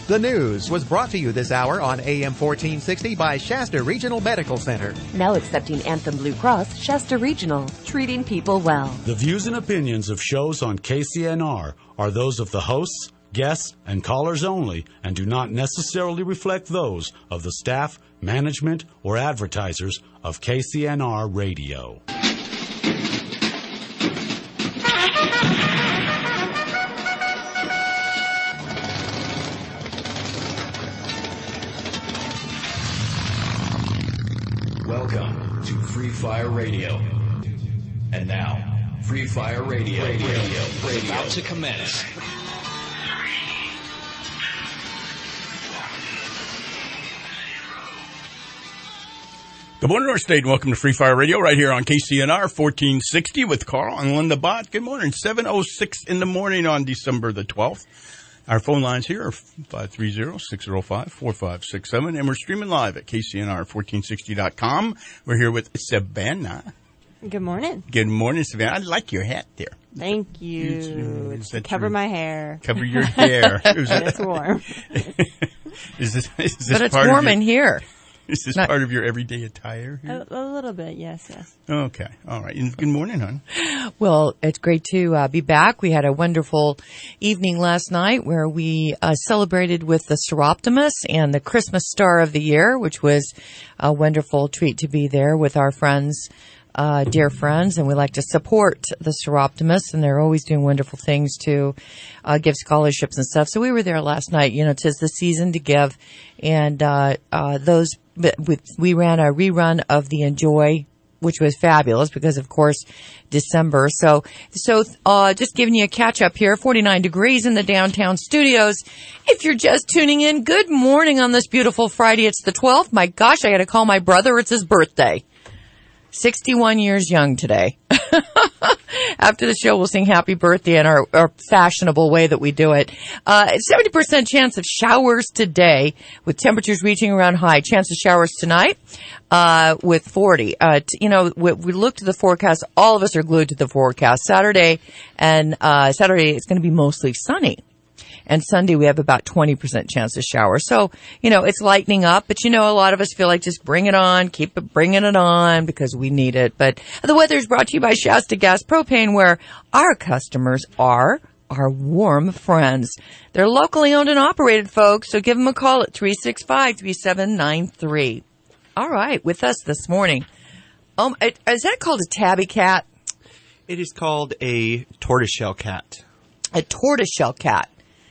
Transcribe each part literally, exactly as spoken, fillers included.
The news was brought to you this hour on A M fourteen sixty by Shasta Regional Medical Center. Now accepting Anthem Blue Cross, Shasta Regional, treating people well. The views and opinions of shows on K C N R are those of the hosts, guests, and callers only, and do not necessarily reflect those of the staff, management, or advertisers of K C N R Radio. Welcome to Free Fire Radio. And now, Free Fire Radio, radio, radio, radio. About to commence. Good morning, North State, and welcome to Free Fire Radio right here on K C N R fourteen sixty with Carl and Linda Bott. Good morning, seven oh six in the morning on December the twelfth. Our phone lines here are five three zero, six zero five, four five six seven, and we're streaming live at K C N R fourteen sixty dot com. We're here with Savannah. Good morning. Good morning, Savannah. I like your hat there. Thank you. Is It's that to cover your- my hair. Cover your hair. It's warm. Is this, is this But it's part warm of your, in here. Is this Not- part of your everyday attire here? A, a little bit, yes, yes. Okay. All right. And good morning, hon. Well, it's great to uh, be back. We had a wonderful evening last night where we uh, celebrated with the Seroptimus and the Christmas Star of the Year, which was a wonderful treat to be there with our friends, uh, dear friends. And we like to support the Seroptimus, and they're always doing wonderful things to uh, give scholarships and stuff. So we were there last night. You know, 'tis the season to give. And uh, uh, those, we ran a rerun of the Enjoy, which was fabulous because, of course, December. So, so, uh, just giving you a catch up here, forty-nine degrees in the downtown studios. If you're just tuning in, good morning on this beautiful Friday. It's the twelfth. My gosh, I gotta call my brother. It's his birthday. sixty-one years young today. After the show, we'll sing happy birthday in our, our fashionable way that we do it. Uh, seventy percent chance of showers today with temperatures reaching around high. Chance of showers tonight, uh, with forty. Uh, t- you know, we, we looked at the forecast. All of us are glued to the forecast. Saturday and, uh, Saturday it's going to be mostly sunny. And Sunday, we have about twenty percent chance of showers. So, you know, it's lightening up. But, you know, a lot of us feel like just bring it on, keep it, bringing it on because we need it. But the weather is brought to you by Shasta Gas Propane, where our customers are our warm friends. They're locally owned and operated, folks. So give them a call at three six five, three seven nine three. All right. With us this morning. Um, is that called a tabby cat? It is called a tortoiseshell cat. A tortoiseshell cat.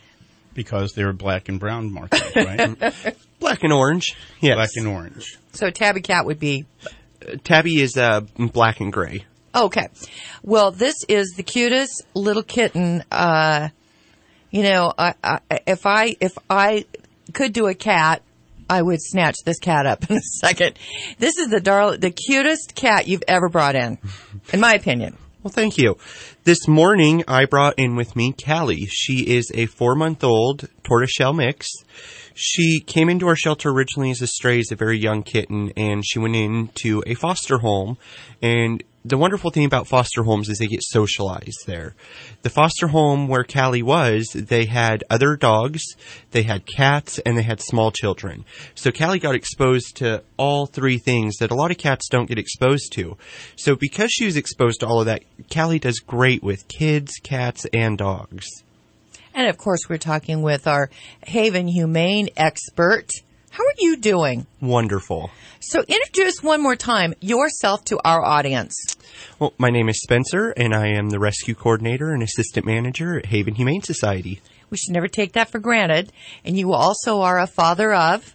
Because they're black and brown markings, right? Black and orange. Yes. Black and orange. So a tabby cat would be... Uh, tabby is uh, black and gray. Okay. Well, this is the cutest little kitten. Uh, you know, I, I, if I if I could do a cat, I would snatch this cat up in a second. This is the darling, the cutest cat you've ever brought in, in my opinion. Well, thank you. This morning, I brought in with me Callie. She is a four-month-old tortoiseshell mix. She came into our shelter originally as a stray, as a very young kitten, and she went into a foster home. And the wonderful thing about foster homes is they get socialized there. The foster home where Callie was, they had other dogs, they had cats, and they had small children. So Callie got exposed to all three things that a lot of cats don't get exposed to. So because she was exposed to all of that, Callie does great with kids, cats, and dogs. And, of course, we're talking with our Haven Humane expert. How are you doing? Wonderful. So introduce one more time yourself to our audience. Well, my name is Spencer, and I am the rescue coordinator and assistant manager at Haven Humane Society. We should never take that for granted. And you also are a father of...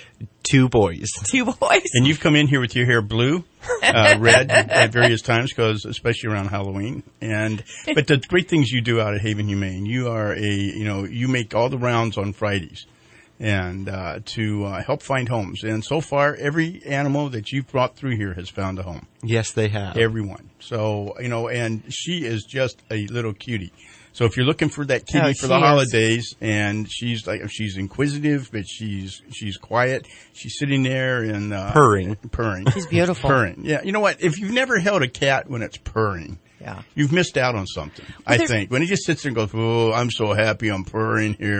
Two boys. Two boys. And you've come in here with your hair blue, uh, red at various times, because especially around Halloween. And but the great things you do out at Haven Humane, you are a you know you make all the rounds on Fridays, and uh, to uh, help find homes. And so far, every animal that you've brought through here has found a home. Yes, they have. Everyone. So you know, and she is just a little cutie. So if you're looking for that kitty oh, for the is. holidays, and she's like, she's inquisitive, but she's she's quiet. She's sitting there and uh, purring, purring. She's beautiful. Purring. Yeah. You know what? If you've never held a cat when it's purring, yeah, you've missed out on something. Well, I think when it just sits there and goes, "Oh, I'm so happy, I'm purring here."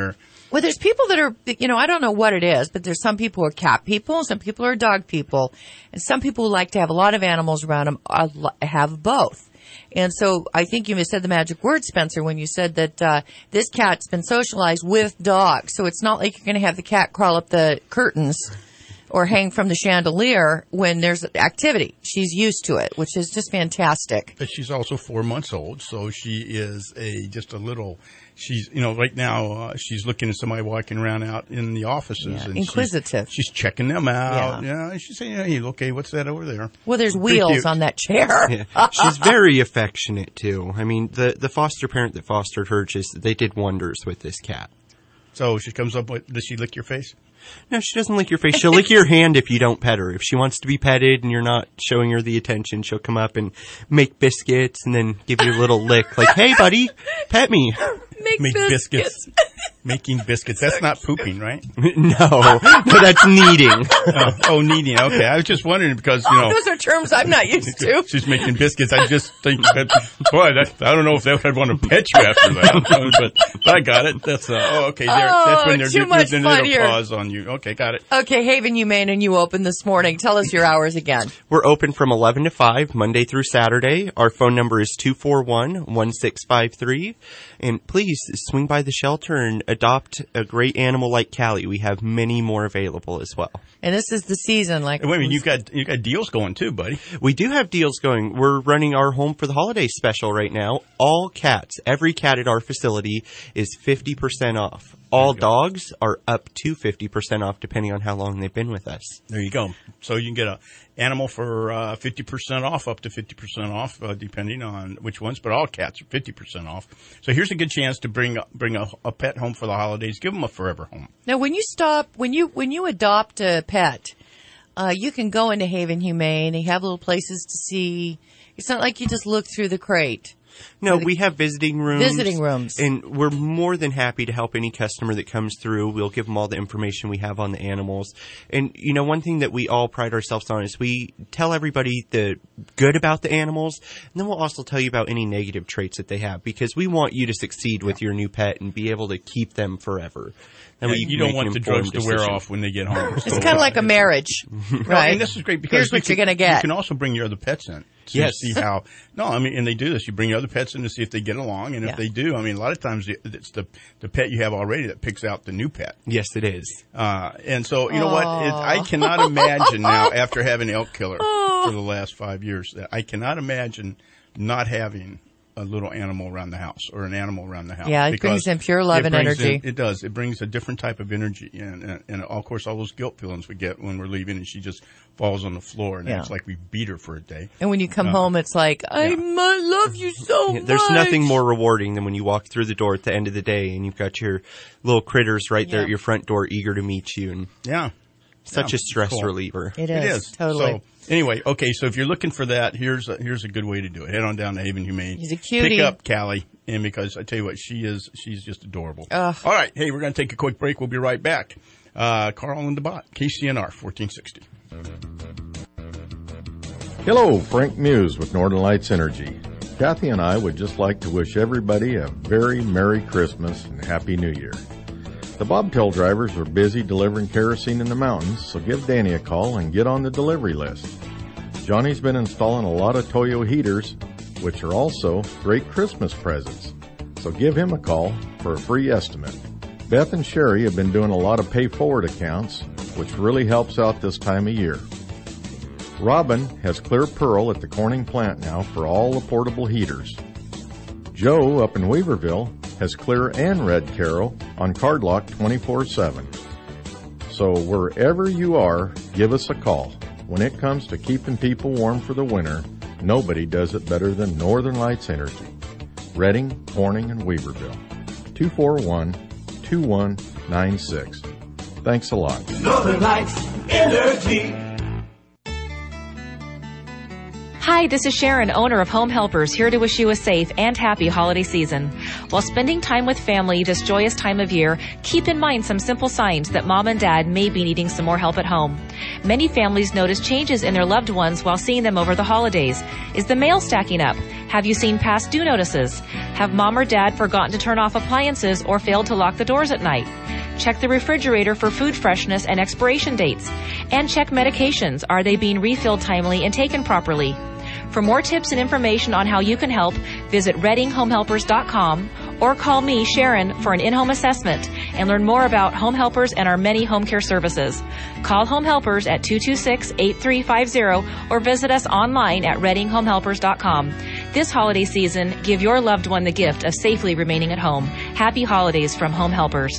Well, there's people that are, you know, I don't know what it is, but there's some people who are cat people, some people are dog people, and some people who like to have a lot of animals around them uh, have both. And so I think you said the magic word, Spencer, when you said that uh, this cat's been socialized with dogs. So it's not like you're going to have the cat crawl up the curtains or hang from the chandelier when there's activity. She's used to it, which is just fantastic. But she's also four months old, so she is a just a little. She's, you know, right now uh, she's looking at somebody walking around out in the offices. Yeah, and inquisitive. She's, she's checking them out. Yeah. Yeah, and she's saying, "Hey, okay, what's that over there?" Well, there's Pretty wheels cute. on that chair. Yeah. She's very affectionate too. I mean, the the foster parent that fostered her, just they did wonders with this cat. So she comes up with, does she lick your face? No, she doesn't lick your face. She'll lick your hand if you don't pet her. If she wants to be petted and you're not showing her the attention, she'll come up and make biscuits and then give you a little lick like, "Hey, buddy, pet me." Make, Make biscuits. biscuits. Making biscuits. That's not pooping, right? No, no, that's kneading. oh, oh, kneading. Okay. I was just wondering because, you know. Those are terms I'm not used to. She's making biscuits. I just think that, boy, that, I don't know if they would want to pet you after that. but, but I got it. That's, uh, oh, okay. There, Oh, that's when they're too using much their fun little here. paws on you. Okay, got it. Okay, Haven Humane, and you open this morning. Tell us your hours again. We're open from eleven to five, Monday through Saturday. Our phone number is two four one, one six five three. And please swing by the shelter and adopt a great animal like Callie. We have many more available as well. And this is the season, like. Wait a minute, you've got, you've got deals going too, buddy. We do have deals going. We're running our Home for the Holidays special right now. All cats, every cat at our facility is fifty percent off. All dogs are up to fifty percent off depending on how long they've been with us. There you go. So you can get a animal for uh, fifty percent off, up to fifty percent off, uh, depending on which ones. But all cats are fifty percent off. So here's a good chance to bring bring a, a pet home for the holidays. Give them a forever home. Now, when you stop, when you when you adopt a pet, uh, you can go into Haven Humane. They have little places to see. It's not like you just look through the crate. No, we have visiting rooms. Visiting rooms. And we're more than happy to help any customer that comes through. We'll give them all the information we have on the animals. And, you know, one thing that we all pride ourselves on is we tell everybody the good about the animals, and then we'll also tell you about any negative traits that they have, because we want you to succeed with your new pet and be able to keep them forever. That Yeah, way you can don't make want an the drugs informed to wear decision. off when they get home. It's kind of like a marriage, No, right? and this is great because Here's what you you're can, going to get. You can also bring your other pets in to Yes. see how. No, I mean, and they do this. You bring your other pets in to see if they get along, and if Yeah. they do, I mean, a lot of times it's the the pet you have already that picks out the new pet. Yes, it is. Uh, and so, you know what? It, I cannot imagine now, after having Elk Killer for the last five years, that I cannot imagine not having a little animal around the house or an animal around the house. Yeah, it because brings in pure love it and brings energy. in- it does. It brings a different type of energy. And, and, and of course, all those guilt feelings we get when we're leaving and she just falls on the floor and Yeah. it's like we beat her for a day. And when you come Uh, home, it's like, I yeah. mu- love you so much. There's nothing more rewarding than when you walk through the door at the end of the day and you've got your little critters right there Yeah. at your front door eager to meet you. And Yeah. such Yeah, a stress cool. reliever. It is. It is. Totally. So, anyway, okay, so if you're looking for that, here's a, here's a good way to do it. Head on down to Haven Humane. He's a cutie. Pick up Callie, and because I tell you what, she is, she's just adorable. Ugh. All right, hey, we're going to take a quick break. We'll be right back. Uh, Carl and the Bot, K C N R fourteen sixty. Hello, Frank Muse with Northern Lights Energy. Kathy and I would just like to wish everybody a very Merry Christmas and Happy New Year. The bobtail drivers are busy delivering kerosene in the mountains, so give Danny a call and get on the delivery list. Johnny's been installing a lot of Toyo heaters, which are also great Christmas presents, so give him a call for a free estimate. Beth and Sherry have been doing a lot of pay-forward accounts, which really helps out this time of year. Robin has Clear Pearl at the Corning plant now for all the portable heaters. Joe up in Weaverville has Clear and Red Caro on Cardlock twenty-four seven. So wherever you are, give us a call. When it comes to keeping people warm for the winter, nobody does it better than Northern Lights Energy. Reading, Corning, and Weaverville. two four one, two one nine six. Thanks a lot. Northern Lights Energy. Hi, this is Sharon, owner of Home Helpers, here to wish you a safe and happy holiday season. While spending time with family this joyous time of year, keep in mind some simple signs that mom and dad may be needing some more help at home. Many families notice changes in their loved ones while seeing them over the holidays. Is the mail stacking up? Have you seen past due notices? Have mom or dad forgotten to turn off appliances or failed to lock the doors at night? Check the refrigerator for food freshness and expiration dates. And check medications. Are they being refilled timely and taken properly? For more tips and information on how you can help, visit reading home helpers dot com or call me, Sharon, for an in-home assessment and learn more about Home Helpers and our many home care services. Call Home Helpers at two two six, eight three five zero or visit us online at reading home helpers dot com. This holiday season, give your loved one the gift of safely remaining at home. Happy holidays from Home Helpers.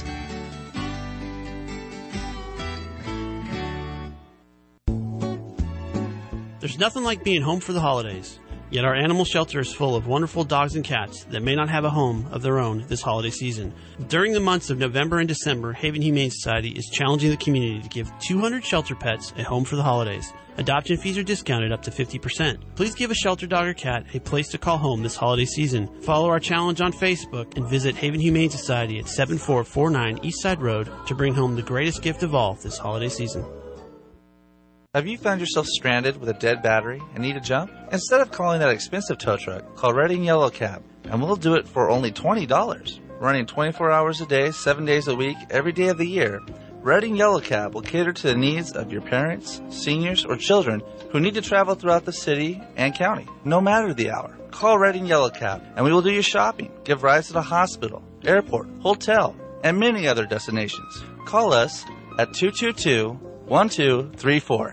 There's nothing like being home for the holidays. Yet our animal shelter is full of wonderful dogs and cats that may not have a home of their own this holiday season. During the months of November and December, Haven Humane Society is challenging the community to give two hundred shelter pets a home for the holidays. Adoption fees are discounted up to fifty percent. Please give a shelter dog or cat a place to call home this holiday season. Follow our challenge on Facebook and visit Haven Humane Society at seven four four nine East Side Road to bring home the greatest gift of all this holiday season. Have you found yourself stranded with a dead battery and need a jump? Instead of calling that expensive tow truck, call Redding Yellow Cab, and we'll do it for only twenty dollars. Running twenty-four hours a day, seven days a week, every day of the year, Redding Yellow Cab will cater to the needs of your parents, seniors, or children who need to travel throughout the city and county, no matter the hour. Call Redding Yellow Cab, and we will do your shopping, give rides to the hospital, airport, hotel, and many other destinations. Call us at two two two, one two three four.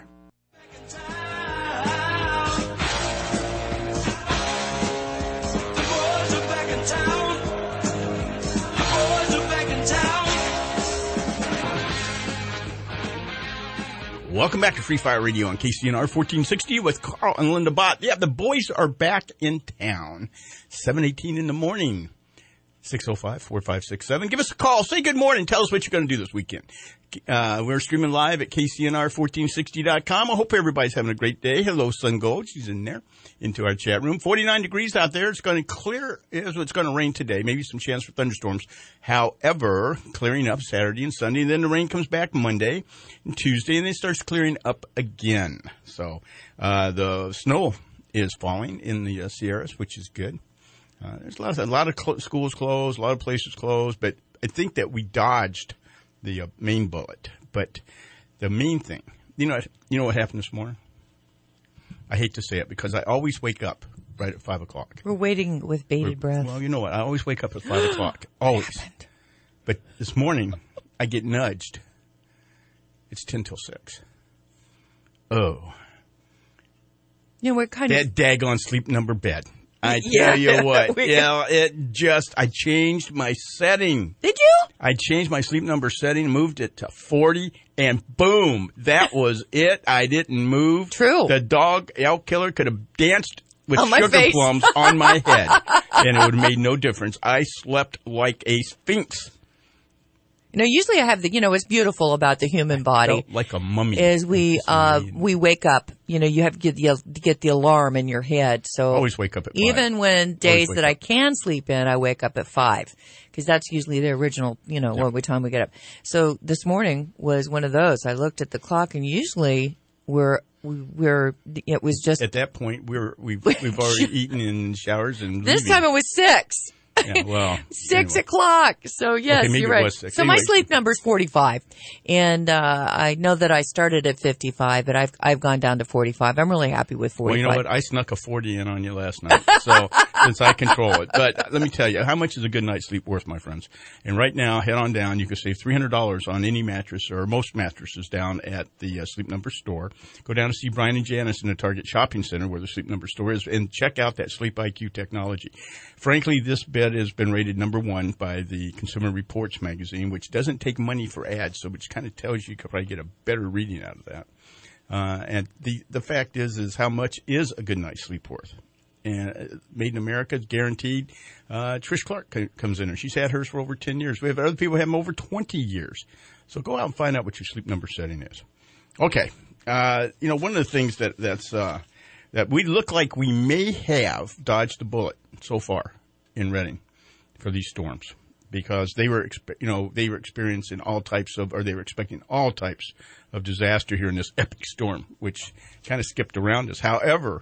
Welcome back to Free Fire Radio on K C N R fourteen sixty with Carl and Linda Bott. Yeah, the boys are back in town. seven eighteen in the morning. six oh five, four five six seven. Give us a call. Say good morning. Tell us what you're going to do this weekend. Uh, we're streaming live at K C N R fourteen sixty dot com. I hope everybody's having a great day. Hello, Sun Gold. She's in there into our chat room. forty-nine degrees out there. It's going to clear. It's going to rain today. Maybe some chance for thunderstorms. However, clearing up Saturday and Sunday. And then the rain comes back Monday and Tuesday. And then it starts clearing up again. So uh, the snow is falling in the uh, Sierras, which is good. Uh, there's a lot of, a lot of cl- schools closed, a lot of places closed, but I think that we dodged the uh, main bullet. But the main thing, you know, you know what happened this morning? I hate to say it because I always wake up right at five o'clock. We're waiting with bated We're, breath. Well, you know what? I always wake up at five o'clock. Always. But this morning, I get nudged. It's ten till six. Oh. You know, we're kind that of... That daggone sleep number bed. I Yeah. tell you what, We- yeah, it just, I changed my setting. Did you? I changed my sleep number setting, moved it to forty, and boom, that was it. I didn't move. True. The dog, elk killer, could have danced with On my sugar face. plums on my head, and it would have made no difference. I slept like a sphinx. You know, usually I have the, you know, what's beautiful about the human body Felt like a mummy. is we, uh, we wake up, you know, you have to get the, get the alarm in your head. So Always wake up at five. even when days wake that up. I can sleep in, I wake up at five because that's usually the original, you know, what time we get up. So this morning was one of those. I looked at the clock and usually we're, we're, it was just. At that point, we were, we've, we've already eaten in showers and This leaving. time it was six. Yeah, well, Six anyway. o'clock. So yes, Okay, maybe you're it right. was six. So my Anyway. sleep number is forty-five, and uh, I know that I started at fifty-five, but I've I've gone down to forty-five. I'm really happy with Well, forty-five. you know what? I snuck a forty in on you last night, so since I control it. But let me tell you, how much is a good night's sleep worth, my friends? And right now, head on down. You can save three hundred dollars on any mattress or most mattresses down at the uh, Sleep Number store. Go down to see Brian and Janice in the Target Shopping Center where the Sleep Number store is and check out that Sleep I Q technology. Frankly, this bed has been rated number one by the Consumer Reports magazine, which doesn't take money for ads, so which kind of tells you you could probably get a better reading out of that. Uh, and the, the fact is, is how much is a good night's sleep worth? And uh, Made in America is guaranteed. Uh, Trish Clark c- comes in, and she's had hers for over ten years. We have other people who have them over twenty years. So go out and find out what your sleep number setting is. Okay. Uh, you know, one of the things that, that's, uh, that we look like we may have dodged the bullet so far in Redding for these storms because they were, expe- you know, they were experiencing all types of, or they were expecting all types of disaster here in this epic storm, which kind of skipped around us. However,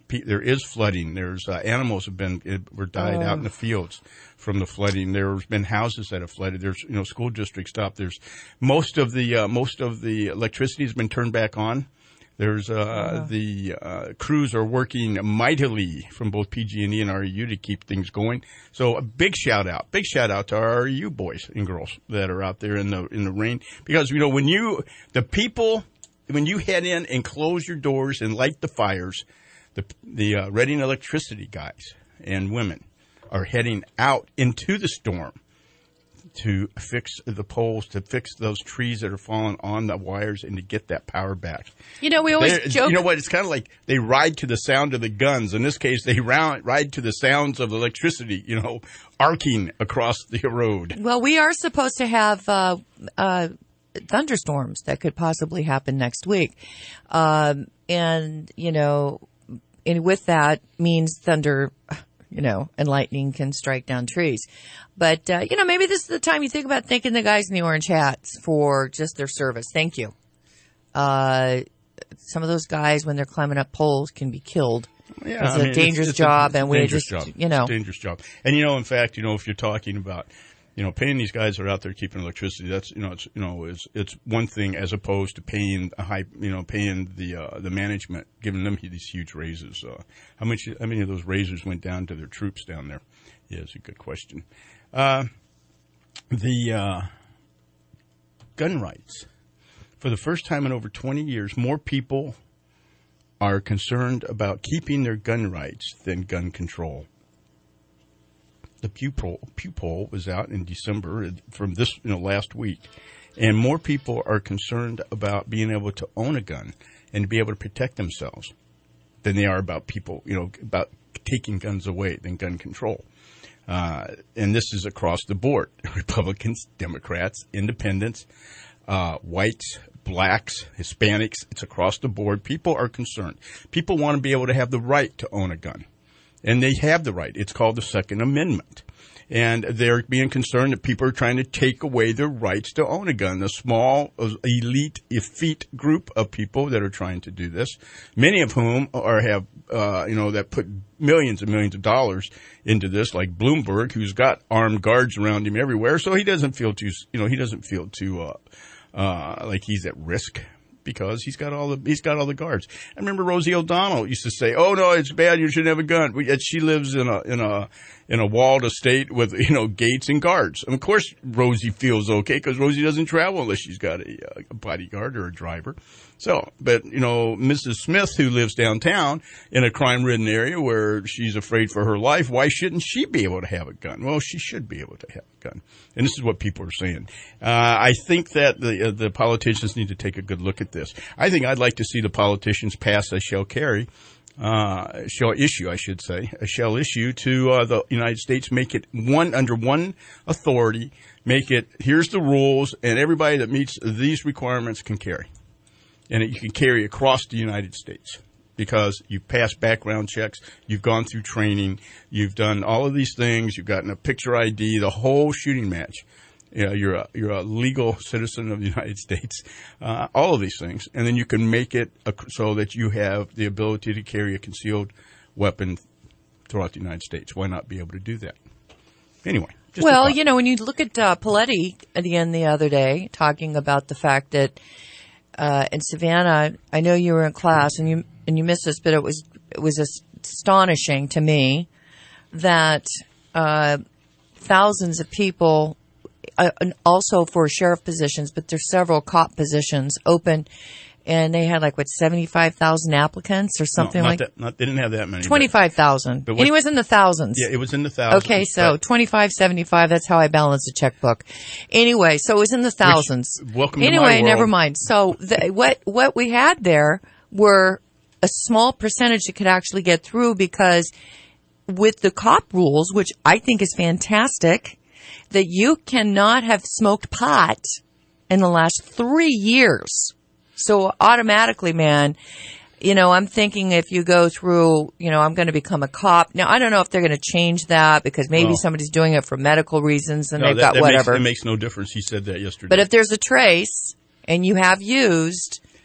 pe- there is flooding. There's uh, animals have been it, were died Oh. out in the fields from the flooding. There's been houses that have flooded. There's you know school districts stopped. There's most of the uh, most of the electricity has been turned back on. There's uh, Uh-huh. the uh, crews are working mightily from both P G and E and R E U to keep things going. So a big shout out, big shout out to our R E U boys and girls that are out there in the in the rain, because you know when you the people when you head in and close your doors and light the fires, the the uh, Reading electricity guys and women are heading out into the storm to fix the poles, to fix those trees that are falling on the wires, and to get that power back. You know, we always They're- joke. You know what? It's kind of like they ride to the sound of the guns. In this case, they round, ride to the sounds of electricity, you know, arcing across the road. Well, we are supposed to have uh, uh, thunderstorms that could possibly happen next week. Um, and, you know, and with that means thunder, you know, and lightning can strike down trees. But, uh, you know, maybe this is the time you think about thanking the guys in the orange hats for just their service. Thank you. Uh, some of those guys, when they're climbing up poles, can be killed. Yeah, it's I a mean, dangerous it's a- job, it's a and we dangerous just, job. you know. It's a dangerous job. And, you know, in fact, you know, if you're talking about, you know, paying these guys that are out there keeping electricity, that's, you know, it's, you know, it's, it's one thing as opposed to paying a high, you know, paying the, uh, the management, giving them these huge raises. Uh, how much, how many of those raises went down to their troops down there? Yeah, it's a good question. Uh, the, uh, gun rights. For the first time in over twenty years, more people are concerned about keeping their gun rights than gun control. The Pew poll, Pew poll was out in December from this, you know, last week, and more people are concerned about being able to own a gun and to be able to protect themselves than they are about people, you know, about taking guns away than gun control. Uh, and this is across the board: Republicans, Democrats, Independents, uh, whites, blacks, Hispanics. It's across the board. People are concerned. People want to be able to have the right to own a gun. And they have the right. It's called the Second Amendment. And they're being concerned that people are trying to take away their rights to own a gun. A small, elite, effete group of people that are trying to do this, many of whom are have, uh, you know, that put millions and millions of dollars into this, like Bloomberg, who's got armed guards around him everywhere. So he doesn't feel too, you know, he doesn't feel too, uh, uh, like he's at risk, because he's got all the he's got all the guards. I remember Rosie O'Donnell used to say, "Oh no, it's bad. You shouldn't have a gun." But yet she lives in a in a in a walled estate with, you know, gates and guards. And of course, Rosie feels okay because Rosie doesn't travel unless she's got a, a bodyguard or a driver. So, but you know, Missus Smith, who lives downtown in a crime-ridden area where she's afraid for her life, why shouldn't she be able to have a gun? Well, she should be able to have a gun. And this is what people are saying. Uh, I think that the uh, the politicians need to take a good look at this. I think I'd like to see the politicians pass a shall carry, uh, shall issue, I should say, a shall issue to uh, the United States, make it one under one authority, make it, here's the rules, and everybody that meets these requirements can carry. And you can carry across the United States because you've passed background checks, you've gone through training, you've done all of these things, you've gotten a picture I D, the whole shooting match. You know, you're a, you're a legal citizen of the United States, uh, all of these things. And then you can make it a, so that you have the ability to carry a concealed weapon throughout the United States. Why not be able to do that? Anyway. Just well, you know, when you look at uh, Paletti at the end the other day talking about the fact that Uh, in Savannah, I know you were in class and you and you missed this, but it was it was astonishing to me that uh, thousands of people, uh, and also for sheriff positions, but there's several cop positions open, and they had like what seventy-five thousand applicants or something no, not like that. Not, they didn't have that many. twenty-five thousand. But And it was in the thousands. Yeah, it was in the thousands. Okay, so twenty-five, seventy-five, that's how I balance a checkbook. Anyway, so it was in the thousands. Which, welcome to anyway, my world. never mind. So the, what what we had there were a small percentage that could actually get through, because with the cop rules, which I think is fantastic, that you cannot have smoked pot in the last three years. So automatically, man, you know, I'm thinking if you go through, you know, I'm going to become a cop. Now, I don't know if they're going to change that because maybe Well, somebody's doing it for medical reasons and no, they've that, got that whatever. Makes, it makes no difference. He said that yesterday. But if there's a trace and you have used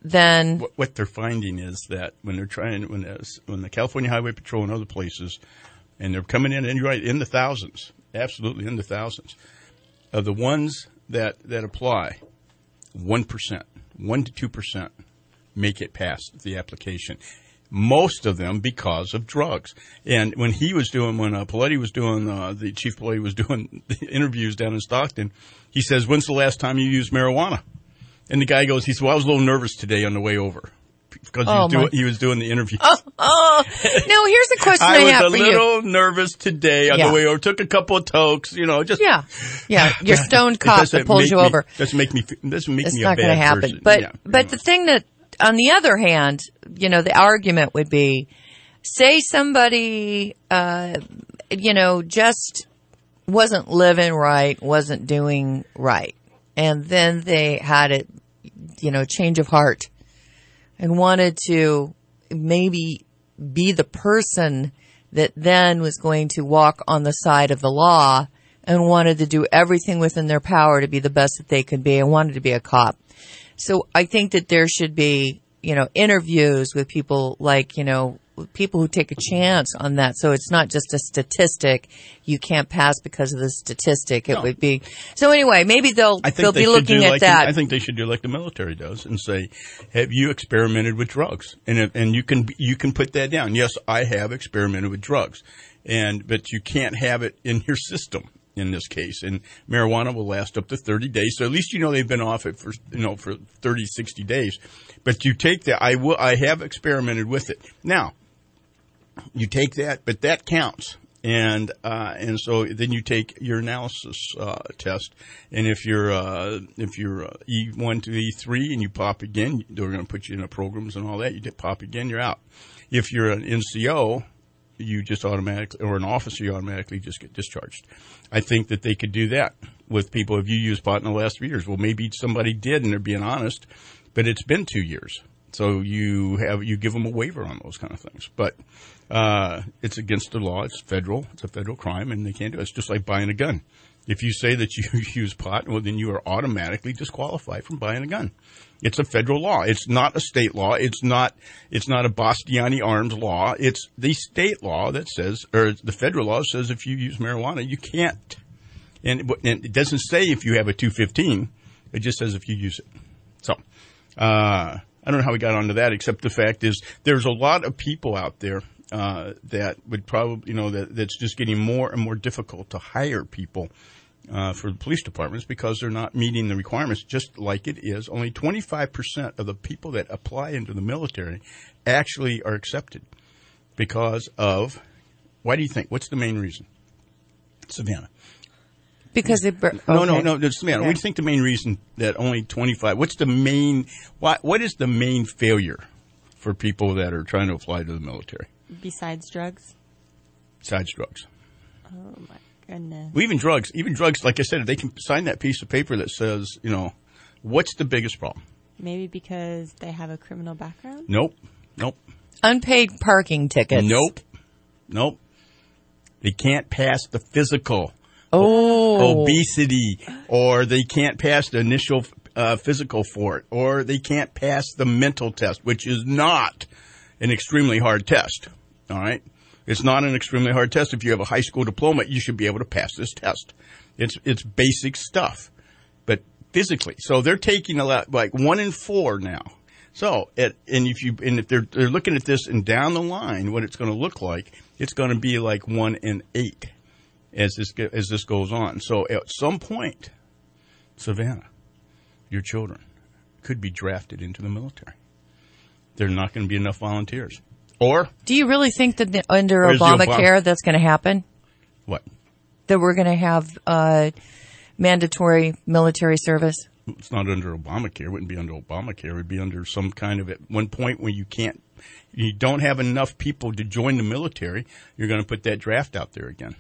then what, what they're finding is that when they're trying, when there's- when the California Highway Patrol and other places, and they're coming in, and you're right, in the thousands, absolutely in the thousands, of the ones that, that apply, one percent, one to two percent make it past the application. Most of them because of drugs. And when he was doing, when uh, Paletti was doing, uh, the Chief Paletti was doing the interviews down in Stockton, he says, when's the last time you used marijuana? And the guy goes, he said, well, I was a little nervous today on the way over. Because Oh, he, was my- doing, he was doing the interview. Oh, oh. Now, here's a question I, I was have a for little you. nervous today on Yeah. the way over. Took a couple of tokes, you know, just Yeah, yeah. Your stoned It cop doesn't that pulls make you me- over. Doesn't make me. Doesn't make It's me not a going bad to happen. person. But Yeah. but the thing that, on the other hand, you know, the argument would be, say somebody, uh, you know, just wasn't living right, wasn't doing right, and then they had it, you know, change of heart, and wanted to maybe be the person that then was going to walk on the side of the law and wanted to do everything within their power to be the best that they could be and wanted to be a cop. So I think that there should be, you know, interviews with people like, you know, people who take a chance on that. So it's not just a statistic. You can't pass because of the statistic. It No. would be. So anyway, maybe they'll, I think they'll they be should looking do at like that. I think they should do like the military does and say, "Have you experimented with drugs?" And if, and you can you can put that down. Yes, I have experimented with drugs, and but you can't have it in your system in this case. And marijuana will last up to thirty days, so at least you know they've been off it for you know for thirty, sixty days. But you take that. I will. I have experimented with it. Now, you take that, but that counts. And uh, and so then you take your analysis uh, test, and if you're uh, if you're uh, E one to E three and you pop again, they're going to put you in the programs and all that. You did pop again, you're out. If you're an N C O, you just automatically, or an officer, you automatically just get discharged. I think that they could do that with people. If you used pot in the last three years, well, maybe somebody did, and they're being honest, but it's been two years. So you have you give them a waiver on those kind of things, but uh, it's against the law. It's federal. It's a federal crime, and they can't do it. It's just like buying a gun. If you say that you use pot, well, then you are automatically disqualified from buying a gun. It's a federal law. It's not a state law. It's not. It's not a Bastiani arms law. It's the state law that says, or the federal law says, if you use marijuana, you can't. And, and it doesn't say if you have a two fifteen. It just says if you use it. So. Uh, I don't know how we got onto that, except the fact is there's a lot of people out there uh, that would probably, you know, that, that's just getting more and more difficult to hire people uh, for the police departments because they're not meeting the requirements, just like it is. Only twenty-five percent of the people that apply into the military actually are accepted because of, why do you think? What's the main reason? Savannah. Because they, okay. No, no, no, just man. Yeah. What do you think the main reason that only twenty-five? What's the main? What what is the main failure for people that are trying to apply to the military Besides drugs? besides drugs? Oh, my goodness. Well, even drugs, even drugs. Like I said, they can sign that piece of paper that says, you know, what's the biggest problem? Maybe because they have a criminal background? Nope, nope, Unpaid parking tickets. nope, nope. They can't pass the physical. Oh. Obesity, or they can't pass the initial uh, physical for it, or they can't pass the mental test, which is not an extremely hard test. All right? It's not an extremely hard test. If you have a high school diploma, you should be able to pass this test. It's it's basic stuff, but physically. So they're taking a lot, like one in four now. So, it, and if you and if they're they're looking at this and down the line, what it's going to look like, it's going to be like one in eight. As this as this goes on. So at some point, Savannah, your children could be drafted into the military. There are not going to be enough volunteers. Or do you really think that the, under Where's the Obamacare Obama- that's going to happen? What? That we're going to have uh, mandatory military service? It's not under Obamacare. It wouldn't be under Obamacare. It would be under some kind of, at one point where you can't, you don't have enough people to join the military, you're going to put that draft out there again.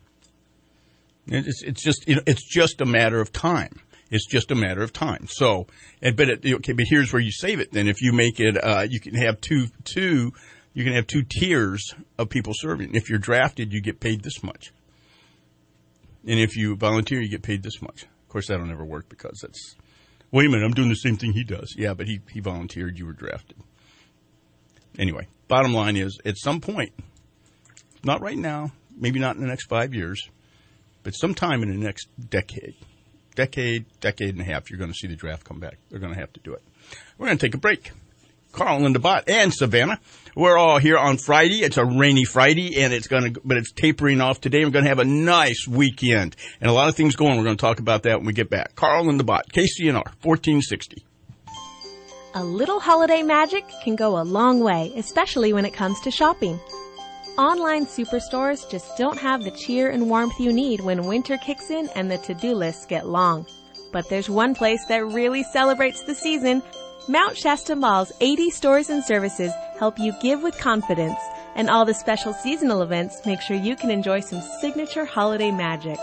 It's, it's just, you know, it's just a matter of time. It's just a matter of time. So, and, but it, okay, but here's where you save it. Then, if you make it, uh, you can have two, two, you can have two tiers of people serving. If you're drafted, you get paid this much, and if you volunteer, you get paid this much. Of course, that'll never work because that's Wait a minute, I'm doing the same thing he does. Yeah, but he, he volunteered. You were drafted. Anyway, bottom line is, at some point, not right now, maybe not in the next five years, but sometime in the next decade, decade, decade and a half, you're going to see the draft come back. They're going to have to do it. We're going to take a break. Carl and Linda Bott and Savannah, we're all here on Friday. It's a rainy Friday, and it's going to, but it's tapering off today. We're going to have a nice weekend and a lot of things going. We're going to talk about that when we get back. Carl and Linda Bott, K C N R, fourteen sixty. A little holiday magic can go a long way, especially when it comes to shopping. Online superstores just don't have the cheer and warmth you need when winter kicks in and the to-do lists get long. But there's one place that really celebrates the season. Mount Shasta Mall's eighty stores and services help you give with confidence, and all the special seasonal events make sure you can enjoy some signature holiday magic.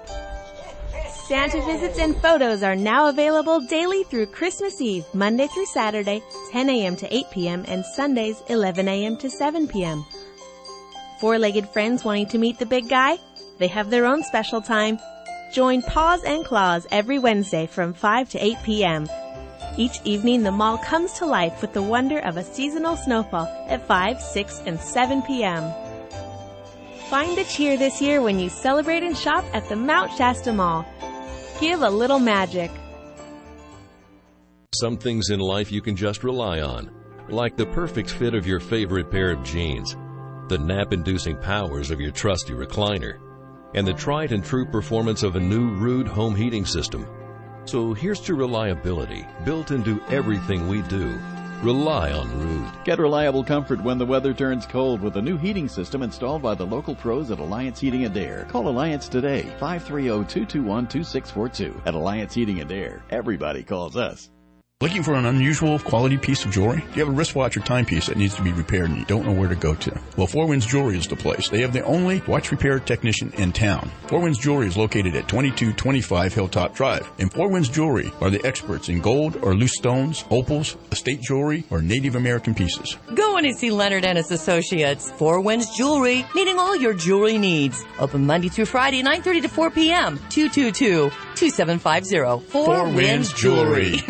Santa visits and photos are now available daily through Christmas Eve, Monday through Saturday, ten a.m. to eight p.m. and Sundays, eleven a.m. to seven p.m. Four-legged friends wanting to meet the big guy? They have their own special time. Join Paws and Claws every Wednesday from five to eight p.m. Each evening, the mall comes to life with the wonder of a seasonal snowfall at five, six, and seven p.m. Find the cheer this year when you celebrate and shop at the Mount Shasta Mall. Give a little magic. Some things in life you can just rely on, like the perfect fit of your favorite pair of jeans, the nap-inducing powers of your trusty recliner, and the tried and true performance of a new Ruud home heating system. So here's to reliability, built into everything we do. Rely on Ruud. Get reliable comfort when the weather turns cold with a new heating system installed by the local pros at Alliance Heating and Air. Call Alliance today, five three zero, two two one, two six four two. At Alliance Heating and Air, everybody calls us. Looking for an unusual quality piece of jewelry? Do you have a wristwatch or timepiece that needs to be repaired and you don't know where to go to? Well, Four Winds Jewelry is the place. They have the only watch repair technician in town. Four Winds Jewelry is located at twenty-two twenty-five Hilltop Drive. And Four Winds Jewelry are the experts in gold or loose stones, opals, estate jewelry, or Native American pieces. Go and see Leonard and his associates. Four Winds Jewelry, meeting all your jewelry needs. Open Monday through Friday, nine thirty to four p.m. two two two, two seven five zero. Four, Four Winds Jewelry.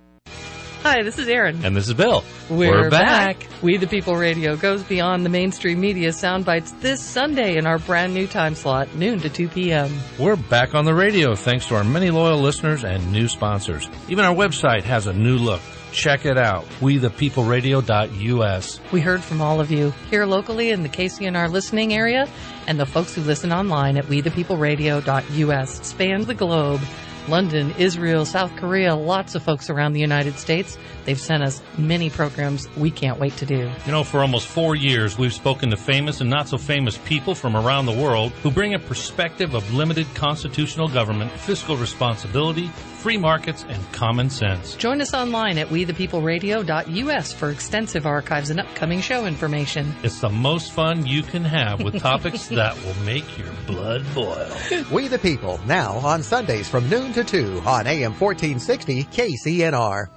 Hi, this is Aaron. And this is Bill. We're, We're back. back. We the People Radio goes beyond the mainstream media sound bites this Sunday in our brand new time slot, noon to two p.m. We're back on the radio thanks to our many loyal listeners and new sponsors. Even our website has a new look. Check it out, we the people radio dot u s. We heard from all of you here locally in the K C N R listening area and the folks who listen online at we the people radio dot u s. Span the globe. London, Israel, South Korea, lots of folks around the United States. They've sent us many programs we can't wait to do. You know, for almost four years, we've spoken to famous and not so famous people from around the world who bring a perspective of limited constitutional government, fiscal responsibility, free markets, and common sense. Join us online at we the people radio dot u s for extensive archives and upcoming show information. It's the most fun you can have with topics that will make your blood boil. We the People, now on Sundays from noon to two on A M fourteen sixty K C N R.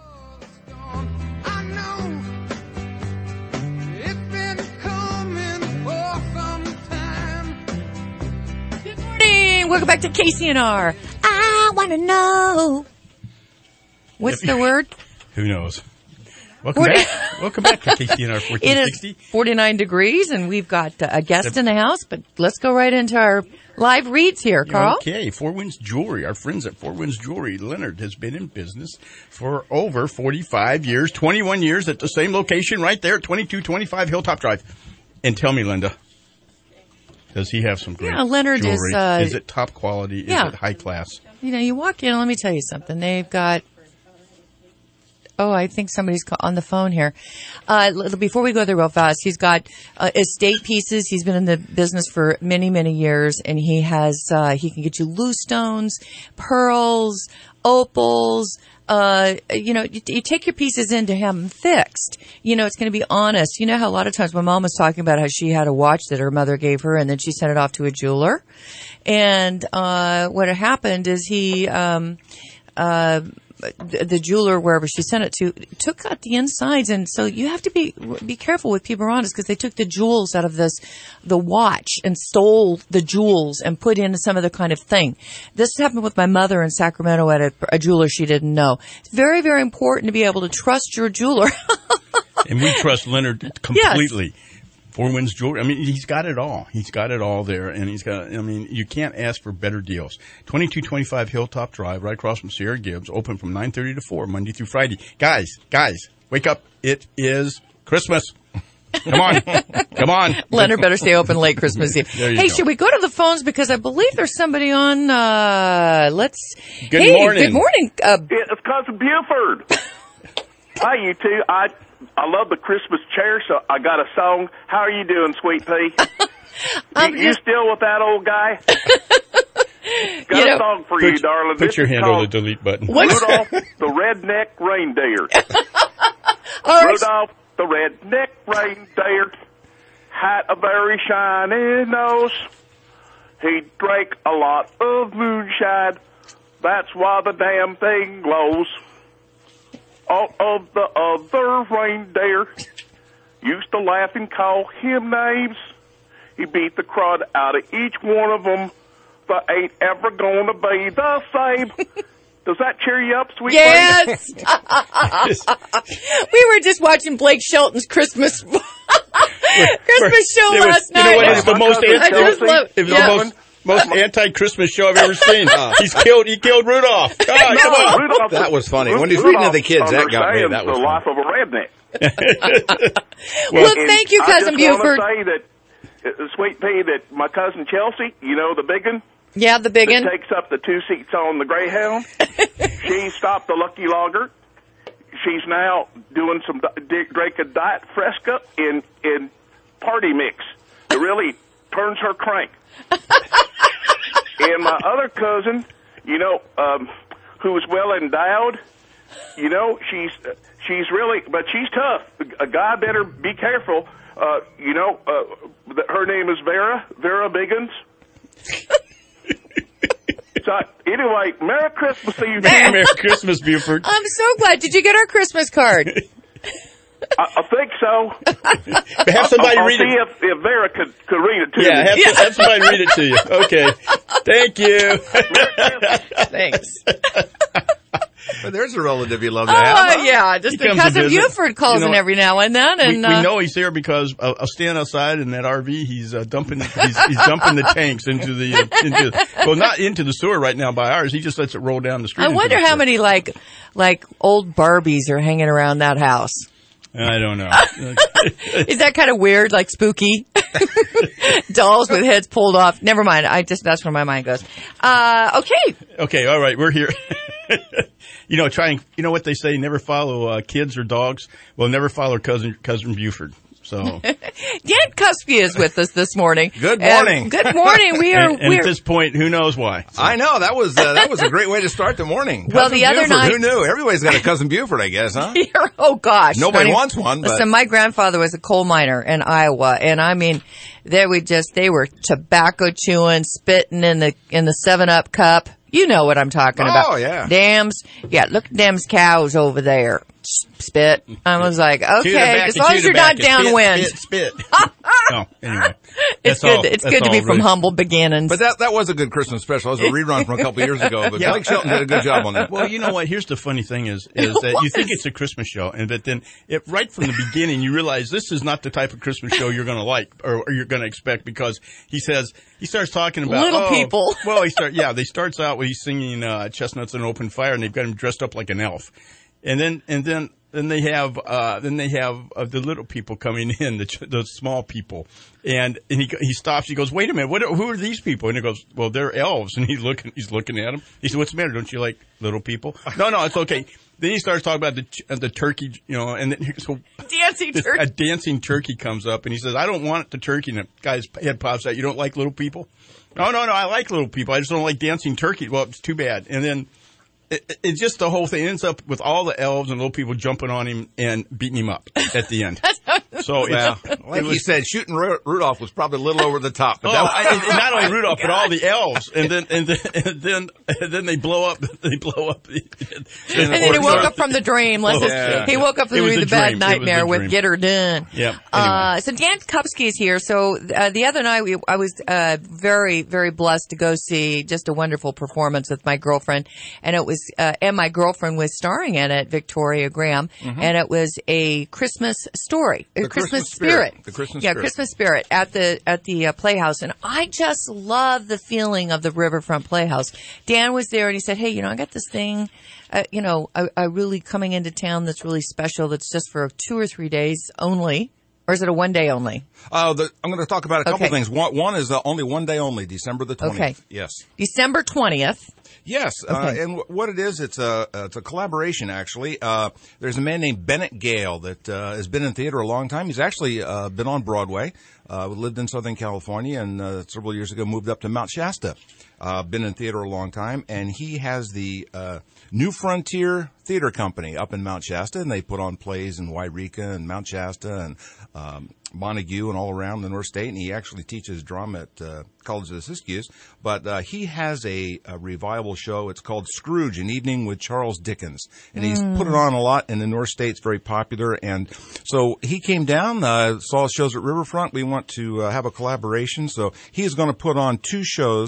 Good morning. Welcome back to K C N R. I want to know. What's the word? Who knows? Welcome back. Welcome back to K C N R fourteen sixty. It is forty-nine degrees, and we've got a guest in the house, but let's go right into our live reads here, Carl. Okay, Four Winds Jewelry. Our friends at Four Winds Jewelry. Leonard has been in business for over forty-five years, twenty-one years at the same location right there at twenty-two twenty-five Hilltop Drive. And tell me, Linda, does he have some great yeah, Leonard jewelry? Is, uh, is it top quality? Yeah. Is it high class? You know, you walk in, let me tell you something. They've got... Oh, I think somebody's on the phone here. Uh, before we go there real fast, he's got uh, estate pieces. He's been in the business for many, many years, and he has, uh, he can get you loose stones, pearls, opals. Uh, you know, you, you take your pieces in to have them fixed. You know, it's going to be honest. You know how a lot of times my mom was talking about how she had a watch that her mother gave her, and then she sent it off to a jeweler. And uh, what had happened is he, um, uh, the, the jeweler, wherever she sent it to, took out the insides. And so you have to be be careful with people around us because they took the jewels out of this, the watch and stole the jewels and put in some other kind of thing. This happened with my mother in Sacramento at a, a jeweler she didn't know. It's very, very important to be able to trust your jeweler. And we trust Leonard completely. Yes. Four Winds Jewelry. I mean, he's got it all. He's got it all there, and he's got. I mean, you can't ask for better deals. Twenty-two twenty-five Hilltop Drive, right across from Sierra Gibbs, open from nine thirty to four, Monday through Friday. Guys, guys, wake up! It is Christmas. Come on, come on. Leonard better stay open late Christmas Eve. Hey, go. Should we go to the phones because I believe there's somebody on? Uh, let's. Good hey, morning. Good morning. Uh, it's Cousin Buford. Hi, you two. I. I love the Christmas chair, so I got a song. How are you doing, Sweet Pea? you, you still with that old guy? Got you a know, song for put, you, darling. Put this your is hand on the delete button. Rudolph the Redneck Reindeer. Right. Rudolph the Redneck Reindeer had a very shiny nose. He drank a lot of moonshine. That's why the damn thing glows. All of the other reindeer used to laugh and call him names. He beat the crud out of each one of them. But ain't ever gonna be the same. Does that cheer you up, sweet? Yes. We were just watching Blake Shelton's Christmas Christmas show was, last you night. know what? It's the most I just love, it was yeah. the most, most anti-Christmas show I've ever seen. Uh, He's killed. He killed Rudolph. God, no, come on. Rudolph, that was funny. Rudolph, When he's reading to the kids, that got me. That was the funny. life of a redneck. well, well thank you, Cousin Buford. I just want to say that, uh, Sweet Pea, that my cousin Chelsea, you know, the big one. Yeah, the big one. Takes up the two seats on the Greyhound. She stopped the Lucky Logger. She's now doing some drinking Diet Fresca in in party mix. It really turns her crank. And my other cousin, you know, um, who's well endowed, you know, she's she's really, but she's tough. A guy better be careful. Uh, you know, uh, her name is Vera, Vera Biggins. So, anyway, Merry Christmas to you. Merry Christmas, Buford. I'm so glad. Did you get our Christmas card? I, I think so. Have somebody I'll, I'll read see it. If, if Vera could, could read it to yeah, me. Have, yeah, have somebody read it to you. Okay. Thank you. Thanks. But there's a relative you love to Oh, have. Huh? yeah. Just He comes to Cousin visit. Buford calls You know in what? every now and then. And, we, we uh, know he's there because uh, I'll stand outside in that R V. He's uh, dumping he's, he's dumping the tanks into the uh, into well, not into the sewer right now by ours. He just lets it roll down the street. I into wonder the how sewer. many, like, like old Barbies are hanging around that house. I don't know. Is that kind of weird, like spooky? Dolls with heads pulled off. Never mind. I just, that's where my mind goes. Uh, okay. Okay. All right. We're here. You know, trying, you know what they say, never follow uh, kids or dogs. Well, never follow cousin, cousin Buford. So. Dan Cuspy is with us this morning. Good morning. And good morning. We are, and, and we're, at this point, who knows why? So. I know. That was, uh, that was a great way to start the morning. Well, Cousin the other Buford, night- who knew? Everybody's got a Cousin Buford, I guess, huh? oh gosh. Nobody Funny. wants one, but. Listen, my grandfather was a coal miner in Iowa, and I mean, they would just, they were tobacco chewing, spitting in the, in the seven up cup. You know what I'm talking about. Oh, yeah. Dams. Yeah, look at them's cows over there. Spit. I was like, okay, as long as you're not downwind. Spit, spit, spit. Oh, anyway. It's That's good. all, it's that's good to all be from really. humble beginnings. But that that was a good Christmas special. It was a rerun from a couple of years ago. But Yeah. Blake Shelton did a good job on that. Well, you know what? Here's the funny thing is, is that you think it's a Christmas show, and but then it, right from the beginning, you realize this is not the type of Christmas show you're going to like or, or you're going to expect because he says he starts talking about Little oh, people. Well, he start yeah. They starts out with he's singing uh, "Chestnuts on an Open Fire," and they've got him dressed up like an elf, and then and then. Then they have, uh, then they have uh, the little people coming in, the ch- the small people, and and he he stops. He goes, "Wait a minute, what? Are, who are these people?" And he goes, "Well, they're elves." And he's looking, he's looking at them. He said, "What's the matter? Don't you like little people?" No, no, it's okay. Then he starts talking about the ch- uh, the turkey, you know, and then so dancing this, turkey. a dancing turkey comes up, and he says, "I don't want the turkey." And the guy's head pops out. You don't like little people? No, no, no. I like little people. I just don't like dancing turkey. Well, it's too bad. And then. It, it's just the whole thing ends up with all the elves and little people jumping on him and beating him up at the end. That's how it So well, it's, like it was, he said, shooting Ru- Rudolph was probably a little over the top. But oh, that was, I, and not only oh Rudolph, God. but all the elves, and then and then and then, and then they blow up. They blow up. The, and, and then he woke up from the dream. Like Oh, his, yeah. He woke up from It was the, a bad dream. It was nightmare a with dream. Get Her Done. Yeah. Anyway. Uh, so Dan Kupski's here. So uh, the other night we, I was uh, very, very blessed to go see just a wonderful performance with my girlfriend, and it was uh, and my girlfriend was starring in it, Victoria Graham, Mhm. and it was a Christmas story, a The Christmas, Christmas Spirit. spirit. The Christmas yeah, Spirit. Christmas Spirit at the at the uh, Playhouse, and I just love the feeling of the Riverfront Playhouse. Dan was there, and he said, "Hey, you know, I got this thing." Uh, you know, I, I really coming into town that's really special. That's just for two or three days only, or is it a one day only? Uh, the, I'm going to talk about a couple Okay. things. One, one is uh, only one day only, December the twentieth. Okay. Yes. December twentieth. Yes, uh, Okay. and w- what it is, it's a uh, it's a collaboration. Actually, uh, there's a man named Bennett Gale that uh, has been in theater a long time. He's actually uh, been on Broadway. Uh, lived in Southern California, and uh, several years ago moved up to Mount Shasta. Uh, been in theater a long time, and he has the uh, New Frontier Theater Company up in Mount Shasta, and they put on plays in Wairika and Mount Shasta and um, Montague and all around the North State. And he actually teaches drama at uh, College of the Siskiyous. But uh, he has a, a revival show. It's called Scrooge, An Evening with Charles Dickens, and he's Mm. put it on a lot in the North State. It's very popular, and so he came down, uh, saw shows at Riverfront. We want to uh, have a collaboration, so he is going to put on two shows.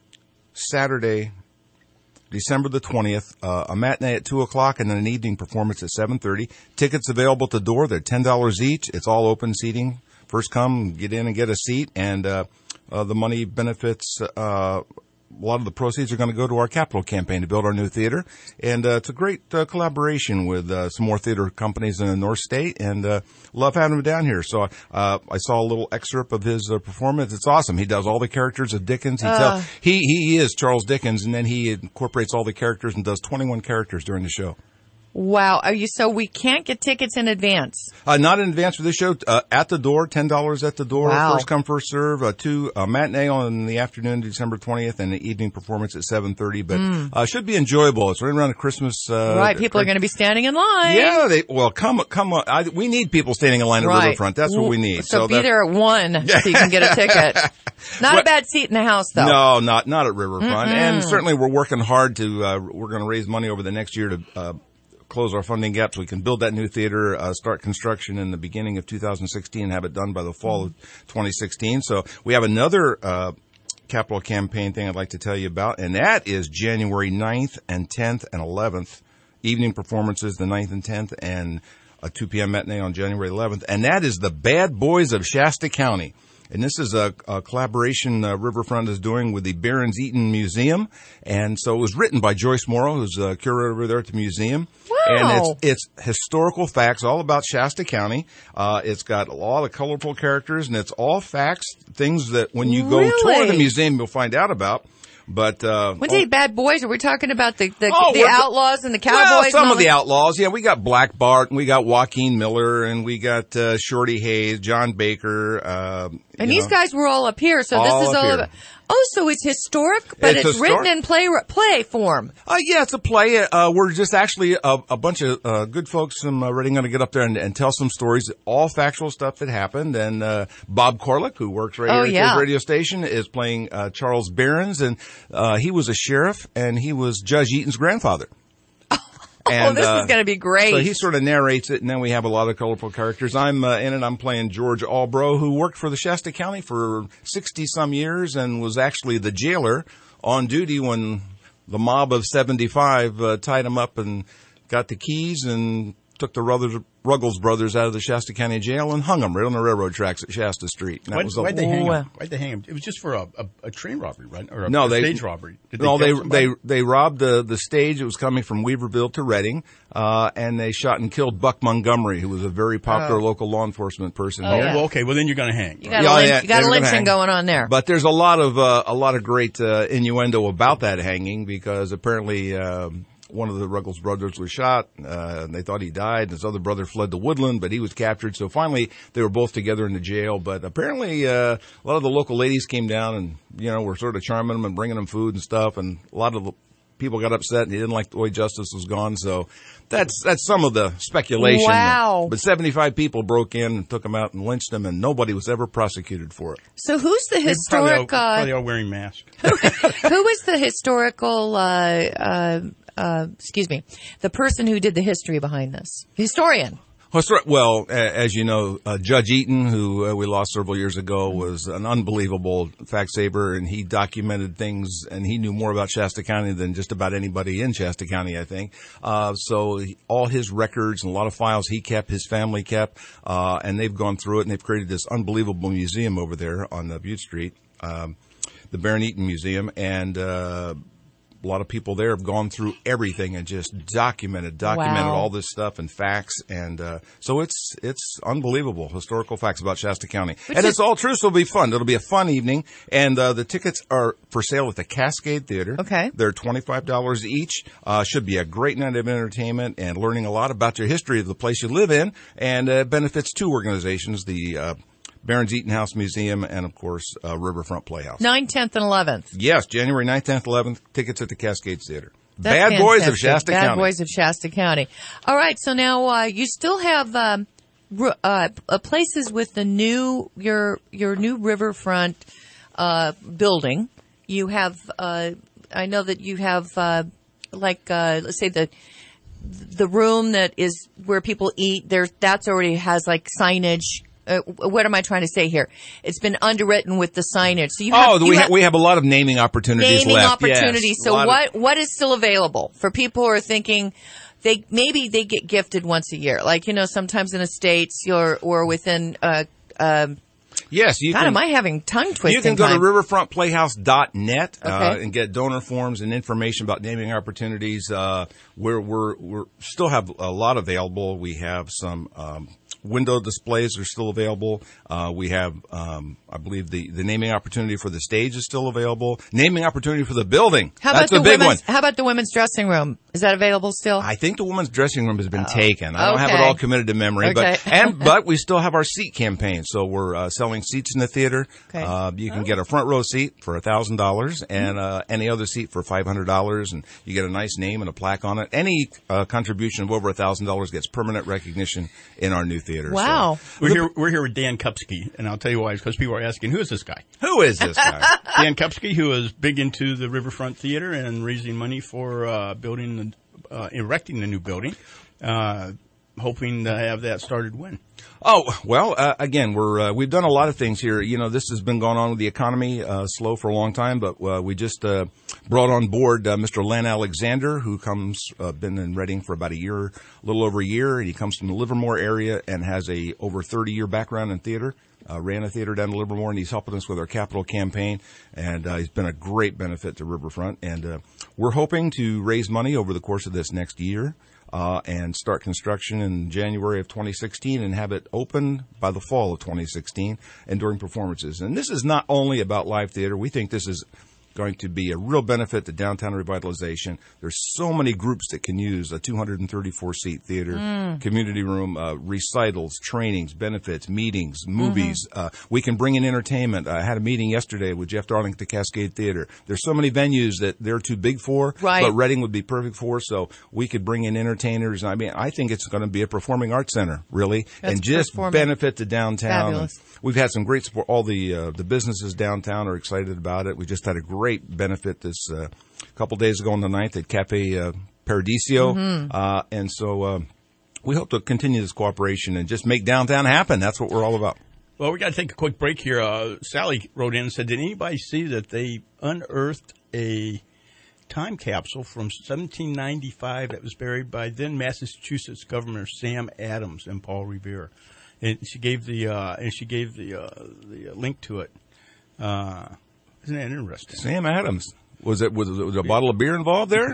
Saturday, December the twentieth, uh, a matinee at two o'clock and then an evening performance at seven thirty. Tickets available at the door. They're ten dollars each. It's all open seating. First come, get in and get a seat. And uh, uh, the money benefits, uh, a lot of the proceeds are going to go to our capital campaign to build our new theater. And uh, it's a great uh, collaboration with uh, some more theater companies in the North State. And uh, love having him down here. So uh, I saw a little excerpt of his uh, performance. It's awesome. He does all the characters of Dickens. He, Uh. tell, he, he is Charles Dickens, and then he incorporates all the characters and does twenty-one characters during the show. Wow. Are you so we can't get tickets in advance? Uh, not in advance for this show. Uh, at the door, ten dollars at the door. Wow. First come, first serve. Uh, two uh, matinee on the afternoon, December twentieth, and the evening performance at seven thirty. But Mm. uh, should be enjoyable. It's right around Christmas. Uh, right. People are going to be standing in line. Yeah, they well come come. on. I, we need people standing in line at Right. Riverfront. That's what we need. So, be that- there at one so you can get a ticket. Not What- a bad seat in the house, though. No, not not at Riverfront. Mm-mm. And certainly we're working hard to. Uh, we're going to raise money over the next year to. Uh, close our funding gap so we can build that new theater, uh, start construction in the beginning of two thousand sixteen, and have it done by the fall of twenty sixteen. So we have another uh, capital campaign thing I'd like to tell you about, and that is January ninth and tenth and eleventh, evening performances the ninth and tenth, and a two p.m. matinee on January eleventh, and that is the Bad Boys of Shasta County. And this is a, a collaboration uh, Riverfront is doing with the Barons Eaton Museum. And so it was written by Joyce Morrow, who's a curator over there at the museum. Wow. And it's, it's historical facts all about Shasta County. Uh, it's got a lot of colorful characters, and it's all facts, things that when you go Really? tour the museum, you'll find out about. But uh, When say bad boys, are we talking about the the, Oh, the we're- outlaws and the cowboys? Well, and some all of the that? outlaws. Yeah, we got Black Bart, and we got Joaquin Miller, and we got uh, Shorty Hayes, John Baker. Uh, And you these know. guys were all up here, so All this is up all here. about. Oh, so it's historic, but It's it's, historic. written in play play form. Uh, yeah, it's a play. Uh, we're just actually a, a bunch of uh, good folks from uh, Reading going to get up there and, and tell some stories, all factual stuff that happened. And uh, Bob Corlick, who works right Oh, here at yeah. the radio station, is playing uh, Charles Barons, and uh, he was a sheriff, and he was Judge Eaton's grandfather. oh, this is going to be great. So he sort of narrates it, and then we have a lot of colorful characters. I'm uh, in it. I'm playing George Albro, who worked for the Shasta County for sixty some years and was actually the jailer on duty when the mob of seventy-five uh, tied him up and got the keys and took the Ruggles, Ruggles brothers out of the Shasta County jail and hung them right on the railroad tracks at Shasta Street. And that Why'd, was a why'd they hang him? Why'd they hang him? It was just for a, a, a train robbery, right? Or a, no, a they, stage robbery. Did no, they, they kill somebody? they they robbed the the stage. It was coming from Weaverville to Reading, uh, and they shot and killed Buck Montgomery, who was a very popular Oh. local law enforcement person Oh, here. yeah. Well, okay, well then you're going to hang. You got Yeah, a, lynch, yeah, you got a they're gonna lynching hang. going on there. But there's a lot of uh, a lot of great uh, innuendo about that hanging because apparently um, one of the Ruggles brothers was shot. Uh, and they thought he died. His other brother fled to Woodland, but he was captured. So finally, they were both together in the jail. But apparently, uh, a lot of the local ladies came down and you know were sort of charming them and bringing them food and stuff. And a lot of the people got upset and he didn't like the way justice was gone. So that's that's some of the speculation. Wow. But seventy-five people broke in and took him out and lynched him, and nobody was ever prosecuted for it. So who's the They're historic? Probably all, uh, probably all wearing masks. Who is the historical? Uh, uh, uh, excuse me, the person who did the history behind this historian. Well, as you know, uh, Judge Eaton, who uh, we lost several years ago, was an unbelievable fact saver, and he documented things, and he knew more about Shasta County than just about anybody in Shasta County, I think. Uh, so he, all his records and a lot of files he kept, his family kept, uh, and they've gone through it, and they've created this unbelievable museum over there on uh, Butte Street, um, the Baron Eaton Museum, and uh a lot of people there have gone through everything and just documented, documented Wow. all this stuff and facts. And, uh, so it's, it's unbelievable historical facts about Shasta County. Which and is- it's all true. So it'll be fun. It'll be a fun evening. And, uh, the tickets are for sale at the Cascade Theater. Okay. They're twenty-five dollars each. Uh, should be a great night of entertainment and learning a lot about your history of the place you live in, and, uh, benefits two organizations, the, uh, Barron's Eaton House Museum, and, of course, uh, Riverfront Playhouse. ninth, tenth, and eleventh. Yes, January ninth, tenth, eleventh, tickets at the Cascades Theater. That's Bad Boys of fantastic. Shasta Bad County. Boys of Shasta County. All right, so now uh, you still have um, r- uh, uh, places with the new your your new riverfront uh, building. You have, uh, I know that you have, uh, like, uh, let's say the the room that is where people eat. There, that's already has like signage. Uh, what am I trying to say here? It's been underwritten with the signage. So you have, Oh, you we, have ha- we have a lot of naming opportunities naming left. opportunities. Yes, a so lot what of- what is still available for people who are thinking they maybe they get gifted once a year? Like, you know, sometimes in the States or or within. Uh, um, Yes, you God, can. am I having tongue twisting? You can go time? to riverfront playhouse dot net uh, Okay. and get donor forms and information about naming opportunities. Uh, we're we're we're still have a lot available. We have some um, window displays are still available. Uh, we have, um, I believe, the, the naming opportunity for the stage is still available. Naming opportunity for the building. How That's about a the big one. women's? How about the women's dressing room? Is that available still? I think the women's dressing room has been taken. I don't have it okay. all committed to memory, Okay. but and but we still have our seat campaign. So we're uh, selling seats in the theater. Okay. Uh, you can get a front row seat for a thousand dollars, and uh, any other seat for five hundred dollars, and you get a nice name and a plaque on it. Any uh, contribution of over a thousand dollars gets permanent recognition in our new theater. Wow. So, We're here, we're here with Dan Kupski, and I'll tell you why, because people are asking, who is this guy? Who is this guy? Dan Kupski, who is big into the Riverfront Theater and raising money for uh, building, the, uh, erecting the new building, uh, hoping to have that started when? Oh, well, uh, again, we're, uh, we've done a lot of things here. You know, this has been going on with the economy, uh, slow for a long time, but, uh, we just, uh, brought on board, uh, Mister Len Alexander, who comes, uh, been in Reading for about a year, a little over a year, and he comes from the Livermore area and has a over thirty year background in theater. Uh, ran a theater down in Livermore, and he's helping us with our capital campaign, and uh, he's been a great benefit to Riverfront. And uh, we're hoping to raise money over the course of this next year uh, and start construction in January of twenty sixteen and have it open by the fall of twenty sixteen and during performances. And this is not only about live theater. We think this is going to be a real benefit to downtown revitalization. There's so many groups that can use a two hundred thirty-four seat theater, Mm. community room, uh, recitals, trainings, benefits, meetings, movies. Mm-hmm. Uh, we can bring in entertainment. I had a meeting yesterday with Jeff Darling at the Cascade Theater. There's so many venues that they're too big for, Right. but Reading would be perfect for, so we could bring in entertainers. I mean, I think it's going to be a performing arts center, really, That's and just performing. benefit to downtown. Fabulous. And we've had some great support. All the uh, the businesses downtown are excited about it. We just had a great benefit this uh, couple days ago on the ninth at Cafe uh, Paradiso. Mhm. Uh, and so uh, we hope to continue this cooperation and just make downtown happen. That's what we're all about. Well, we got to take a quick break here. Uh, Sally wrote in and said, did anybody see that they unearthed a time capsule from seventeen ninety-five that was buried by then Massachusetts Governor Sam Adams and Paul Revere? And she gave the uh, and she gave the uh, the link to it. Uh, isn't that interesting? Sam Adams. Was it was, it, was a bottle of beer involved there?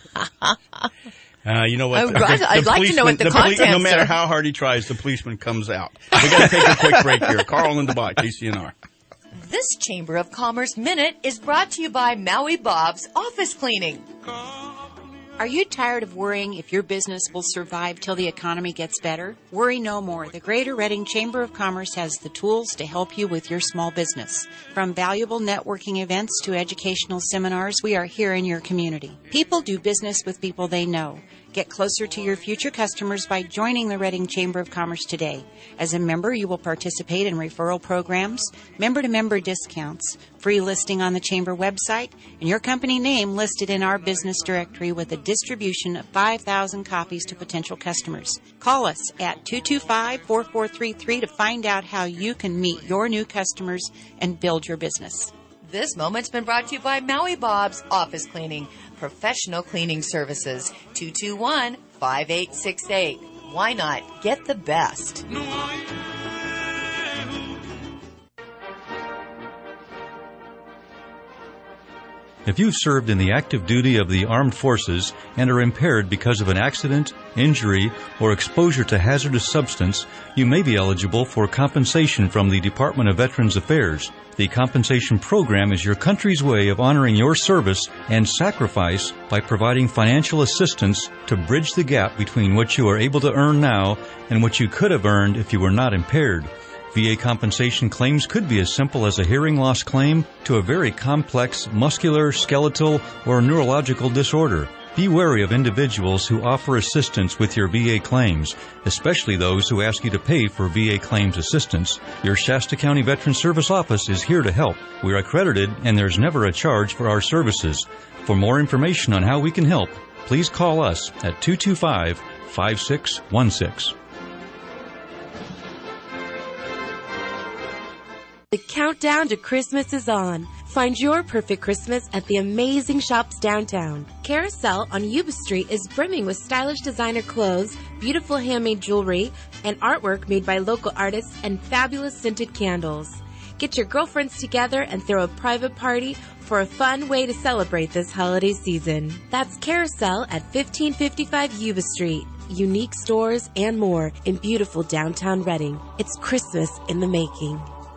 Uh, you know what? I'd rather- I'd like to know what the police- contents No matter are. how hard he tries, the policeman comes out. We got to take a quick break here. Carl and DeBot, K C N R. This Chamber of Commerce Minute is brought to you by Maui Bob's Office Cleaning. Are you tired of worrying if your business will survive till the economy gets better? Worry no more. The Greater Reading Chamber of Commerce has the tools to help you with your small business. From valuable networking events to educational seminars, we are here in your community. People do business with people they know. Get closer to your future customers by joining the Reading Chamber of Commerce today. As a member, you will participate in referral programs, member-to-member discounts, free listing on the Chamber website, and your company name listed in our business directory with a distribution of five thousand copies to potential customers. Call us at two two five, four four three three to find out how you can meet your new customers and build your business. This moment's been brought to you by Maui Bob's Office Cleaning, professional cleaning services. two two one, five eight six eight. Why not get the best? If you've served in the active duty of the armed forces and are impaired because of an accident, injury, or exposure to hazardous substance, you may be eligible for compensation from the Department of Veterans Affairs. The compensation program is your country's way of honoring your service and sacrifice by providing financial assistance to bridge the gap between what you are able to earn now and what you could have earned if you were not impaired. V A compensation claims could be as simple as a hearing loss claim to a very complex muscular, skeletal, or neurological disorder. Be wary of individuals who offer assistance with your V A claims, especially those who ask you to pay for V A claims assistance. Your Shasta County Veteran Service Office is here to help. We're accredited, and there's never a charge for our services. For more information on how we can help, please call us at two two five, five six one six. The countdown to Christmas is on. Find your perfect Christmas at the amazing shops downtown. Carousel on Yuba Street is brimming with stylish designer clothes, beautiful handmade jewelry, and artwork made by local artists and fabulous scented candles. Get your girlfriends together and throw a private party for a fun way to celebrate this holiday season. That's Carousel at fifteen fifty-five Yuba Street. Unique stores and more in beautiful downtown Reading. It's Christmas in the making.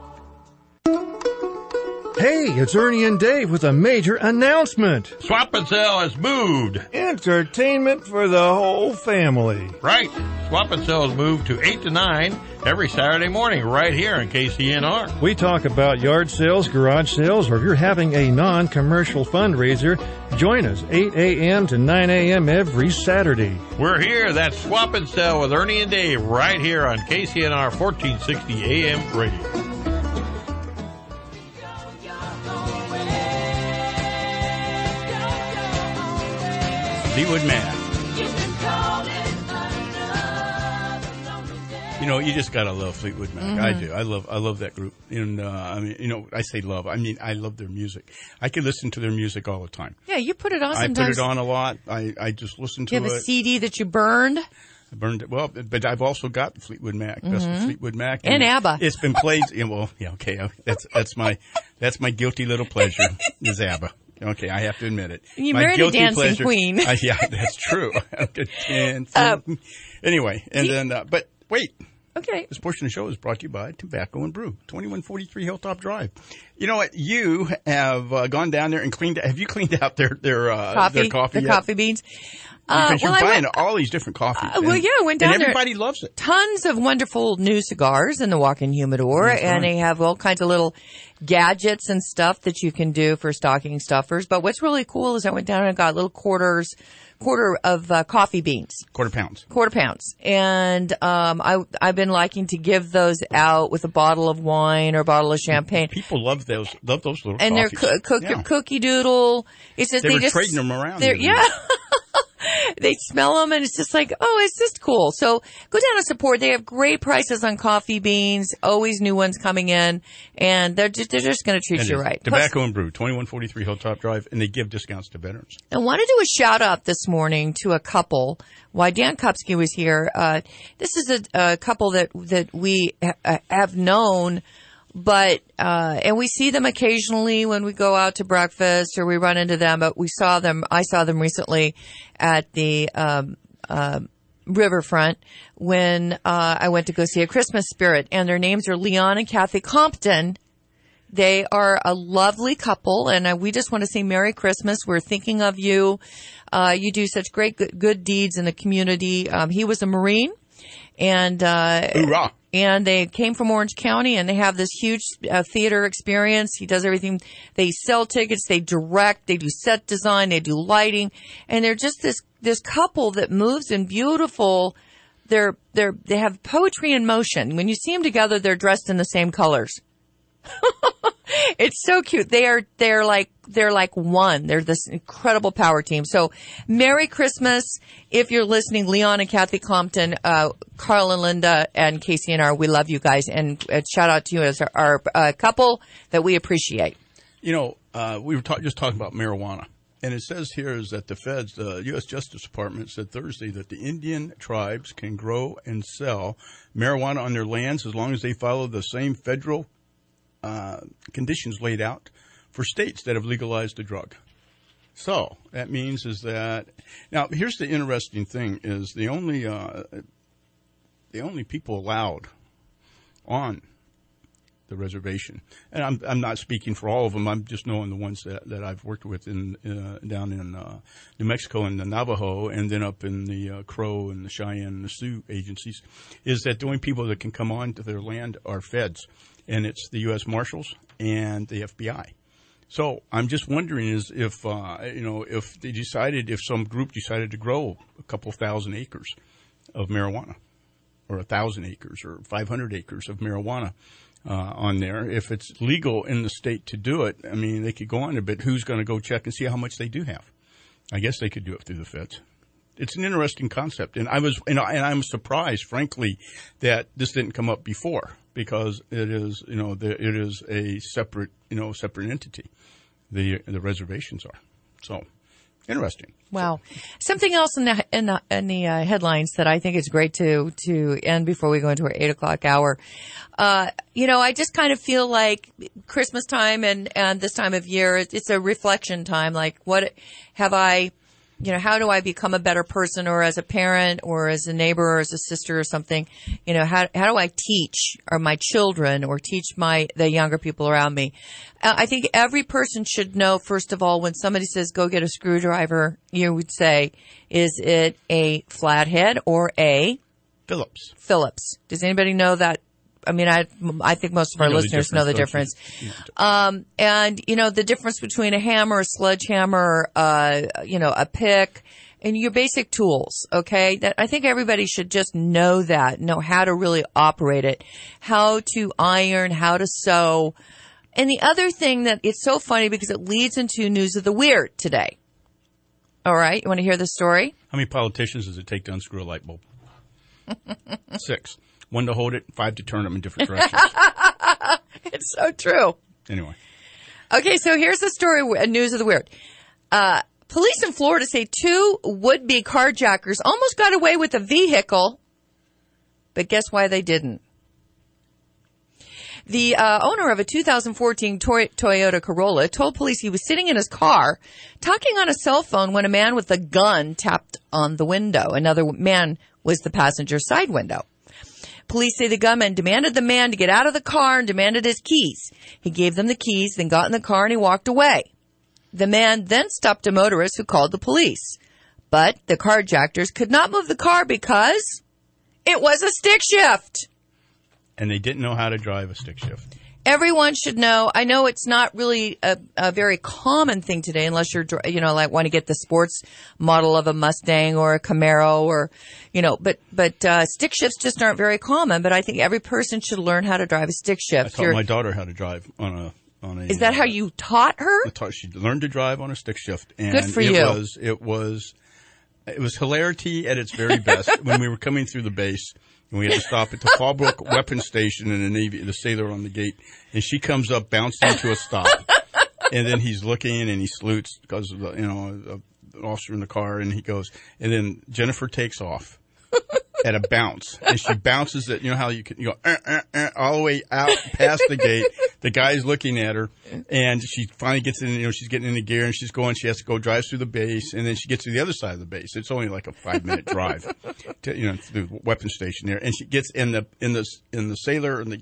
Hey, it's Ernie and Dave with a major announcement. Swap and Sell has moved. Entertainment for the whole family. Right. Swap and Sell has moved to eight to nine every Saturday morning right here in K C N R. We talk about yard sales, garage sales, or if you're having a non-commercial fundraiser, join us eight a.m. to nine a.m. every Saturday. We're here. That's Swap and Sell with Ernie and Dave right here on K C N R fourteen sixty A M radio. Fleetwood Mac. You know, you just gotta love Fleetwood Mac. Mm-hmm. I do. I love. I love that group. And uh, I mean, you know, I say love. I mean, I love their music. I can listen to their music all the time. Yeah, you put it on. I Sometimes. put it on a lot. I, I just listen to it. You have a C D that you burned. I burned it. Well, but I've also got Fleetwood Mac. Mm-hmm. Best of Fleetwood Mac and, and ABBA. It's been played. Yeah, well, yeah, okay. That's that's my that's my guilty little pleasure is ABBA. Okay, I have to admit it. You My married a dancing pleasure, queen. uh, yeah, that's true. and, uh, anyway, and then, uh, but wait. Okay. This portion of the show is brought to you by Tobacco and Brew, twenty-one forty-three Hilltop Drive. You know what? You have uh, gone down there and cleaned. Have you cleaned out their their uh, coffee? Their coffee? The yet? coffee beans. Because uh, you're well, buying went, all these different coffees. Uh, well, and, yeah, I went down and there. Everybody loves it. Tons of wonderful new cigars in the walk-in humidor, That's and right. they have all kinds of little gadgets and stuff that you can do for stocking stuffers. But what's really cool is I went down and got little quarters, quarter of uh, coffee beans. Quarter pounds. Quarter pounds. And um, I, I've been liking to give those out with a bottle of wine or a bottle of champagne. People love those. Love those little and coffees. they're co- co- yeah. cookie doodle. It's just they, they were just trading them around. They're, yeah. They smell them, and it's just like, oh, it's just cool. So go down and support. They have great prices on coffee beans, always new ones coming in, and they're just, they're just going to treat And you right. Tobacco Plus, and Brew, twenty-one forty-three Hilltop Drive, and they give discounts to veterans. I want to do a shout out this morning to a couple. Why Dan Kupsky was here. Uh, this is a, a couple that that we ha- have known. But, uh, and we see them occasionally when we go out to breakfast or we run into them, but we saw them, I saw them recently at the, um, uh, riverfront when, uh, I went to go see A Christmas Spirit, and their names are Leon and Kathy Compton, They are a lovely couple, and uh, we just want to say Merry Christmas. We're thinking of you. Uh, you do such great good, good deeds in the community. Um, he was a Marine, and uh, Hoorah. And they came from Orange County, and they have this huge uh, theater experience. He does everything. They sell tickets, they direct, they do set design, they do lighting, and they're just this this couple that moves in beautiful. They're they're they have poetry in motion. When you see them together, they're dressed in the same colors. It's so cute. They are, they're like, they're like one. They're this incredible power team. So Merry Christmas. If you're listening, Leon and Kathy Compton, uh, Carl and Linda and K C N R, we love you guys. And uh, shout out to you as our, our uh, couple that we appreciate. You know, uh, we were ta- just talking about marijuana. And it says here is that the feds, the U S Justice Department said Thursday that the Indian tribes can grow and sell marijuana on their lands as long as they follow the same federal Uh, conditions laid out for states that have legalized the drug. So that means is that now here's the interesting thing is the only uh, the only people allowed on the reservation, and I'm I'm not speaking for all of them. I'm just knowing the ones that, that I've worked with in uh, down in uh, New Mexico and the Navajo, and then up in the uh, Crow and the Cheyenne and the Sioux agencies, is that the only people that can come on to their land are feds. And it's the U S Marshals and the F B I. So I'm just wondering is if, uh, you know, if they decided, if some group decided to grow a couple thousand acres of marijuana or a thousand acres or five hundred acres of marijuana uh, on there, if it's legal in the state to do it, I mean, they could go on there, but who's going to go check and see how much they do have? I guess they could do it through the feds. It's an interesting concept. And I was, you know, and I'm surprised, frankly, that this didn't come up before. Because it is, you know, the, it is a separate, you know, separate entity. The the reservations are so interesting. Wow, something else in the in the, in the uh, headlines that I think is great to to end before we go into our eight o'clock hour. Uh, you know, I just kind of feel like Christmas time and and this time of year, it's a reflection time. Like, what have I? You know, how do I become a better person, or as a parent or as a neighbor or as a sister or something? You know, how how do I teach or my children or teach my the younger people around me? Uh, I think every person should know, first of all, when somebody says, go get a screwdriver, you would say, is it a flathead or a Phillips? Phillips. Does anybody know that? I mean, I, I think most of our know listeners the know the difference. Um, and, you know, the difference between a hammer, a sledgehammer, uh, you know, a pick, and your basic tools, okay? That I think everybody should just know that, know how to really operate it, how to iron, how to sew. And the other thing that it's so funny because it leads into news of the weird today. All right. You want to hear the story? How many politicians does it take to unscrew a light bulb? Six. One to hold it, five to turn them in different directions. It's so true. Anyway. Okay, so here's the story, news of the weird. Uh, police in Florida say two would-be carjackers almost got away with a vehicle, but guess why they didn't? The uh, owner of a two thousand fourteen Toy- Toyota Corolla told police he was sitting in his car talking on a cell phone when a man with a gun tapped on the window. Another man was the passenger side window. Police say the gunman demanded the man to get out of the car and demanded his keys. He gave them the keys, then got in the car and he walked away. The man then stopped a motorist who called the police. But the carjackers could not move the car because it was a stick shift. And they didn't know how to drive a stick shift. Everyone should know. I know it's not really a, a very common thing today unless you're, you know, like want to get the sports model of a Mustang or a Camaro or, you know, but, but, uh, stick shifts just aren't very common. But I think every person should learn how to drive a stick shift. I taught You're, my daughter how to drive on a, on a. Is that how you taught her? I taught, she learned to drive on a stick shift. And Good for it you. Was, it was, it was hilarity at its very best when we were coming through the base. And we had to stop at the Fallbrook Weapons Station in the Navy, the sailor on the gate. And she comes up, bouncing to a stop. And then he's looking and he salutes because of the, you know, an officer in the car. And he goes, and then Jennifer takes off at a bounce. And she bounces it, you know how you can, you go, uh, uh, uh, all the way out past the gate. The guy's looking at her. And she finally gets in, you know, she's getting into gear and she's going, she has to go drive through the base. And then she gets to the other side of the base. It's only like a five minute drive to, you know, to the weapons station there. And she gets in the, in the, in the sailor and the gate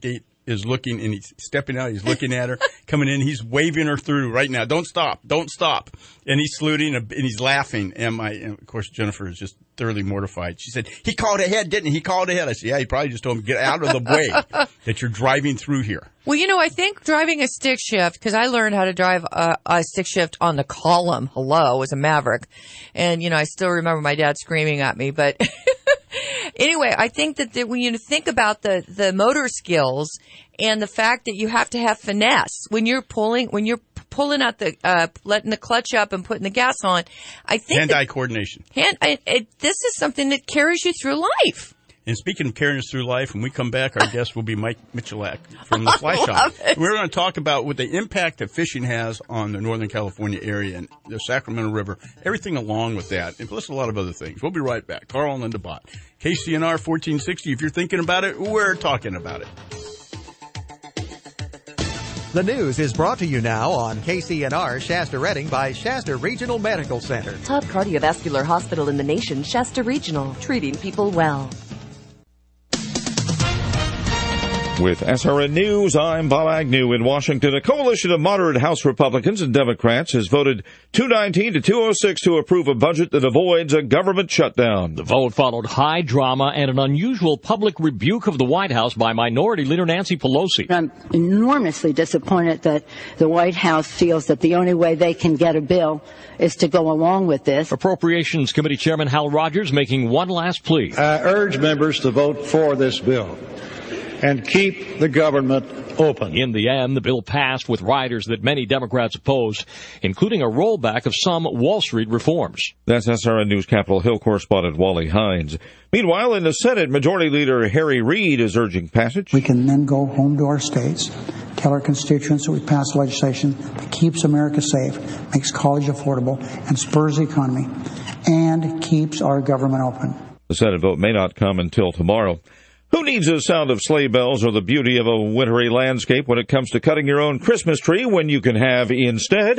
is looking, and he's stepping out. He's looking at her, coming in. He's waving her through right now. Don't stop. Don't stop. And he's saluting, and he's laughing. And, my, and of course, Jennifer is just thoroughly mortified. She said, he called ahead, didn't he? He called ahead. I said, yeah, he probably just told him, get out of the way that you're driving through here. Well, you know, I think driving a stick shift, because I learned how to drive a, a stick shift on the column. Hello, as a Maverick. And, you know, I still remember my dad screaming at me. But anyway, I think that the, when you think about the, the motor skills and the fact that you have to have finesse when you're pulling, when you're pulling out the, uh, letting the clutch up and putting the gas on, I think. Hand-eye coordination. Hand, it, it, this is something that carries you through life. And speaking of carrying us through life, when we come back, our guest will be Mike Michalak from the Fly Shop. We're going to talk about what the impact that fishing has on the Northern California area and the Sacramento River, everything along with that, and plus a lot of other things. We'll be right back. Carl and Linda Bott. K C N R fourteen sixty. If you're thinking about it, we're talking about it. The news is brought to you now on K C N R Shasta Redding by Shasta Regional Medical Center. Top cardiovascular hospital in the nation, Shasta Regional, treating people well. With S R N News, I'm Bob Agnew in Washington. A coalition of moderate House Republicans and Democrats has voted two nineteen to two oh six to approve a budget that avoids a government shutdown. The vote followed high drama and an unusual public rebuke of the White House by Minority Leader Nancy Pelosi. I'm enormously disappointed that the White House feels that the only way they can get a bill is to go along with this. Appropriations Committee Chairman Hal Rogers making one last plea. I urge members to vote for this bill and keep the government open. In the end, the bill passed with riders that many Democrats opposed, including a rollback of some Wall Street reforms. That's S R N News Capitol Hill correspondent Wally Hines. Meanwhile, in the Senate, Majority Leader Harry Reid is urging passage. We can then go home to our states, tell our constituents that we passed legislation that keeps America safe, makes college affordable, and spurs the economy, and keeps our government open. The Senate vote may not come until tomorrow. Who needs the sound of sleigh bells or the beauty of a wintry landscape when it comes to cutting your own Christmas tree when you can have instead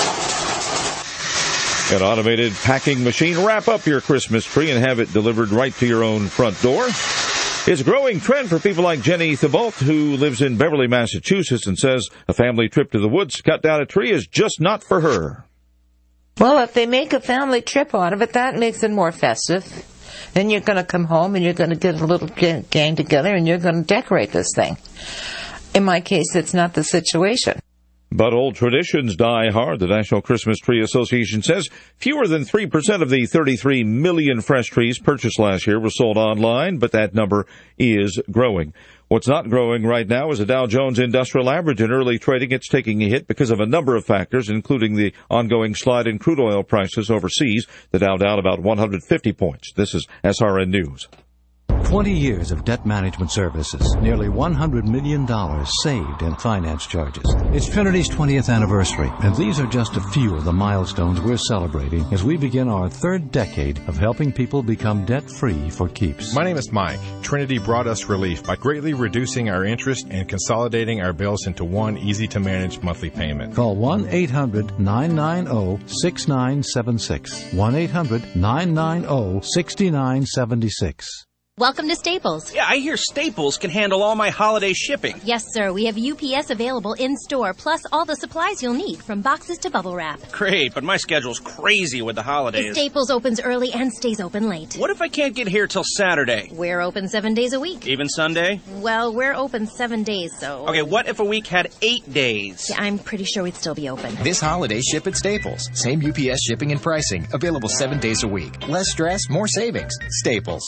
an automated packing machine? Wrap up your Christmas tree and have it delivered right to your own front door. It's a growing trend for people like Jenny Thibault, who lives in Beverly, Massachusetts, and says a family trip to the woods to cut down a tree is just not for her. Well, if they make a family trip out of it, that makes it more festive. Then you're going to come home and you're going to get a little gang together and you're going to decorate this thing. In my case, it's not the situation. But old traditions die hard. The National Christmas Tree Association says fewer than three percent of the thirty-three million fresh trees purchased last year were sold online, but that number is growing. What's not growing right now is the Dow Jones Industrial Average. In early trading, it's taking a hit because of a number of factors, including the ongoing slide in crude oil prices overseas. The Dow down about one hundred fifty points. This is S R N News. twenty years of debt management services, nearly one hundred million dollars saved in finance charges. It's Trinity's twentieth anniversary, and these are just a few of the milestones we're celebrating as we begin our third decade of helping people become debt-free for keeps. My name is Mike. Trinity brought us relief by greatly reducing our interest and consolidating our bills into one easy-to-manage monthly payment. Call one eight hundred nine nine zero six nine seven six. one eight hundred nine nine zero six nine seven six. Welcome to Staples. Yeah, I hear Staples can handle all my holiday shipping. Yes, sir. We have U P S available in-store, plus all the supplies you'll need, from boxes to bubble wrap. Great, but my schedule's crazy with the holidays. Staples opens early and stays open late. What if I can't get here till Saturday? We're open seven days a week. Even Sunday? Well, we're open seven days, so... Okay, what if a week had eight days? Yeah, I'm pretty sure we'd still be open. This holiday, ship at Staples. Same U P S shipping and pricing. Available seven days a week. Less stress, more savings. Staples.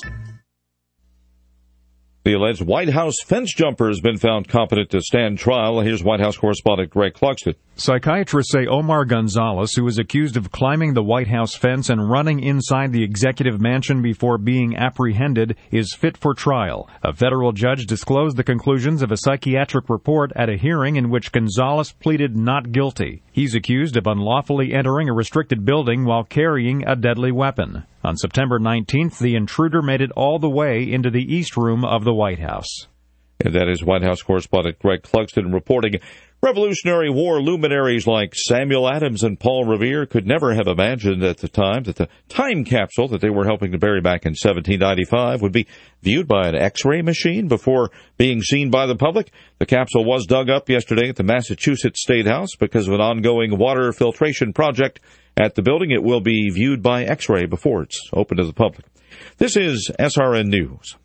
The alleged White House fence jumper has been found competent to stand trial. Here's White House correspondent Greg Clugston. Psychiatrists say Omar Gonzalez, who is accused of climbing the White House fence and running inside the executive mansion before being apprehended, is fit for trial. A federal judge disclosed the conclusions of a psychiatric report at a hearing in which Gonzalez pleaded not guilty. He's accused of unlawfully entering a restricted building while carrying a deadly weapon. On September nineteenth, the intruder made it all the way into the East Room of the White House. And that is White House correspondent Greg Clugston reporting. Revolutionary War luminaries like Samuel Adams and Paul Revere could never have imagined at the time that the time capsule that they were helping to bury back in seventeen ninety-five would be viewed by an X-ray machine before being seen by the public. The capsule was dug up yesterday at the Massachusetts State House because of an ongoing water filtration project at the building. It will be viewed by X-ray before it's open to the public. This is S R N News.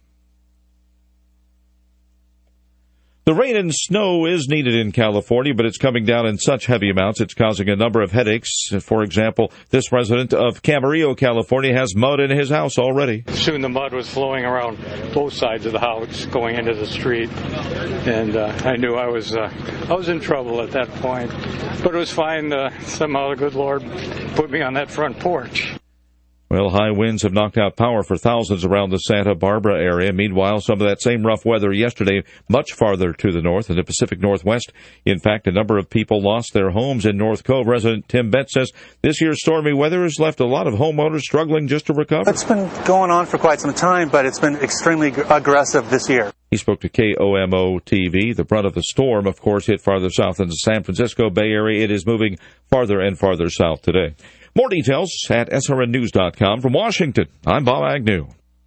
The rain and snow is needed in California, but it's coming down in such heavy amounts it's causing a number of headaches. For example, this resident of Camarillo, California, has mud in his house already. Soon the mud was flowing around both sides of the house, going into the street, and uh, I knew I was uh, I was in trouble at that point. But it was fine. Uh, somehow the good Lord put me on that front porch. Well, high winds have knocked out power for thousands around the Santa Barbara area. Meanwhile, some of that same rough weather yesterday much farther to the north in the Pacific Northwest. In fact, a number of people lost their homes in North Cove. Resident Tim Betts says this year's stormy weather has left a lot of homeowners struggling just to recover. It's been going on for quite some time, but it's been extremely aggressive this year. He spoke to K O M O T V. The brunt of the storm, of course, hit farther south in the San Francisco Bay Area. It is moving farther and farther south today. More details at S R N news dot com. From Washington, I'm Bob Agnew.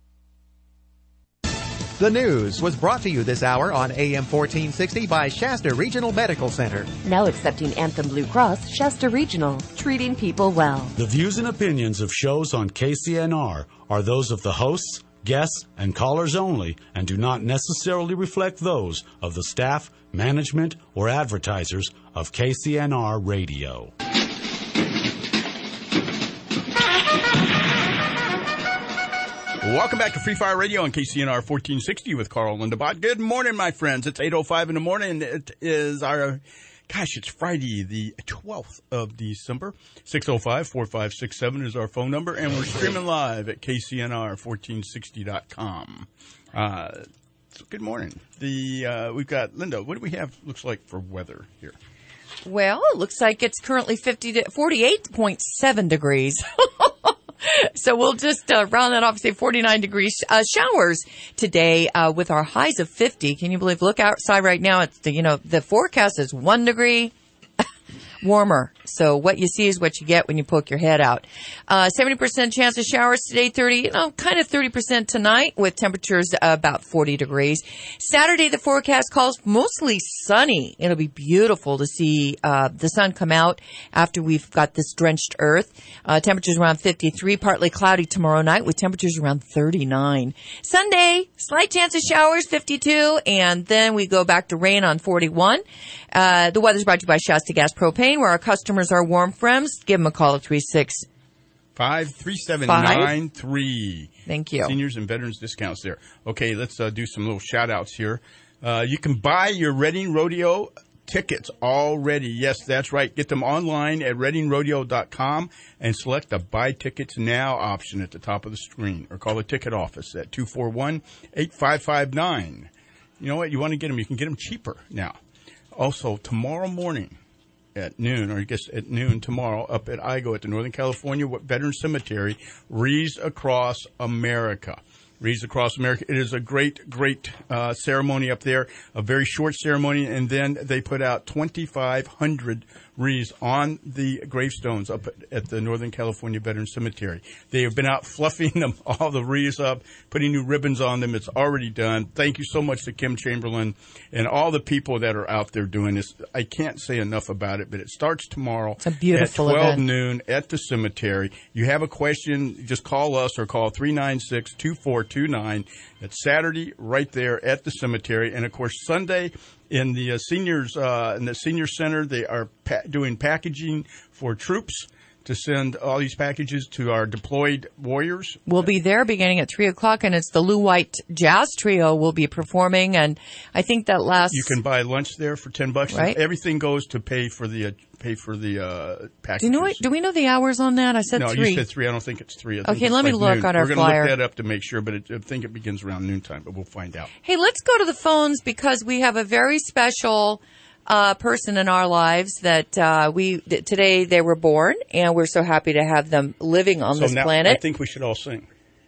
The news was brought to you this hour on A M fourteen sixty by Shasta Regional Medical Center. Now accepting Anthem Blue Cross, Shasta Regional, treating people well. The views and opinions of shows on K C N R are those of the hosts, guests, and callers only, and do not necessarily reflect those of the staff, management, or advertisers of K C N R Radio. Welcome back to Free Fire Radio on K C N R fourteen sixty with Carl Lindebot. Good morning, my friends. It's eight oh five in the morning. It is our, gosh, it's Friday, the twelfth of December. six oh five, four five six seven is our phone number, and we're streaming live at K C N R fourteen sixty dot com. Uh, so good morning. The uh, we've got, Linda, what do we have, looks like, for weather here? Well, it looks like it's currently fifty to forty-eight point seven degrees. So we'll just uh, round that off, say forty-nine degrees. Uh, showers today uh, with our highs of fifty. Can you believe? Look outside right now. It's the, you know, the forecast is one degree warmer. So what you see is what you get when you poke your head out. Uh, seventy percent chance of showers today, thirty, you know, kind of thirty percent tonight with temperatures about forty degrees. Saturday, the forecast calls mostly sunny. It'll be beautiful to see uh, the sun come out after we've got this drenched earth. Uh, temperatures around fifty-three, partly cloudy tomorrow night with temperatures around thirty-nine. Sunday, slight chance of showers, fifty-two, and then we go back to rain on forty-one. Uh, the weather's brought to you by Shasta Gas Propane, where our customers are warm friends. Give them a call at three six five three seven nine three. Thank you. Seniors and veterans discounts there. Okay, let's uh, do some little shout outs here. Uh, you can buy your Reading Rodeo tickets already. Yes, that's right. Get them online at reading rodeo dot com and select the Buy Tickets Now option at the top of the screen, or call the ticket office at two four one, eight five five nine. You know what? You want to get them, you can get them cheaper now. Also, tomorrow morning at noon, or I guess at noon tomorrow, up at I G O at the Northern California Veterans Cemetery, Wreaths Across America. Wreaths Across America. It is a great, great uh, ceremony up there, a very short ceremony, and then they put out twenty-five hundred wreaths on the gravestones up at, at the Northern California Veterans Cemetery. They have been out fluffing them, all the wreaths up, putting new ribbons on them. It's already done. Thank you so much to Kim Chamberlain and all the people that are out there doing this. I can't say enough about it, but it starts tomorrow it's a beautiful at twelve event. noon at the cemetery. You have a question, just call us or call three nine six, two four two nine. It's Saturday right there at the cemetery. And, of course, Sunday in the uh, seniors uh, in the senior center, they are pa- doing packaging for troops to send all these packages to our deployed warriors. We'll be there beginning at three o'clock, and it's the Lou White Jazz Trio will be performing. And I think that last... You can buy lunch there for ten bucks. Right. Everything goes to pay for the... Uh, pay for the uh, packages. Do you know? Do we know the hours on that? I said no, three. No, you said three. I don't think it's three. I think okay, it's let like me look noon. on our We're flyer. We're going to look that up to make sure, but it, I think it begins around noontime, but we'll find out. Hey, let's go to the phones because we have a very special uh, person in our lives that uh, we that today they were born, and we're so happy to have them living on so this now planet. I think we should all sing.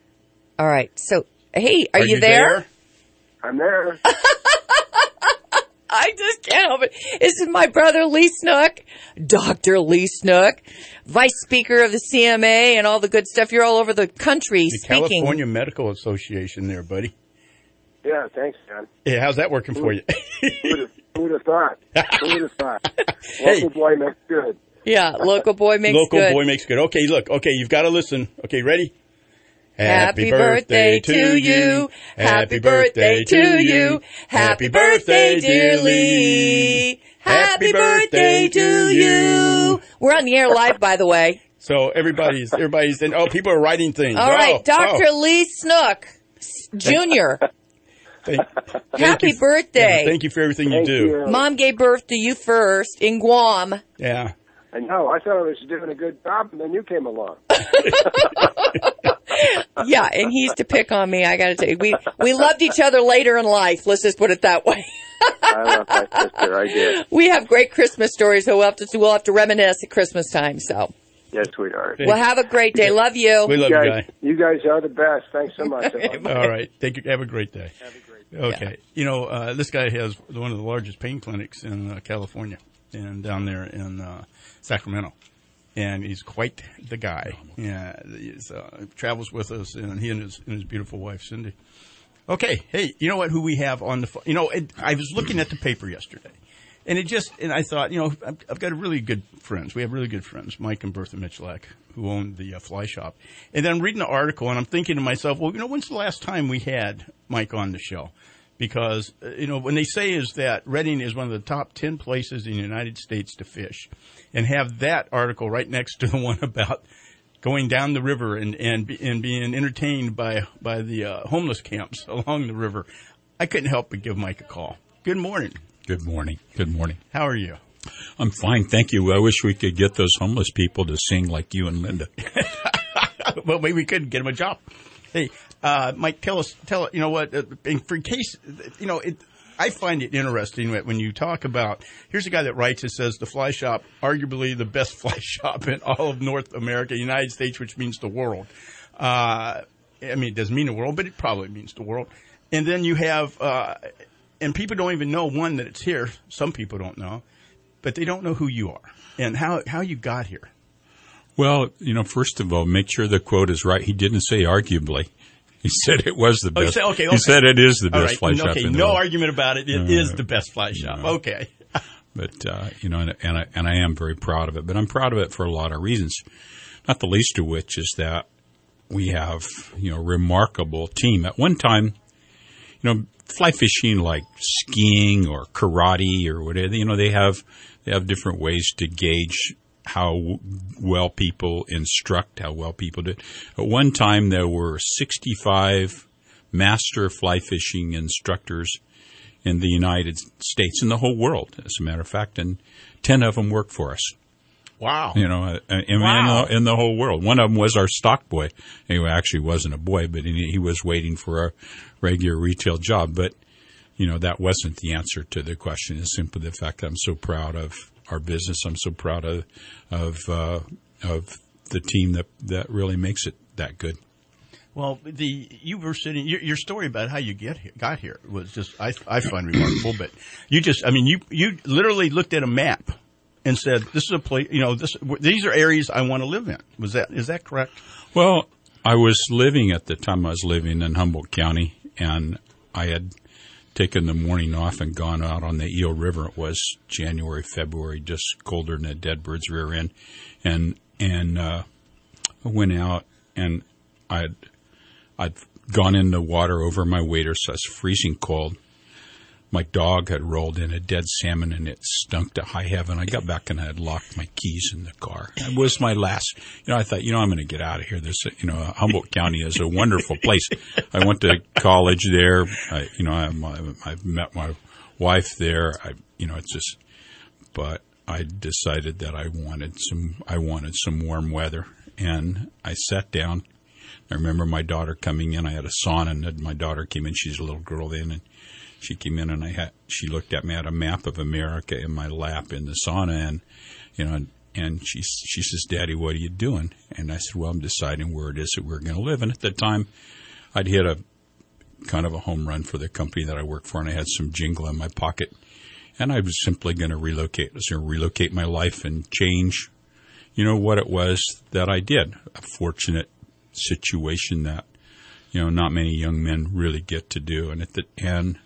All right. So, hey, are, are you, you there? there? I'm there. I just can't help it. This is my brother, Lee Snook, Doctor Lee Snook, Vice Speaker of the C M A and all the good stuff. You're all over the country the speaking. California Medical Association there, buddy. Yeah, thanks, John. Yeah, how's that working for you? Who would have thought? Who would have thought? Local boy makes good. Yeah, local boy makes local good. Local boy makes good. Okay, look. Okay, you've got to listen. Okay, ready? Happy birthday to you. Happy birthday to you. Happy birthday, dear Lee. Happy birthday to you. We're on the air live, by the way. So everybody's, everybody's, and oh, people are writing things. All right, oh, Doctor Oh. Lee Snook, Junior Thank, thank Happy you. birthday. Yeah, thank you for everything Thank you do. you. Mom gave birth to you first in Guam. Yeah. I know. I thought I was doing a good job, and then you came along. Yeah, and he used to pick on me. I got to tell you, we we loved each other later in life. Let's just put it that way. I love my sister. I did. We have great Christmas stories, so we'll have to we'll have to reminisce at Christmas time. So, Yes, sweetheart. well, have a great day. Love you. We love you you, guys, guy. you guys are the best. Thanks so much. All right. Thank you. Have a great day. Have a great day. Okay. Yeah. You know, uh, this guy has one of the largest pain clinics in uh, California and down there in uh, Sacramento. And he's quite the guy. Yeah, he uh, travels with us, and he and his, and his beautiful wife, Cindy. Okay, hey, you know what? Who we have on the phone? You know, it, I was looking at the paper yesterday, and it just, and I thought, you know, I've, I've got really good friends. We have really good friends, Mike and Bertha Michalak, who own the uh, Fly Shop. And then I'm reading the article, and I'm thinking to myself, well, you know, when's the last time we had Mike on the show? Because, uh, you know, when they say is that Redding is one of the top ten places in the United States to fish, and have that article right next to the one about going down the river and and, and being entertained by by the uh, homeless camps along the river, I couldn't help but give Mike a call. Good morning. Good morning. Good morning. How are you? I'm fine, thank you. I wish we could get those homeless people to sing like you and Linda. Well, maybe we could get them a job. Hey, uh, Mike, tell us, tell you know what, uh, in, for case, you know, it, I find it interesting that when you talk about, here's a guy that writes, it says the Fly Shop, arguably the best fly shop in all of North America, United States, which means the world. Uh, I mean, it doesn't mean the world, but it probably means the world. And then you have, uh, and people don't even know, one, that it's here. Some people don't know, but they don't know who you are and how, how you got here. Well, you know, first of all, make sure the quote is right. He didn't say arguably. He said it was the Oh, he best. said, okay, okay. He said it is the All best right. fly okay, shop Okay, in the no world. argument about it. It Uh, is the best fly shop. no. Okay. But, uh, you know, and, and, I, and I am very proud of it. But I'm proud of it for a lot of reasons, not the least of which is that we have, you know, a remarkable team. At one time, you know, fly fishing like skiing or karate or whatever, you know, they have they have different ways to gauge how well people instruct, how well people do. At one time, there were sixty-five master fly fishing instructors in the United States, in the whole world, as a matter of fact, and ten of them worked for us. Wow. You know, I mean, Wow. in, the, in the whole world. One of them was our stock boy. He actually wasn't a boy, but he, he was waiting for a regular retail job. But, you know, that wasn't the answer to the question. It's simply the fact that I'm so proud of our business. I'm so proud of of uh, of the team that, that really makes it that good. Well, the you were sitting. Your, your story about how you get here, got here was just I I find remarkable. But you just, I mean, you you literally looked at a map and said, "This is a place. You know, this these are areas I want to live in." Was that is that correct? Well, I was living at the time. I was living in Humboldt County, and I had taken the morning off and gone out on the Eel River. It was January, February, just colder than a dead bird's rear end, and and uh, I went out and I'd. I'd gone in the water over my wader, so I was freezing cold. My dog had rolled in a dead salmon, and it stunk to high heaven. I got back, and I had locked my keys in the car. It was my last. You know, I thought, you know, I'm going to get out of here. This, you know, Humboldt County is a wonderful place. I went to college there. I, you know, I, I've met my wife there. I, you know, it's just. But I decided that I wanted some. I wanted some warm weather, and I sat down. I remember my daughter coming in. I had a sauna, and my daughter came in. She's a little girl then, and she came in, and I had. She looked at me. I had a map of America in my lap in the sauna, and you know, and she she says, "Daddy, what are you doing?" And I said, "Well, I'm deciding where it is that we're going to live." And at the time, I'd hit a kind of a home run for the company that I worked for, and I had some jingle in my pocket. And I was simply going to relocate. I was going to relocate my life and change, you know, what it was that I did. A fortunate situation that, you know, not many young men really get to do. And at the end,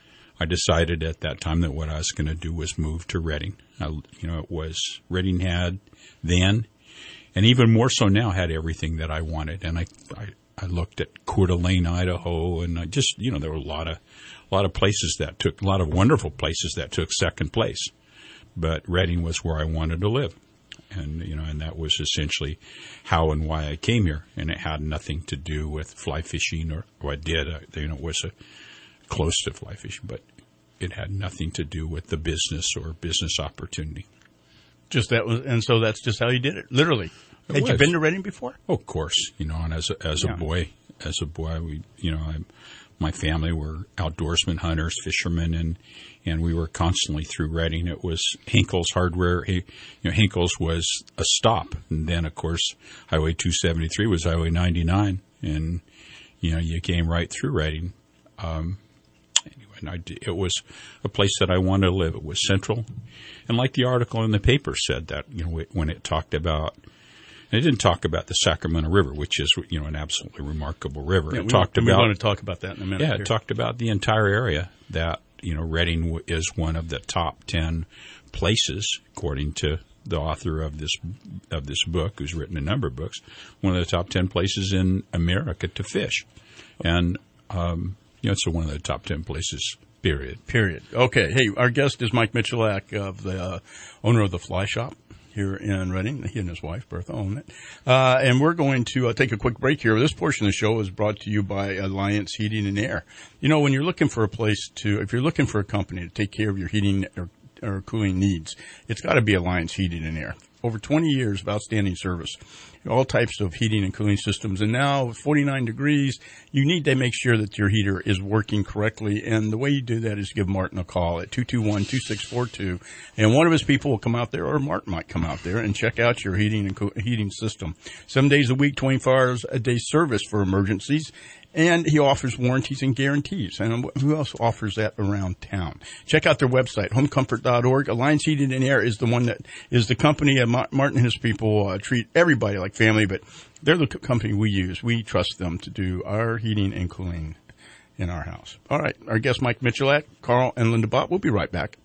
I decided at that time that what I was going to do was move to Redding. I, you know, it was, Redding had then, and even more so now, had everything that I wanted. And I, I, I looked at Coeur d'Alene, Idaho, and I just, you know, there were a lot of, a lot of places that took, a lot of wonderful places that took second place. But Redding was where I wanted to live. And, you know, and that was essentially how and why I came here. And it had nothing to do with fly fishing or, or I did, uh, you know, it was a, close to fly fishing, but it had nothing to do with the business or business opportunity. Just that was, and so that's just how you did it, literally. It Had was. you been to Redding before? Oh, of course, you know, and as a, as Yeah. a boy, as a boy, we, you know, I, my family were outdoorsmen, hunters, fishermen, and and we were constantly through Redding. It was Hinkle's Hardware. He, you know, Hinkle's was a stop, and then of course Highway two seventy-three was Highway ninety-nine, and you know, you came right through Redding. Um, anyway, and I, it was a place that I wanted to live. It was central, and like the article in the paper said that, you know, when it talked about. And it didn't talk about the Sacramento River, which is, you know, an absolutely remarkable river. Yeah, it we, talked we about. want to talk about that in a minute. Yeah, here. it talked about the entire area that, you know, Redding w- is one of the top ten places, according to the author of this of this book, who's written a number of books, one of the top ten places in America to fish, and um, you know, it's one of the top ten places. Period. Period. Okay. Hey, our guest is Mike Michalak, of the uh, owner of the Fly Shop here in Redding. He and his wife, Bertha, own it. Uh, and we're going to uh, take a quick break here. This portion of the show is brought to you by Alliance Heating and Air. You know, when you're looking for a place to, if you're looking for a company to take care of your heating or, or cooling needs, it's got to be Alliance Heating and Air. Over twenty years of outstanding service, all types of heating and cooling systems. And now, forty-nine degrees, you need to make sure that your heater is working correctly. And the way you do that is give Martin a call at two two one, two six four two. And one of his people will come out there, or Martin might come out there and check out your heating and co- heating system. Seven days a week, twenty-four hours a day service for emergencies. And he offers warranties and guarantees. And who else offers that around town? Check out their website, home comfort dot org. Alliance Heating and Air is the one that is the company. Uh, Martin and his people uh, treat everybody like family, but they're the company we use. We trust them to do our heating and cooling in our house. All right. Our guest, Mike Michalak, Carl and Linda Bott. We'll be right back.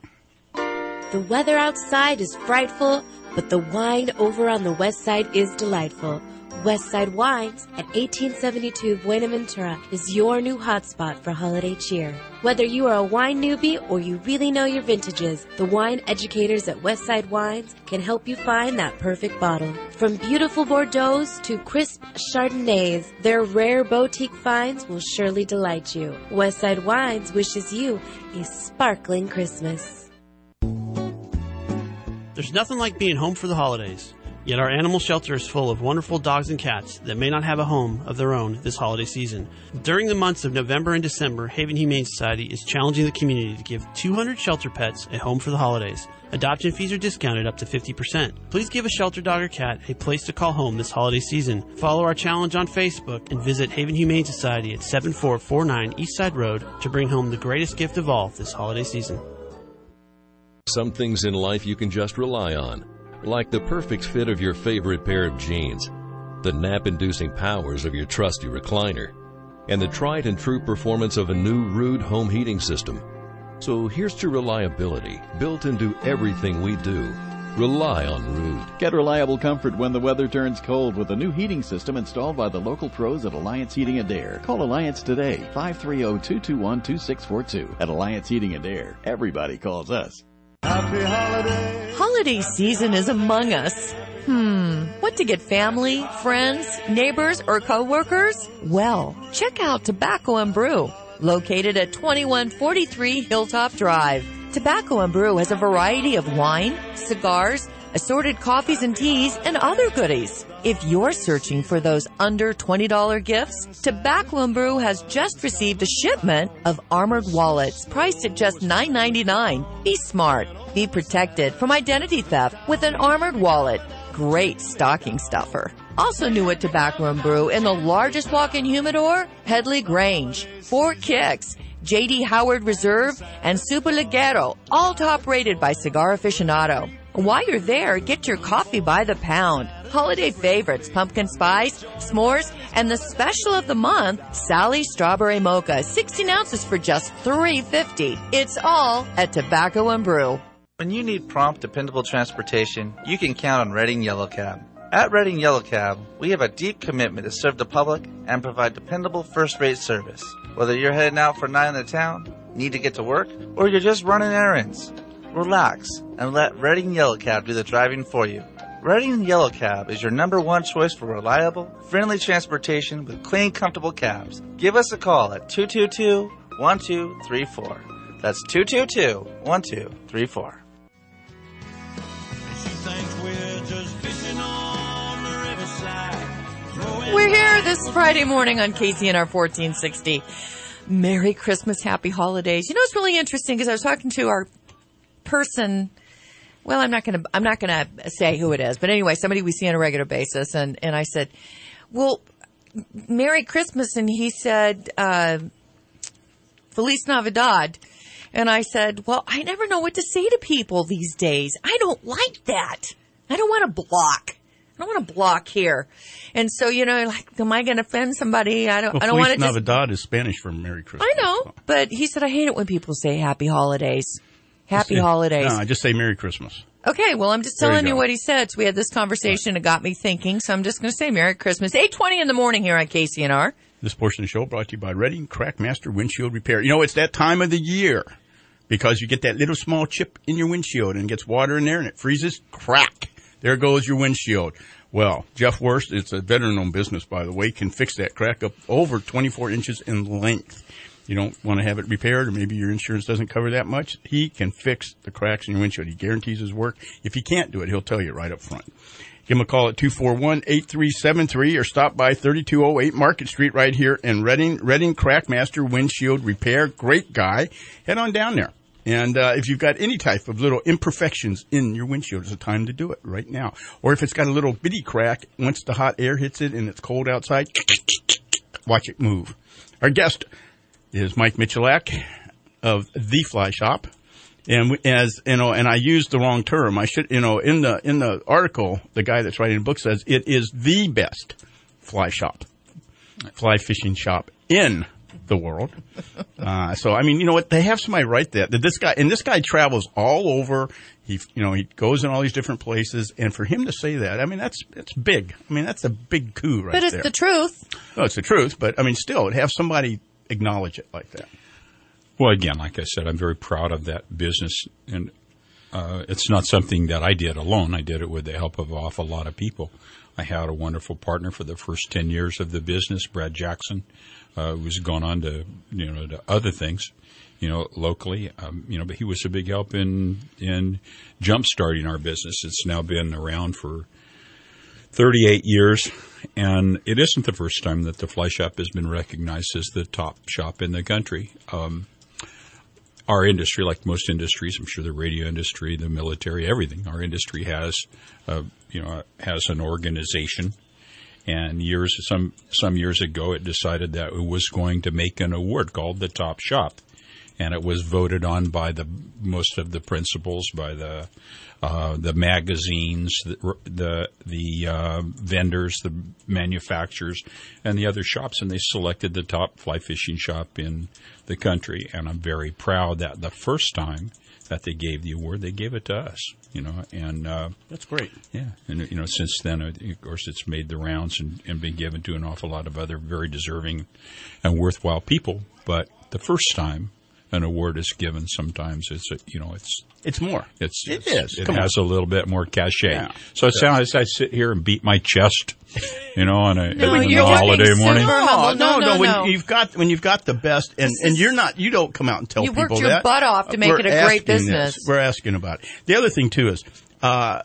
The weather outside is frightful, but the wine over on the west side is delightful. Westside Wines at eighteen seventy-two Buenaventura is your new hotspot for holiday cheer. Whether you are a wine newbie or you really know your vintages, the wine educators at Westside Wines can help you find that perfect bottle. From beautiful Bordeaux's to crisp Chardonnays, their rare boutique finds will surely delight you. Westside Wines wishes you a sparkling Christmas. There's nothing like being home for the holidays. Yet our animal shelter is full of wonderful dogs and cats that may not have a home of their own this holiday season. During the months of November and December, Haven Humane Society is challenging the community to give two hundred shelter pets a home for the holidays. Adoption fees are discounted up to fifty percent. Please give a shelter dog or cat a place to call home this holiday season. Follow our challenge on Facebook and visit Haven Humane Society at seven four four nine Eastside Road to bring home the greatest gift of all this holiday season. Some things in life you can just rely on, like the perfect fit of your favorite pair of jeans, the nap-inducing powers of your trusty recliner, and the tried and true performance of a new Ruud home heating system. So here's to reliability, built into everything we do. Rely on Ruud. Get reliable comfort when the weather turns cold with a new heating system installed by the local pros at Alliance Heating and Air. Call Alliance today, five three zero, two two one, two six four two. At Alliance Heating and Air, everybody calls us. Happy holidays. Holiday season is among us. Hmm, what to get family, friends, neighbors, or coworkers? Well, check out Tobacco and Brew, located at twenty-one forty-three Hilltop Drive. Tobacco and Brew has a variety of wine, cigars, assorted coffees and teas, and other goodies. If you're searching for those under twenty dollars gifts, Tobacco and Brew has just received a shipment of armored wallets priced at just nine ninety-nine. Be smart. Be protected from identity theft with an armored wallet. Great stocking stuffer. Also new at Tobacco and Brew in the largest walk-in humidor, Headley Grange, Fort Kicks, J D Howard Reserve, and Super Ligero, all top-rated by Cigar Aficionado. While you're there, get your coffee by the pound. Holiday favorites, pumpkin spice, s'mores, and the special of the month, Sally's Strawberry Mocha, sixteen ounces for just three fifty. It's all at Tobacco and Brew. When you need prompt, dependable transportation, you can count on Reading Yellow Cab. At Reading Yellow Cab, we have a deep commitment to serve the public and provide dependable first-rate service. Whether you're heading out for a night in the town, need to get to work, or you're just running errands, relax and let Reading Yellow Cab do the driving for you. Reading Yellow Cab is your number one choice for reliable, friendly transportation with clean, comfortable cabs. Give us a call at two two two, one two three four. That's two two two, one two three four. We're here this Friday morning on K C N R fourteen sixty. Merry Christmas, Happy Holidays. You know, it's really interesting because I was talking to our person. Well, I'm not going to, I'm not going to say who it is, but anyway, somebody we see on a regular basis. And, and I said, well, Merry Christmas. And he said, uh, Feliz Navidad. And I said, well, I never know what to say to people these days. I don't like that. I don't want to block. I don't want to block here. And so, you know, like, am I going to offend somebody? I don't, well, I don't want to. Feliz Navidad is Spanish for Merry Christmas. I know, but he said, I hate it when people say Happy Holidays. Happy just, holidays. No, I just say Merry Christmas. Okay, well, I'm just There telling you you, go. what he said. So we had this conversation. It got me thinking. So I'm just going to say Merry Christmas. eight twenty in the morning here on K C N R. This portion of the show brought to you by Reading Crackmaster Windshield Repair. You know, it's that time of the year because you get that little small chip in your windshield and it gets water in there and it freezes. Crack. There goes your windshield. Well, Jeff Wurst, it's a veteran-owned business, by the way, can fix that crack up over twenty-four inches in length. You don't want to have it repaired, or maybe your insurance doesn't cover that much. He can fix the cracks in your windshield. He guarantees his work. If he can't do it, he'll tell you right up front. Give him a call at two four one, eight three seven three or stop by thirty-two oh eight Market Street right here in Reading. Reading Crackmaster Windshield Repair. Great guy. Head on down there. And uh, if you've got any type of little imperfections in your windshield, it's the time to do it right now. Or if it's got a little bitty crack, once the hot air hits it and it's cold outside, watch it move. Our guest is Mike Michalak of The Fly Shop. And as, you know, and I used the wrong term. I should, you know, in the, in the article, the guy that's writing the book says it is the best fly shop, fly fishing shop in the world. Uh, so, I mean, you know what? They have somebody write that. That this guy, and this guy travels all over. He, you know, he goes in all these different places. And for him to say that, I mean, that's, that's big. I mean, that's a big coup right there. But it's there. the truth. No, it's the truth. But, I mean, still, to have somebody acknowledge it like that. Well, again, like I said, I'm very proud of that business. And uh, it's not something that I did alone. I did it with the help of an awful lot of people. I had a wonderful partner for the first ten years of the business, Brad Jackson, uh, who's gone on to, you know, to other things, you know, locally. Um, you know, but he was a big help in, in jump-starting our business. It's now been around for thirty-eight years, and it isn't the first time that the Fly Shop has been recognized as the top shop in the country. Um, our industry, like most industries, I'm sure the radio industry, the military, everything, our industry has, uh, you know, has an organization. And years, some some years ago, it decided that it was going to make an award called the Top Shop, and it was voted on by the most of the principals, by the uh, the magazines, the the, the uh, vendors, the manufacturers, and the other shops, and they selected the top fly fishing shop in the country. And I'm very proud that the first time that they gave the award, they gave it to us. You know, and uh, that's great. Yeah, and you know, since then, of course, it's made the rounds and, and been given to an awful lot of other very deserving and worthwhile people. But the first time an award is given, sometimes it's a, you know, it's it's more. It's it it's, is. It Come has on. a little bit more cachet. Yeah. So it sounds as I sit here and beat my chest, you know, on a, No, on a you're holiday working morning. super humble. No, no, no, no. When no. you've got when you've got the best, and, and you're not, you don't come out and tell You people worked your that. butt off to make We're it a great asking this. business. We're asking about it. The other thing too is uh,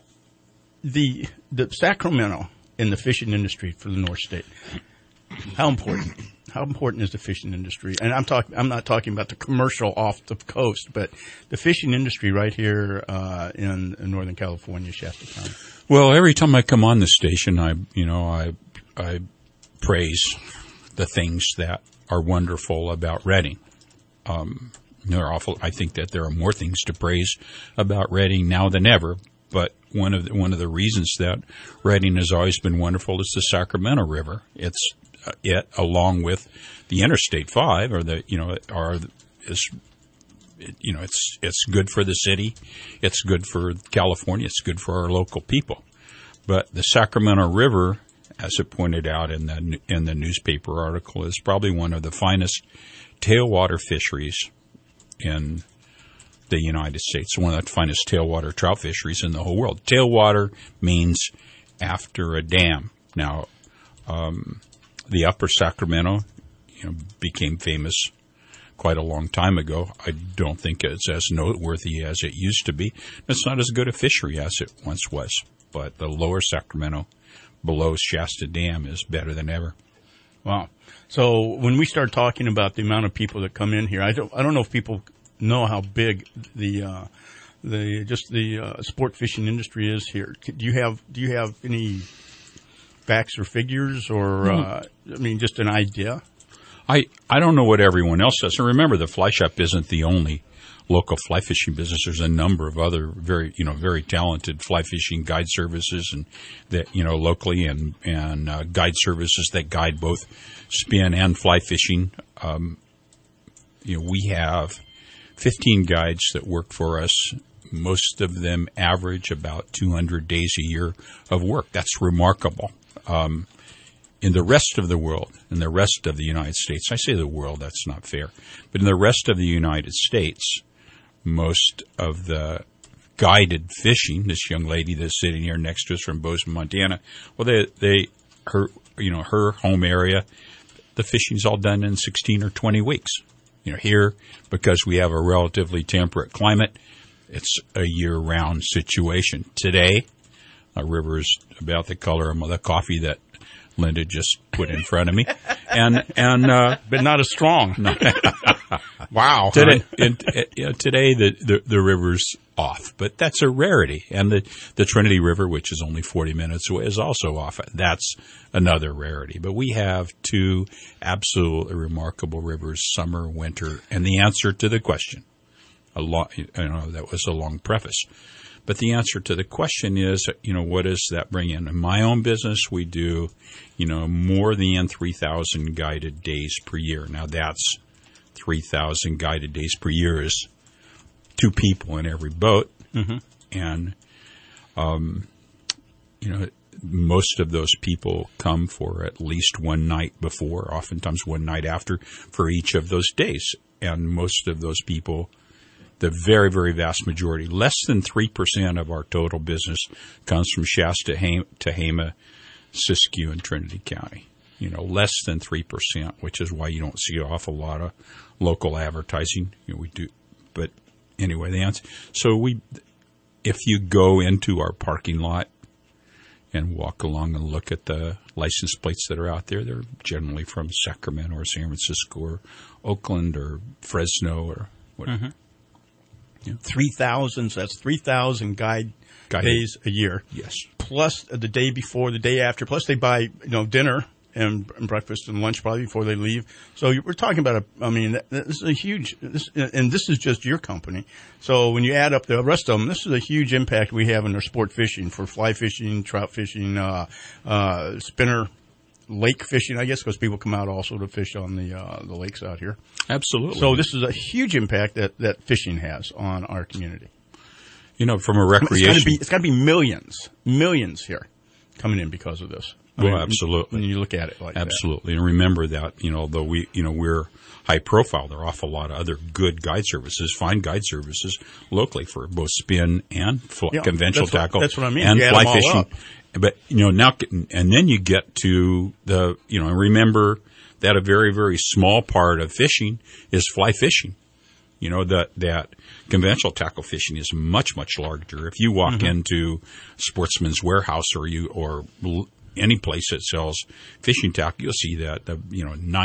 the the Sacramento in the fishing industry for the North State. How important? how important is the fishing industry? And I'm talking, I'm not talking about the commercial off the coast, but the fishing industry right here uh, in, in Northern California, Shasta County. Well, every time I come on the station, I, you know, I, I praise the things that are wonderful about Redding. Um, they're awful. I think that there are more things to praise about Redding now than ever. But one of the, one of the reasons that Redding has always been wonderful is the Sacramento River. It's uh, it, along with the Interstate Five, or the you know, are is it, you know, it's it's good for the city, it's good for California, it's good for our local people. But the Sacramento River, as it pointed out in the in the newspaper article, is probably one of the finest tailwater fisheries in the United States, one of the finest tailwater trout fisheries in the whole world. Tailwater means after a dam. Now, um, the Upper Sacramento, you know, became famous quite a long time ago. I don't think it's as noteworthy as it used to be. It's not as good a fishery as it once was. But the Lower Sacramento, below Shasta Dam, is better than ever. Wow. So when we start talking about the amount of people that come in here, I don't, I don't know if people know how big the uh, the just the uh, sport fishing industry is here. Do you have do you have any facts or figures, or uh, I mean, just an idea? I I don't know what everyone else does. And remember, the Fly Shop isn't the only local fly fishing business. There's a number of other very you know very talented fly fishing guide services, and that you know locally, and and uh, guide services that guide both spin and fly fishing. Um, you know, we have fifteen guides that work for us. Most of them average about two hundred days a year of work. That's remarkable. Um, in the rest of the world, in the rest of the United States, I say the world, that's not fair, but in the rest of the United States, most of the guided fishing, this young lady that's sitting here next to us from Bozeman, Montana, well, they, they, her, you know, her home area, the fishing's all done in sixteen or twenty weeks. You know, here, because we have a relatively temperate climate, it's a year-round situation. Today, our river is about the color of the coffee that Linda just put in front of me, and and uh, but not as strong. No. Wow. Today, in, you know, today the, the the river's off, but that's a rarity. And the the Trinity River, which is only forty minutes away, is also off. That's another rarity. But we have two absolutely remarkable rivers, summer, winter. And the answer to the question, a long, you know, that was a long preface. But the answer to the question is, you know, what does that bring in? In my own business, we do, you know, more than three thousand guided days per year. Now, that's three thousand guided days per year is two people in every boat. Mm-hmm. And, um, you know, most of those people come for at least one night before, oftentimes one night after, for each of those days. And most of those people, the very, very vast majority, less than three percent of our total business comes from Shasta, Tehama, Siskiyou, and Trinity County. You know, less than three percent, which is why you don't see an awful lot of local advertising. You know, we do, but anyway, the answer. So we, if you go into our parking lot and walk along and look at the license plates that are out there, they're generally from Sacramento or San Francisco or Oakland or Fresno or whatever. Mm-hmm. Yeah. three thousand, so that's three thousand guide, guide days a year. Yes. Plus the day before, the day after. Plus they buy, you know, dinner and, and breakfast and lunch probably before they leave. So we're talking about a, I mean, this is a huge, this, and this is just your company. So when you add up the rest of them, this is a huge impact we have in our sport fishing for fly fishing, trout fishing, uh, uh, spinner, lake fishing, I guess, because people come out also to fish on the uh, the lakes out here. Absolutely. So this is a huge impact that, that fishing has on our community. You know, from a recreation, it's got to be, it's got to be millions, millions here coming in because of this. I well, mean, absolutely. When you look at it like absolutely. that. And remember that, you know, although we, you know, we're high profile, there are an awful lot of other good guide services, fine guide services locally for both spin and fl- yeah, conventional that's what, tackle. That's what I mean. And you fly add them all fishing. Up. But, you know, now, and then you get to the, you know, remember that a very, very small part of fishing is fly fishing. You know, that, that conventional tackle fishing is much, much larger. If you walk mm-hmm. into Sportsman's Warehouse or you, or any place that sells fishing tackle, you'll see that, the, you know, ninety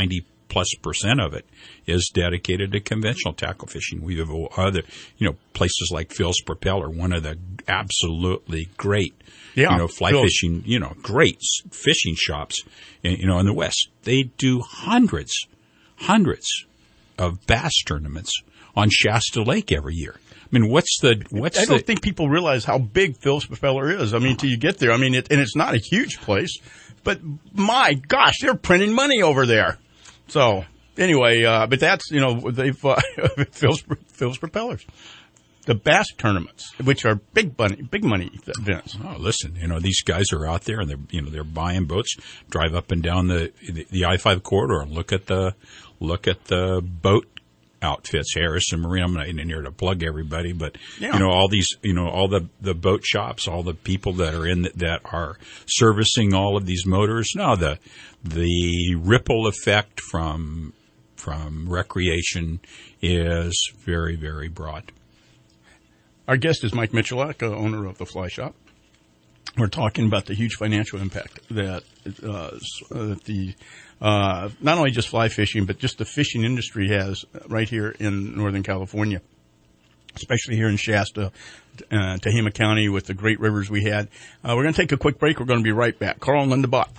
plus percent of it is dedicated to conventional tackle fishing. We have other, you know, places like Phil's Propeller, one of the absolutely great, yeah, you know, fly Phil's. fishing, you know, great fishing shops, in, you know, in the West. They do hundreds, hundreds of bass tournaments on Shasta Lake every year. I mean, what's the, what's I don't the, think people realize how big Phil's Propeller is. I mean, till you get there. I mean, it, and it's not a huge place, but my gosh, they're printing money over there. So anyway, uh, but that's, you know, they've, uh, Phil's, Phil's Propellers. The bass tournaments, which are big money, big money events. Oh, listen, you know, these guys are out there and they're, you know, they're buying boats, drive up and down the, the, the I five corridor and look at the, look at the boat outfits, Harrison Marine. I'm not in here to plug everybody, but Yeah. you know, all these, you know, all the, the boat shops, all the people that are in the, that are servicing all of these motors. No, the, the ripple effect from, from recreation is very, very broad. Our guest is Mike Michalak, uh, owner of the Fly Shop. We're talking about the huge financial impact that uh, that the uh, not only just fly fishing, but just the fishing industry has right here in Northern California, especially here in Shasta, uh, Tehama County, with the great rivers we had. Uh, we're going to take a quick break. We're going to be right back. Carl and Linda Bott.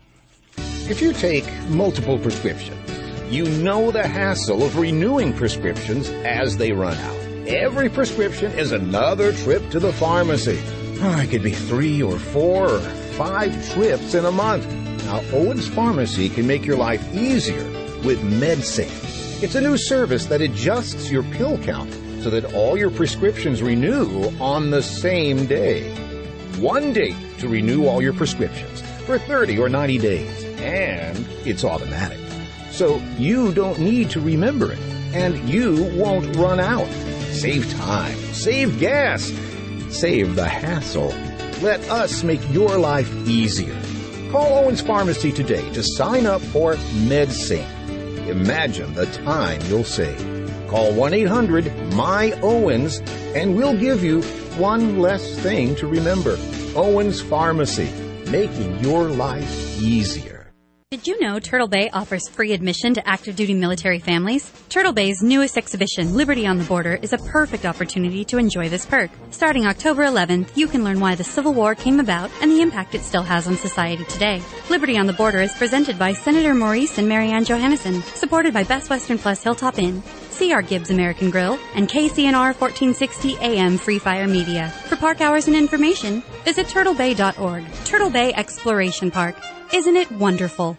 If you take multiple prescriptions, you know the hassle of renewing prescriptions as they run out. Every prescription is another trip to the pharmacy. Oh, it could be three or four or five trips in a month. Now, Owens Pharmacy can make your life easier with MedSync. It's a new service that adjusts your pill count so that all your prescriptions renew on the same day. One date to renew all your prescriptions for thirty or ninety days, and it's automatic. So you don't need to remember it, and you won't run out. Save time, save gas, save the hassle. Let us make your life easier. Call Owens Pharmacy today to sign up for MedSync. Imagine the time you'll save. Call one eight hundred M Y O W E N S and we'll give you one less thing to remember. Owens Pharmacy, making your life easier. Did you know Turtle Bay offers free admission to active duty military families? Turtle Bay's newest exhibition, Liberty on the Border, is a perfect opportunity to enjoy this perk. Starting October eleventh, you can learn why the Civil War came about and the impact it still has on society today. Liberty on the Border is presented by Senator Maurice and Marianne Johannesson, supported by Best Western Plus Hilltop Inn, C R Gibbs American Grill, and K C N R fourteen sixty A M Free Fire Media. For park hours and information, visit turtle bay dot org. Turtle Bay Exploration Park. Isn't it wonderful?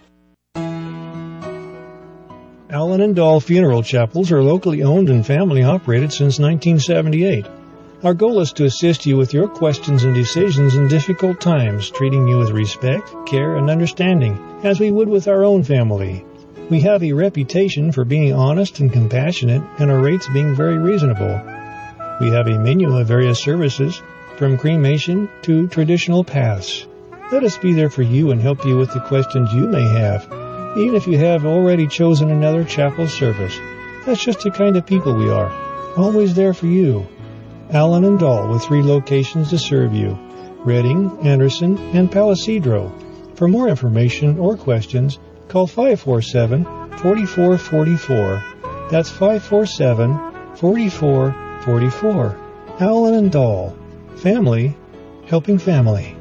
Allen and Dahl Funeral Chapels are locally owned and family operated since nineteen seventy-eight. Our goal is to assist you with your questions and decisions in difficult times, treating you with respect, care, and understanding, as we would with our own family. We have a reputation for being honest and compassionate, and our rates being very reasonable. We have a menu of various services, from cremation to traditional paths. Let us be there for you and help you with the questions you may have, even if you have already chosen another chapel service. That's just the kind of people we are, always there for you. Allen and Dahl, with three locations to serve you, Redding, Anderson, and Palisadro. For more information or questions, call five four seven, four four four four. That's five four seven, four four four four. Allen and Dahl. Family, helping family.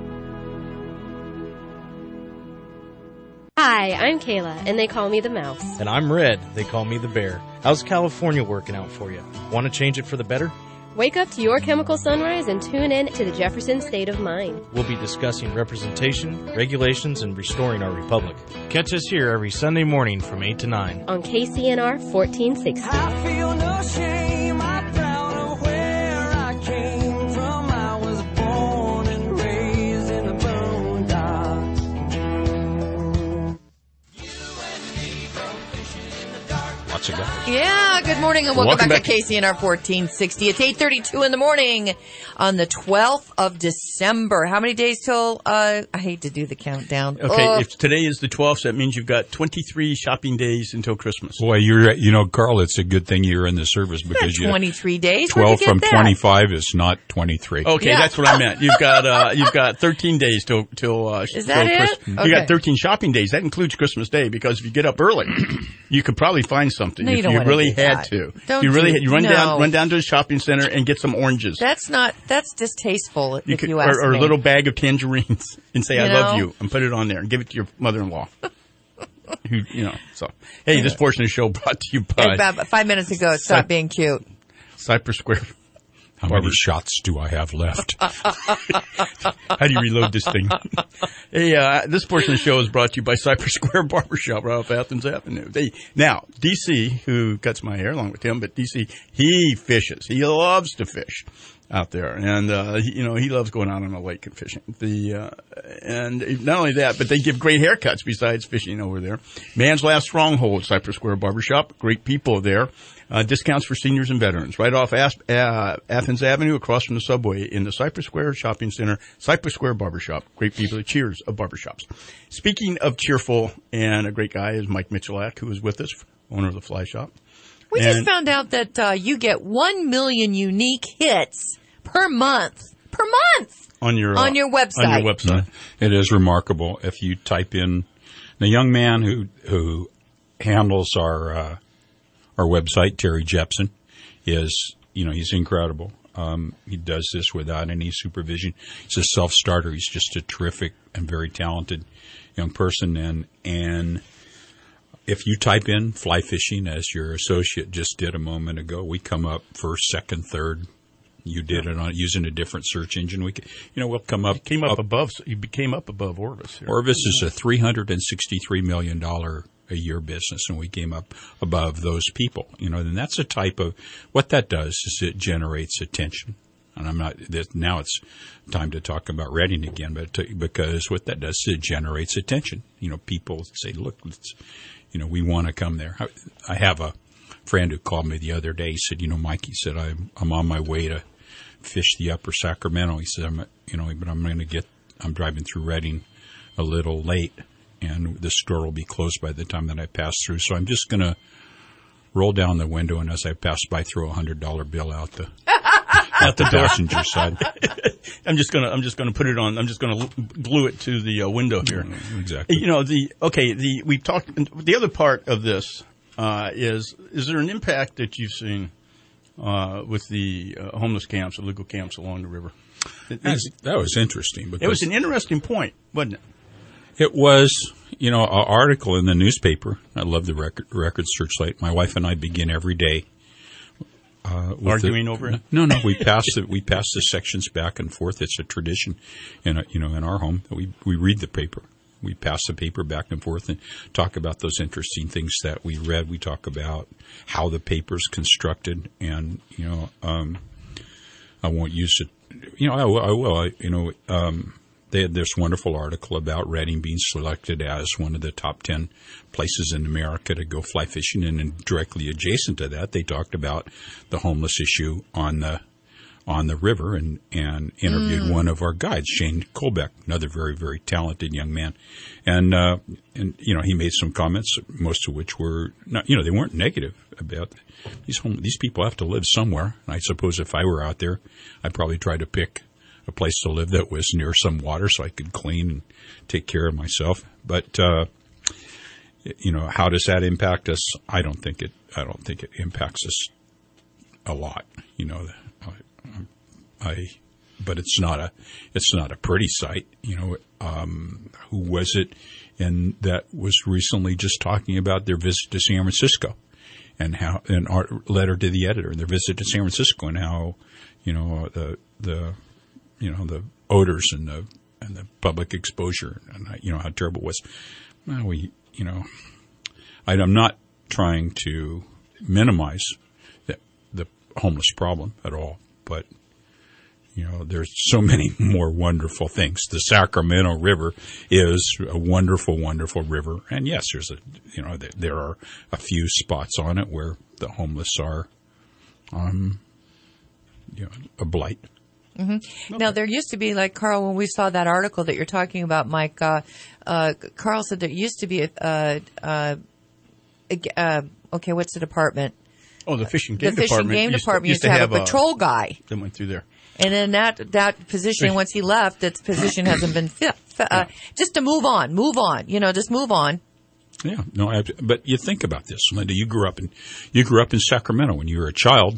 Hi, I'm Kayla, and they call me the Mouse. And I'm Red. They call me the Bear. How's California working out for you? Want to change it for the better? Wake up to your chemical sunrise and tune in to the Jefferson State of Mind. We'll be discussing representation, regulations, and restoring our republic. Catch us here every Sunday morning from eight to nine. On K C N R fourteen sixty. I feel no shame, I'm proud of where I came from. I was born and raised in the boondocks. Lots of guys. Yeah, Good morning and welcome, welcome back, back to K C N R fourteen sixty. It's eight thirty-two in the morning on the twelfth of December. How many days till, uh, I hate to do the countdown. Okay, Ugh. if today is the twelfth, that means you've got twenty-three shopping days until Christmas. Boy, you're, you know, Carl, it's a good thing you're in the service because you twenty-three days? twelve Where'd you from get that? twenty-five is not twenty-three. Okay, Yeah. that's what I meant. You've got, uh, you've got thirteen days till, till, uh, Is that till it? Christmas. Okay. You got thirteen shopping days. That includes Christmas Day because if you get up early, you could probably find something No, you if don't you wanna really do had that. to. Don't you really do- had, you run no. down, run down to the shopping center and get some oranges. That's not, that's distasteful if You you, could, ask or, or me. a little bag of tangerines and say, You I love know? you, and put it on there and give it to your mother-in-law. Who, you know, so. Hey, this portion of the show brought to you by About five minutes ago, stop Cy- being cute. Cypress Square. How many shots do I have left? How do you reload this thing? Hey, uh, this portion of the show is brought to you by Cypress Square Barbershop right off Athens Avenue. They, now, D C, who cuts my hair along with him, but D C, he fishes. He loves to fish out there. And, uh, he, you know, he loves going out on a lake and fishing. The, uh, and not only that, but they give great haircuts besides fishing over there. Man's Last Stronghold, Cypress Square Barbershop. Great people there. Uh, discounts for seniors and veterans. Right off As- uh, Athens Avenue, across from the subway in the Cypress Square Shopping Center. Cypress Square Barbershop. Great people. Cheers of barbershops. Speaking of cheerful and a great guy is Mike Michalak, who is with us, owner of the Fly Shop. We And- just found out that uh, you get one million unique hits per month. Per month! On your, uh, On your website. On your website. It is remarkable. If you type in the young man who who handles our uh, our website, Terry Jepson, is you know he's incredible. Um, he does this without any supervision. He's a self starter. He's just a terrific and very talented young person. And and if you type in fly fishing as your associate just did a moment ago, we come up first, second, third. You did it on using a different search engine. We, you know, we'll come up. You came up, up above. You became up above Orvis. Here. Orvis is a three hundred and sixty-three million dollar a year business, and we came up above those people. You know, and that's a type of what that does is it generates attention. And I'm not now. It's time to talk about Reading again, but to, because what that does is it generates attention. You know, people say, "Look, let's, you know, we want to come there." I, I have a friend who called me the other day. He said, "You know, Mike," he said, "I'm I'm on my way to fish the Upper Sacramento." He said, "I'm you know, but I'm going to get. I'm driving through Reading a little late, and the store will be closed by the time that I pass through. So I'm just going to roll down the window, and as I pass by, throw a hundred dollar bill out the out the passenger side." I'm just gonna I'm just gonna put it on. I'm just gonna glue it to the uh, window here. Exactly. You know the okay. The we've talked. The other part of this uh, is is there an impact that you've seen uh, with the uh, homeless camps, illegal camps along the river? It, That's, that was interesting. Because it was an interesting point, wasn't it? It was, you know, an article in the newspaper. I love the record, record Searchlight. My wife and I begin every day uh, with arguing the, over it. No, no, we pass the we pass the sections back and forth. It's a tradition, in a, you know, in our home. We we read the paper. We pass the paper back and forth and talk about those interesting things that we read. We talk about how the paper's constructed, and you know, um, I won't use it. You know, I will. I will I, you know, um, they had this wonderful article about Reading being selected as one of the top ten places in America to go fly fishing, and then directly adjacent to that, they talked about the homeless issue on the on the river, and, and interviewed mm. one of our guides, Shane Colbeck, another very, very talented young man. And, uh, and, you know, he made some comments, most of which were not, you know, they weren't negative about these home, these people have to live somewhere. And I suppose if I were out there, I'd probably try to pick a place to live that was near some water so I could clean and take care of myself. But, uh, you know, how does that impact us? I don't think it, I don't think it impacts us a lot, you know, I, but it's not a, it's not a pretty sight, you know. Um, who was it, and that was recently just talking about their visit to San Francisco, and how an art letter to the editor, their visit to San Francisco, and how, you know, the the, you know, the odors and the and the public exposure, and you know how terrible it was. Well, we, you know, I, I'm not trying to minimize the the homeless problem at all, but. You know, there's so many more wonderful things. The Sacramento River is a wonderful, wonderful river. And yes, there's a, you know, there are a few spots on it where the homeless are, um, you know, a blight. Mm-hmm. Now, there used to be, like, Carl, when we saw that article that you're talking about, Mike, uh, uh, Carl said there used to be a, uh, uh, a uh, okay, what's the department? Oh, the fishing game the department. The fishing game used department to, used to have, have a patrol guy. That went through there. And then that, that position, once he left, that position hasn't been fit. Uh, just to move on, move on, you know, just move on. Yeah, no, I, but you think about this, Linda. You grew up in, you grew up in Sacramento when you were a child.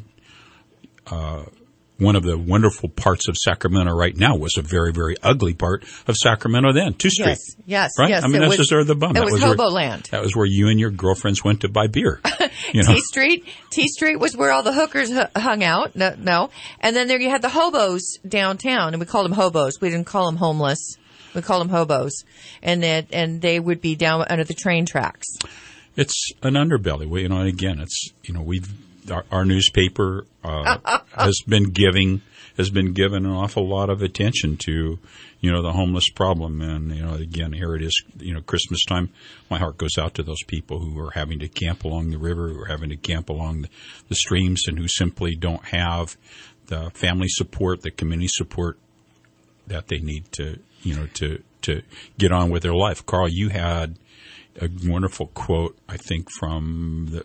Uh, One of the wonderful parts of Sacramento right now was a very, very ugly part of Sacramento then, two Street. Yes, yes, right? yes. I mean, that's was, just the bum. It that was, was Hobo where, Land. That was where you and your girlfriends went to buy beer. You know? T Street, T Street was where all the hookers h- hung out. No, no, and then there you had the hobos downtown, and we called them hobos. We didn't call them homeless. We called them hobos, and that and they would be down under the train tracks. It's an underbelly. We, you know, and again, it's you know we've our, our newspaper uh, has been giving. has been given an awful lot of attention to, you know, the homeless problem. And, you know, again, here it is, you know, Christmas time. My heart goes out to those people who are having to camp along the river, who are having to camp along the, the streams, and who simply don't have the family support, the community support that they need to, you know, to, to get on with their life. Carl, you had a wonderful quote, I think, from the,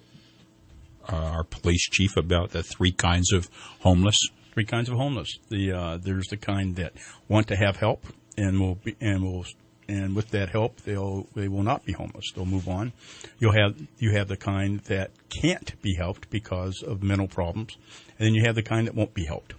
uh, our police chief about the three kinds of homeless. Three kinds of homeless. The uh, there's the kind that want to have help and will be, and will and with that help they'll they will not be homeless. They'll move on. You'll have you have the kind that can't be helped because of mental problems, and then you have the kind that won't be helped.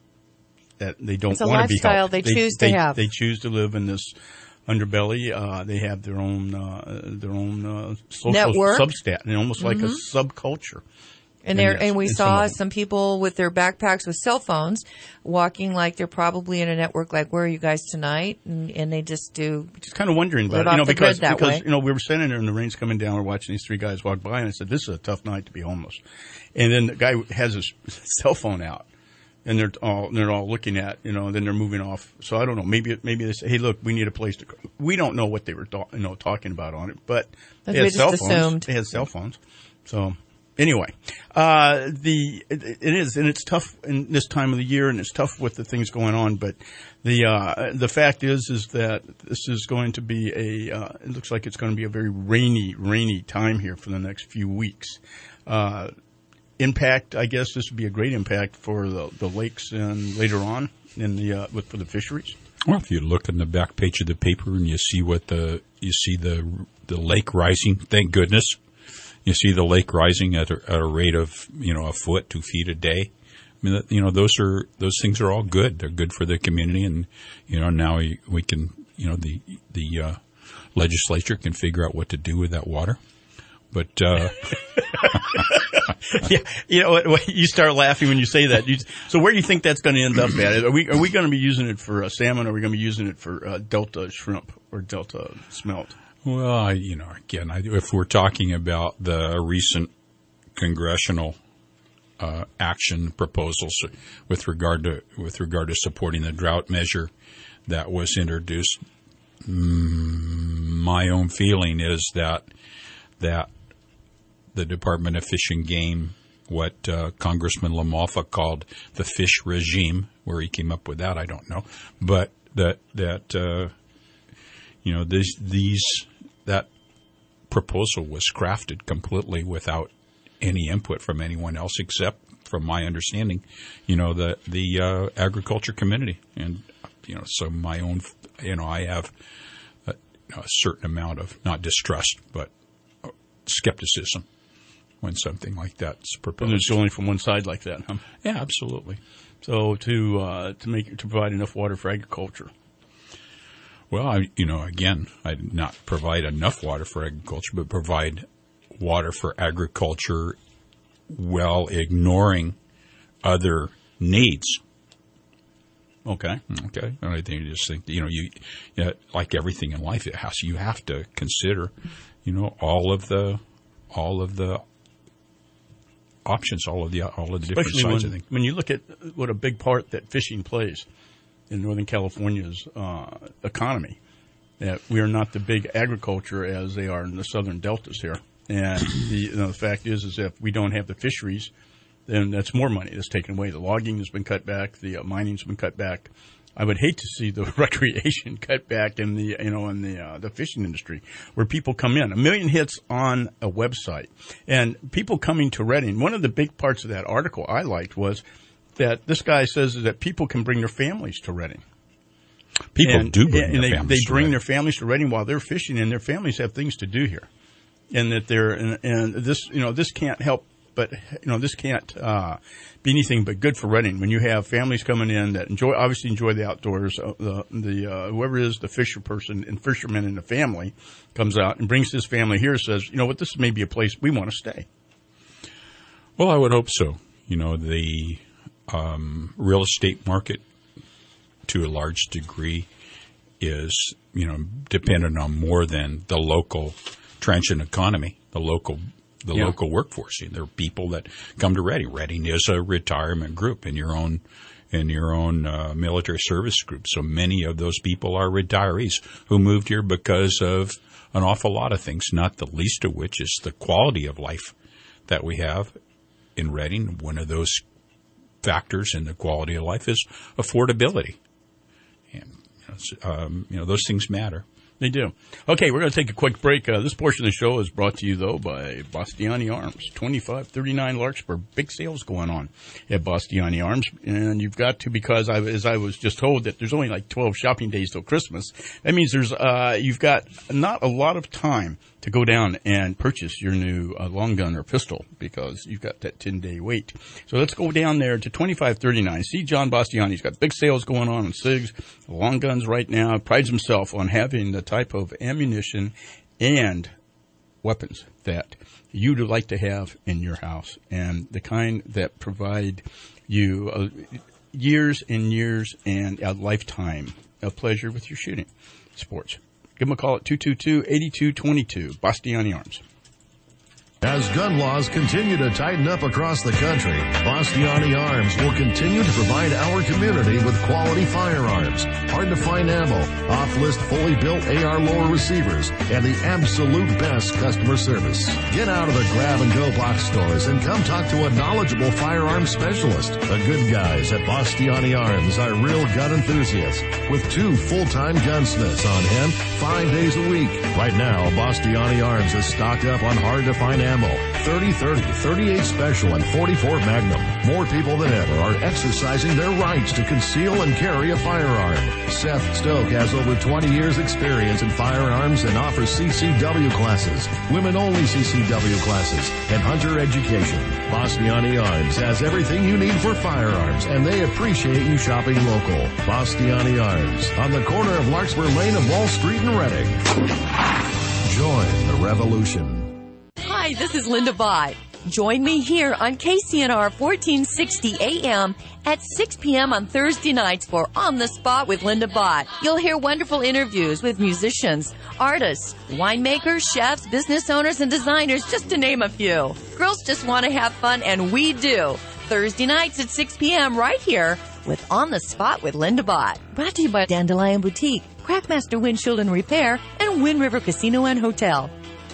That they don't it's a want to be lifestyle helped. they choose to they, have. They choose to live in this underbelly. Uh, they have their own uh, their own uh, social network, substat, and almost like mm-hmm. a subculture. And there, yes, and we and saw some, some people with their backpacks with cell phones walking like they're probably in a network like, where are you guys tonight? And, and they just do. Just kind of wondering about it, you know, because, because, you know, we were standing there and the rain's coming down. We're watching these three guys walk by and I said, this is a tough night to be homeless. And then the guy has his cell phone out and they're all, they're all looking at, you know, and then they're moving off. So I don't know. Maybe, maybe they say, hey, look, we need a place to go. We don't know what they were, you know, talking about on it, but they had cell phones. Assumed. They had cell phones. So. Anyway, uh, the, it, it is, and it's tough in this time of the year, and it's tough with the things going on, but the, uh, the fact is, is that this is going to be a, uh, it looks like it's going to be a very rainy, rainy time here for the next few weeks. Uh, impact, I guess this would be a great impact for the, the lakes and later on in the, uh, with, for the fisheries. Well, if you look in the back page of the paper and you see what the, you see the, the lake rising, thank goodness. You see the lake rising at a, at a rate of, you know, a foot, two feet a day. I mean, you know, those are, those things are all good. They're good for the community. And, you know, now we, we can, you know, the, the, uh, legislature can figure out what to do with that water. But, uh, yeah, you know, you start laughing when you say that. You, so where do you think that's going to end up at? Are we, are we going to be using it for uh, salmon or are we going to be using it for, uh, Delta shrimp or Delta smelt? Well, I, you know, again, I, if we're talking about the recent congressional uh, action proposals with regard to with regard to supporting the drought measure that was introduced, mm, my own feeling is that that the Department of Fish and Game, what uh, Congressman LaMalfa called the fish regime, where he came up with that, I don't know, but that that uh, you know these these. That proposal was crafted completely without any input from anyone else except, from my understanding, you know, the the uh, agriculture community. And, you know, so my own, you know, I have a, a certain amount of, not distrust, but skepticism when something like that's proposed. And it's only from one side like that, huh? Yeah, absolutely. So to uh, to make to provide enough water for agriculture. Well, I, you know, again, I did not provide enough water for agriculture, but provide water for agriculture while ignoring other needs. Okay. Okay. And I think you just think, you know, you, you know, like everything in life, it has, you have to consider, you know, all of the, all of the options, all of the, all of the different Especially sides, when, I think. when you look at what a big part that fishing plays in Northern California's uh, economy, that we are not the big agriculture as they are in the southern deltas here. And the, you know, the fact is, is if we don't have the fisheries, then that's more money that's taken away. The logging has been cut back. The uh, mining's been cut back. I would hate to see the recreation cut back in the, you know, in the uh, the fishing industry, where people come in. A million hits on a website, and people coming to Redding. One of the big parts of that article I liked was that this guy says that people can bring their families to Redding. People and, do bring and their they, families they to bring Redding. their families to Redding while they're fishing, and their families have things to do here, and that they're and, and this, you know, this can't help. But, you know, this can't uh, be anything but good for Redding. When you have families coming in that enjoy, obviously enjoy the outdoors, uh, the, the uh, whoever is the fisher person and fisherman in the family comes out and brings his family here, says, you know what, this may be a place we want to stay. Well, I would hope so. You know, the um, real estate market, to a large degree, is, you know, dependent on more than the local transient economy, the local the Yeah. local workforce. There are people that come to Redding. Redding is a retirement group in your own in your own uh, military service group. So many of those people are retirees who moved here because of an awful lot of things, not the least of which is the quality of life that we have in Redding. One of those factors in the quality of life is affordability. And you know, um, you know those things matter. They do. Okay, we're going to take a quick break. Uh, this portion of the show is brought to you, though, by Bastiani Arms. twenty-five thirty-nine Larkspur. Big sales going on at Bastiani Arms. And you've got to, because I, as I was just told, that there's only like twelve shopping days till Christmas. That means there's uh, you've got not a lot of time to go down and purchase your new uh, long gun or pistol, because you've got that ten-day wait. So let's go down there to twenty-five thirty-nine. See John Bastiani. He's got big sales going on on SIGs, long guns right now. Prides himself on having the type of ammunition and weapons that you'd like to have in your house, and the kind that provide you uh, years and years and a lifetime of pleasure with your shooting sports. Give them a call at two two two, eight two two two, Bastiani Arms. As gun laws continue to tighten up across the country, Bastiani Arms will continue to provide our community with quality firearms, hard-to-find ammo, off-list fully built A R lower receivers, and the absolute best customer service. Get out of the grab-and-go box stores and come talk to a knowledgeable firearms specialist. The good guys at Bastiani Arms are real gun enthusiasts with two full-time gunsmiths on hand five days a week. Right now, Bastiani Arms is stocked up on hard-to-find ammo. thirty thirty, thirty-eight Special, and forty-four Magnum. More people than ever are exercising their rights to conceal and carry a firearm. Seth Stoke has over twenty years experience in firearms and offers C C W classes, women-only C C W classes, and hunter education. Bastiani Arms has everything you need for firearms, and they appreciate you shopping local. Bastiani Arms, on the corner of Larkspur Lane and Wall Street in Redding. Join the revolution. Hi, this is Linda Bott. Join me here on K C N R fourteen sixty A M at six p.m. on Thursday nights for On the Spot with Linda Bott. You'll hear wonderful interviews with musicians, artists, winemakers, chefs, business owners, and designers, just to name a few. Girls just want to have fun, and we do. Thursday nights at six p.m. right here with On the Spot with Linda Bott. Brought to you by Dandelion Boutique, Crackmaster Windshield and Repair, and Wind River Casino and Hotel.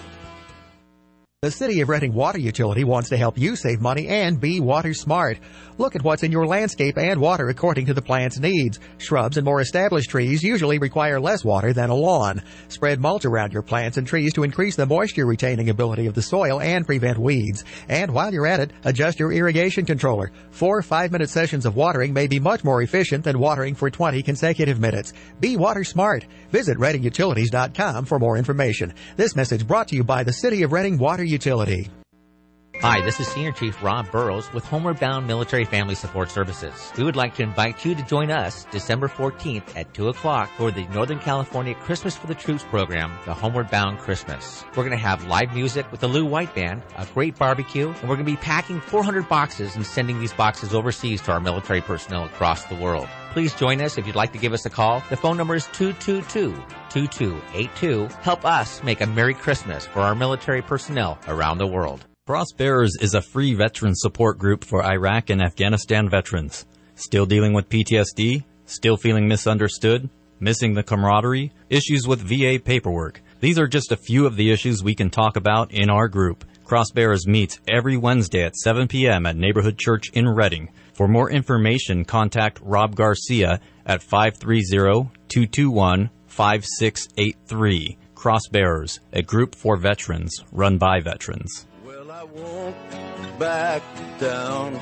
The City of Redding Water Utility wants to help you save money and be water smart. Look at what's in your landscape and water according to the plant's needs. Shrubs and more established trees usually require less water than a lawn. Spread mulch around your plants and trees to increase the moisture retaining ability of the soil and prevent weeds. And while you're at it, adjust your irrigation controller. Four five-minute sessions of watering may be much more efficient than watering for twenty consecutive minutes. Be water smart. Visit redding utilities dot com for more information. This message brought to you by the City of Redding Water Utility. Hi, this is Senior Chief Rob Burrows with Homeward Bound Military Family Support Services. We would like to invite you to join us December fourteenth at two o'clock for the Northern California Christmas for the Troops program, the Homeward Bound Christmas. We're going to have live music with the Lou White Band, a great barbecue, and we're going to be packing four hundred boxes and sending these boxes overseas to our military personnel across the world. Please join us if you'd like to give us a call. The phone number is two two two, two two eight two. Help us make a Merry Christmas for our military personnel around the world. Cross Bearers is a free veteran support group for Iraq and Afghanistan veterans. Still dealing with P T S D? Still feeling misunderstood? Missing the camaraderie? Issues with V A paperwork? These are just a few of the issues we can talk about in our group. Cross Bearers meets every Wednesday at seven p.m. at Neighborhood Church in Reading. For more information, contact Rob Garcia at five three zero, two two one, five six eight three. Cross Bearers, a group for veterans, run by veterans. Well, I won't back down.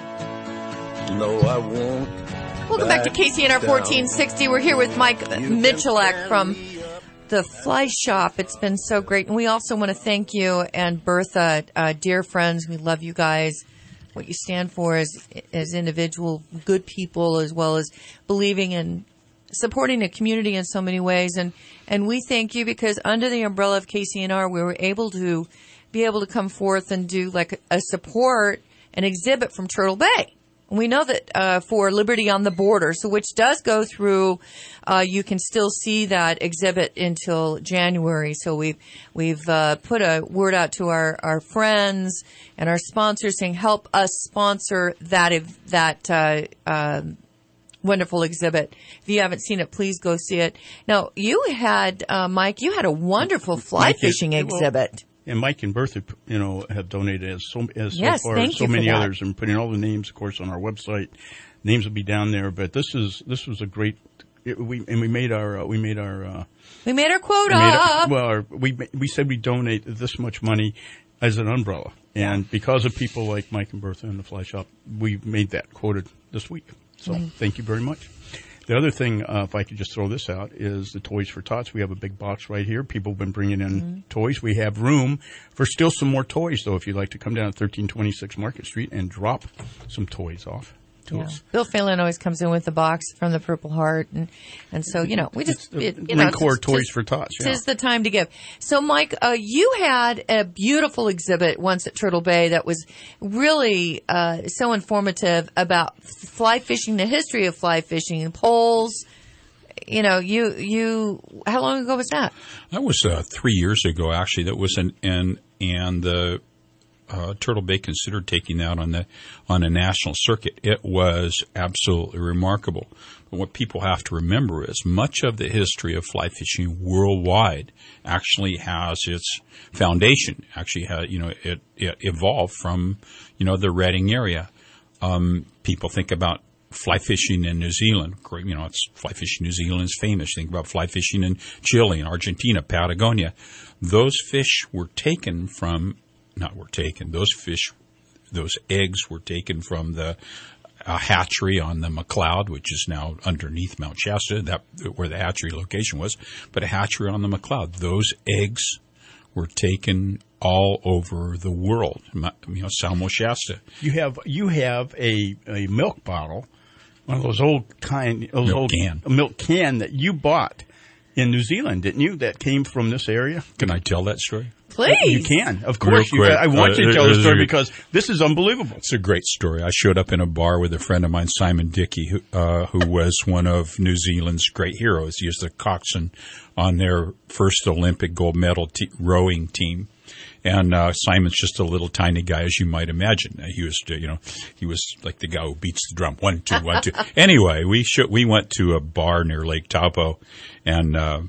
No, I won't. Welcome back to K C N R fourteen sixty. We're here with Mike Michalak from the Fly Shop. It's been so great. And we also want to thank you and Bertha, uh, dear friends. We love you guys. What you stand for as, as individual good people, as well as believing in supporting the community in so many ways. And, and we thank you because under the umbrella of K C N R, we were able to be able to come forth and do like a support, an exhibit from Turtle Bay. We know that uh, for Liberty on the Border, so which does go through, uh, you can still see that exhibit until January. So we've we've uh, put a word out to our, our friends and our sponsors saying, help us sponsor that ev- that uh, um, wonderful exhibit. If you haven't seen it, please go see it. Now, you had uh, Mike, you had a wonderful fly Mike, fishing well, exhibit. And Mike and Bertha, you know, have donated as so, as Yes, so far thank as so you for many that. others, and putting all the names, of course, on our website. Names will be down there, but this is this was a great. It, we and we made our uh, we made our uh, We made our quota. we made our, well, our, we we said we donate this much money as an umbrella, and because of people like Mike and Bertha and the Fly Shop, we made that quota this week. So Mm-hmm. thank you very much. The other thing, uh, if I could just throw this out, is the Toys for Tots. We have a big box right here. People have been bringing in Mm-hmm. toys. We have room for still some more toys, though, if you'd like to come down to thirteen twenty-six Market Street and drop some toys off to Yeah. us. Bill Phelan always comes in with the box from the Purple Heart, and and so you know we just It's the it, you know, Lincor tis- Toys tis- for Tots, yeah. Tis the time to give. So, Mike, uh, you had a beautiful exhibit once at Turtle Bay that was really uh, so informative about fly fishing, the history of fly fishing, and poles. You know, you you. How long ago was that? That was uh, three years ago, actually. That was an and and the uh, Turtle Bay considered taking that on the on a national circuit. It was absolutely remarkable. But what people have to remember is much of the history of fly fishing worldwide actually has its foundation. Actually, has, you know, it, it evolved from you know the Reading area. Um, people think about fly fishing in New Zealand. You know, it's fly fishing in New Zealand is famous. Think about fly fishing in Chile and Argentina, Patagonia. Those fish were taken from, not were taken, those fish, those eggs were taken from the uh, hatchery on the McLeod, which is now underneath Mount Shasta, that where the hatchery location was, but a hatchery on the McLeod. Those eggs were taken all over the world, you know, Salmo Shasta. You have you have a, a milk bottle, one of those old kind, those Milk old can. a milk can that you bought in New Zealand, didn't you? That came from this area. Can I tell that story? Please, you can. Of course, Real you quick. can. I want Uh, you to tell the uh, story uh, because this is unbelievable. It's a great story. I showed up in a bar with a friend of mine, Simon Dickey, who, uh, who was one of New Zealand's great heroes. He was the coxswain on their first Olympic gold medal te- rowing team. And uh, Simon's just a little tiny guy, as you might imagine. Uh, He was, uh, you know, he was like the guy who beats the drum. One, two, one, two. Anyway, we sh- we went to a bar near Lake Taupo, and uh,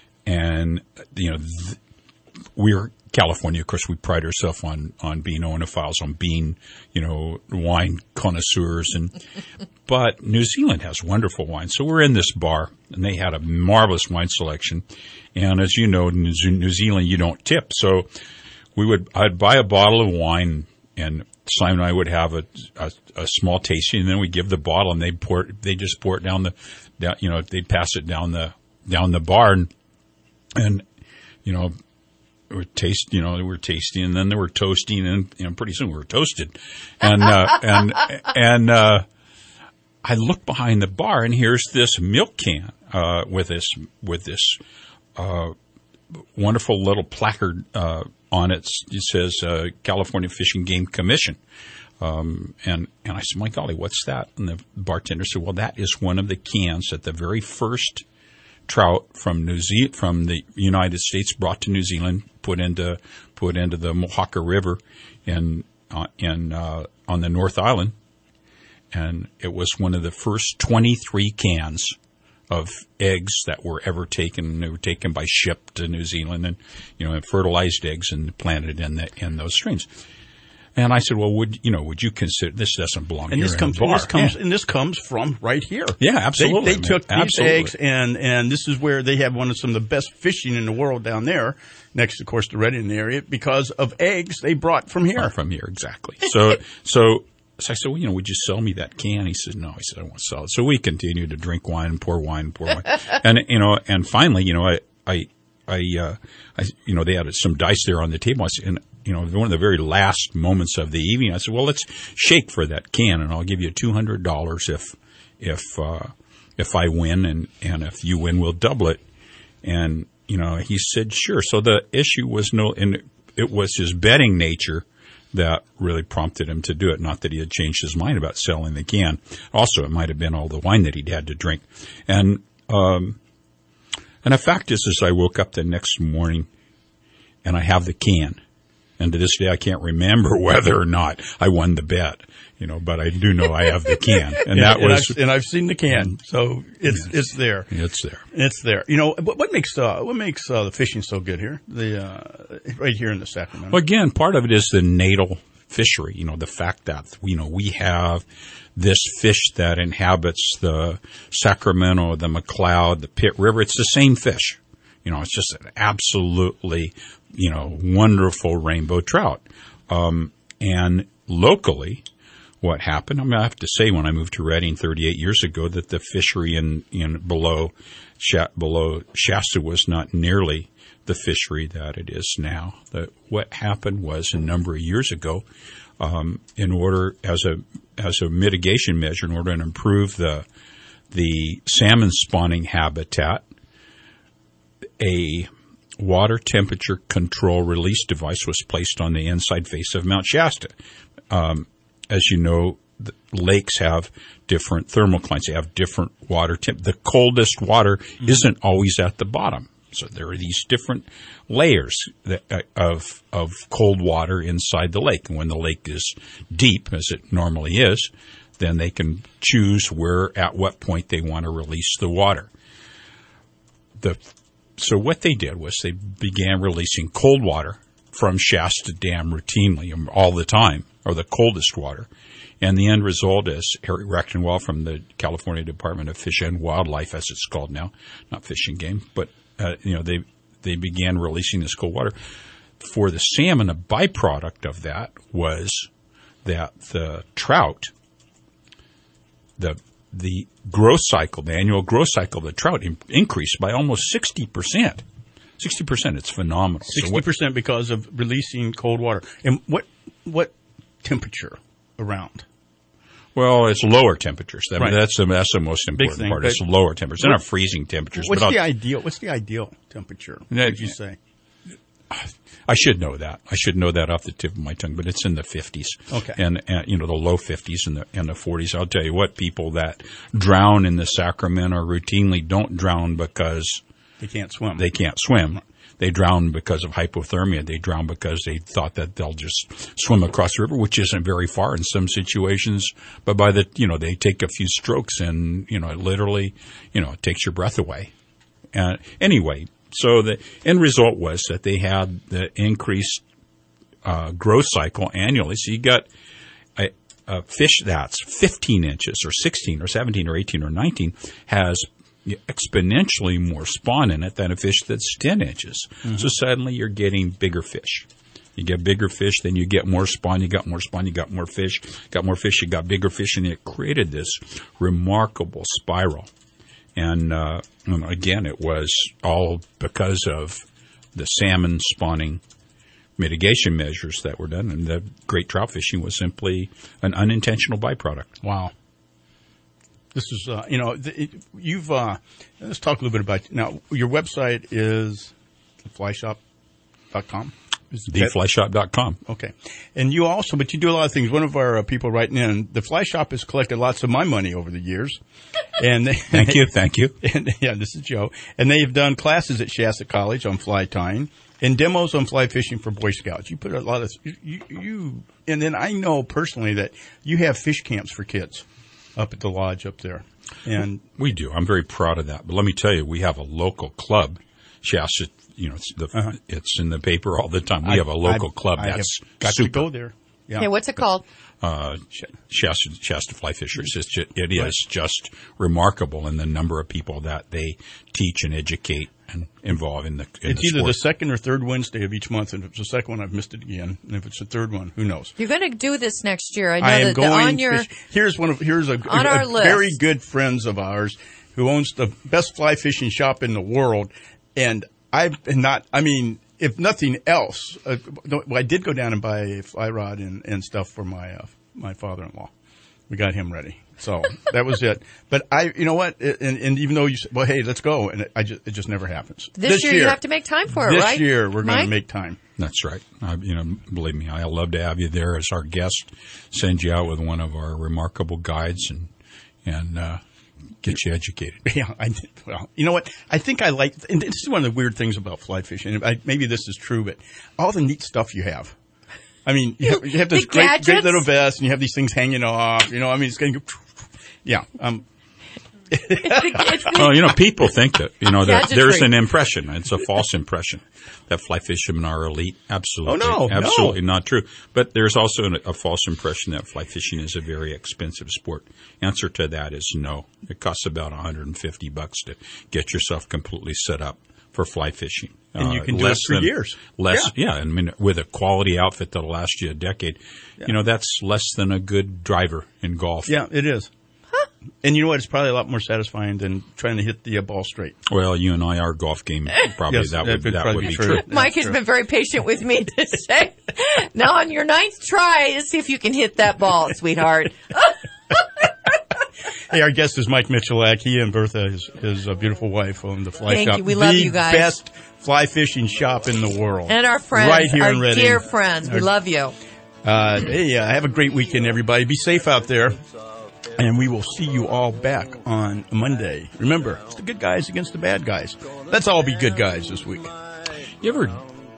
and you know, th- we're California. Of course, we pride ourselves on on being oenophiles, on being, you know, wine connoisseurs, and but New Zealand has wonderful wine. So we're in this bar, and they had a marvelous wine selection. And as you know, in New Ze- New Zealand, you don't tip, so we would I'd buy a bottle of wine, and Simon and I would have a, a, a small tasting, and then we give the bottle, and they pour it, they just pour it down the, down, you know, they pass it down the down the bar, and, and you know, we taste, you know, we were tasting, and then they were toasting, and you know, pretty soon we were toasted, and uh, and and uh, I look behind the bar, and here's this milk can uh, with this with this uh, wonderful little placard uh, on it. It says uh, California Fish and Game Commission. Um, and, and I said, my golly, what's that? And the bartender said, well, that is one of the cans that the very first trout from New Ze- from the United States brought to New Zealand, put into put into the Mohaka River in uh, in uh, on the North Island, and it was one of the first twenty-three cans of eggs that were ever taken. They were taken by ship to New Zealand and, you know, and fertilized eggs and planted in the, in those streams. And I said, well, would, you know, would you consider, this doesn't belong and here this in comes, the bar. And this comes, yeah. and this comes from right here. Yeah, absolutely. They, they took these absolutely. eggs, and, and this is where they have one of some of the best fishing in the world down there, next, of course, to Redding area, because of eggs they brought from here. Brought from here, exactly. So, so, so I said, well, you know, would you sell me that can? He said, no. He said, I won't sell it. So we continued to drink wine, pour wine, pour wine. and, you know, and finally, you know, I, I, I, uh, I, you know, they had some dice there on the table. I said, and, you know, one of the very last moments of the evening, I said, well, let's shake for that can, and I'll give you two hundred dollars if, if, uh, if I win, and, and if you win, we'll double it. And, you know, he said, sure. So the issue was no, and it was his betting nature that really prompted him to do it. Not that he had changed his mind about selling the can. Also, it might have been all the wine that he'd had to drink. And, um, and the fact is, is I woke up the next morning and I have the can. And to this day, I can't remember whether or not I won the bet, you know, but I do know I have the can. And that and was, I've, and I've seen the can. So it's, yes. it's there. It's there. It's there. You know, what, what makes, uh, what makes, uh, the fishing so good here? The, uh, right here in the Sacramento. Well, again, part of it is the natal fishery, you know, the fact that, you know, we have this fish that inhabits the Sacramento, the McCloud, the Pitt River. It's the same fish. You know, it's just an absolutely, you know, wonderful rainbow trout. Um, and locally, what happened, I mean, I have to say, when I moved to Redding thirty-eight years ago, that the fishery in, in below, below Shasta was not nearly the fishery that it is now. That what happened was, a number of years ago, um, in order, as a, as a mitigation measure, in order to improve the, the salmon spawning habitat, a water temperature control release device was placed on the inside face of Mount Shasta. Um, as you know, the lakes have different thermal climates. They have different water temp. The coldest water mm-hmm. isn't always at the bottom. So there are these different layers that, uh, of of cold water inside the lake. And when the lake is deep, as it normally is, then they can choose where, at what point they want to release the water. The So what they did was they began releasing cold water from Shasta Dam routinely, all the time, or the coldest water. And the end result is Harry Rechtenwald from the California Department of Fish and Wildlife, as it's called now, not Fish and Game, but uh, you know they they began releasing this cold water. For the salmon, a byproduct of that was that the trout, the the growth cycle, the annual growth cycle of the trout in, increased by almost sixty percent. sixty percent, it's phenomenal. sixty percent so because of releasing cold water. And what what temperature around? Well, it's lower temperatures. I mean, right. That's the that's the most important thing, part. It's lower temperatures. They're not freezing temperatures. What's but the I'll, ideal? What's the ideal temperature? That, would you say? I should know that. I should know that off the tip of my tongue, but it's in the fifties. Okay. And, and you know, the low fifties and the and the forties. I'll tell you what, people that drown in the Sacramento routinely don't drown because they can't swim. They can't swim. They drown because of hypothermia. They drown because they thought that they'll just swim across the river, which isn't very far in some situations. But by the, you know, they take a few strokes and, you know, it literally, you know, it takes your breath away. And anyway, so the end result was that they had the increased uh, growth cycle annually. So you got a, a fish that's fifteen inches or sixteen or seventeen or eighteen or nineteen has exponentially more spawn in it than a fish that's ten inches. Mm-hmm. So suddenly you're getting bigger fish. You get bigger fish, then you get more spawn, you got more spawn, you got more fish, got more fish, you got bigger fish, and it created this remarkable spiral. And, uh, and again, it was all because of the salmon spawning mitigation measures that were done, and the great trout fishing was simply an unintentional byproduct. Wow. This is, uh, you know, it, you've, uh, let's talk a little bit about, now, your website is the fly shop dot com? the fly shop dot com. Okay. And you also, but you do a lot of things. One of our uh, people writing in, the Fly Shop has collected lots of my money over the years. And they, Thank you, thank you. And, yeah, this is Joe. And they've done classes at Shasta College on fly tying and demos on fly fishing for Boy Scouts. You put a lot of, you, you and then I know personally that you have fish camps for kids. up at the lodge up there. And we do. I'm very proud of that. But let me tell you, we have a local club. Shasta, you know, it's, the, uh-huh. it's in the paper all the time. We I, have a local I, club I that's have got super. to go there. Yeah. Hey, what's it called? Uh, Shasta, Shasta Fly Fishers. It's just, it is just remarkable in the number of people that they teach and educate and involve in the in It's the either sport. the second or third Wednesday of each month, and if it's the second one, I've missed it again. And if it's the third one, who knows? You're going to do this next year. I know I am that going. on your fish. Here's one of here's a, on a, our a list. very good friends of ours who owns the best fly fishing shop in the world, and I've not. I mean, if nothing else, uh, I did go down and buy a fly rod and, and stuff for my uh, my father-in-law. We got him ready, so that was it. But I, you know what? And, and even though you said, well, hey, let's go, and it, I just, it just never happens. This, this year, year you have to make time for it, this right? This year we're going to Mike? make time. That's right. I, you know, believe me, I love to have you there as our guest. Send you out with one of our remarkable guides and and uh, get you educated. Yeah, I did. Well, you know what? I think I like, and this is one of the weird things about fly fishing. I, maybe this is true, but all the neat stuff you have. I mean, you have, you have this great, great little vest, and you have these things hanging off. You know, I mean, it's going to go. Yeah. Um. Well, you know, people think that, you know, that there's an impression. It's a false impression that fly fishermen are elite. Absolutely. Oh, no. Absolutely no. not true. But there's also an, a false impression that fly fishing is a very expensive sport. Answer to that is no. It costs about one hundred fifty bucks to get yourself completely set up for fly fishing. And you can uh, do it for than, years. Less, yeah. yeah. I mean, with a quality outfit that'll last you a decade, yeah. you know, that's less than a good driver in golf. Yeah, it is. Huh. And you know what? It's probably a lot more satisfying than trying to hit the uh, ball straight. Well, you and I, our golf game, probably yes, that, that would, that would be true. true. Mike has true. been very patient with me to say, now on your ninth try, to see if you can hit that ball, sweetheart. Hey, our guest is Mike Michalak. He and Bertha, his, his uh, beautiful wife, own the fly Thank shop. you. We love the you guys. best fly fishing shop in the world. And our friends, right here our in Redding. dear friends. We our, love you. Uh, hey, uh, have a great weekend, everybody. Be safe out there. And we will see you all back on Monday. Remember, it's the good guys against the bad guys. Let's all be good guys this week. You ever...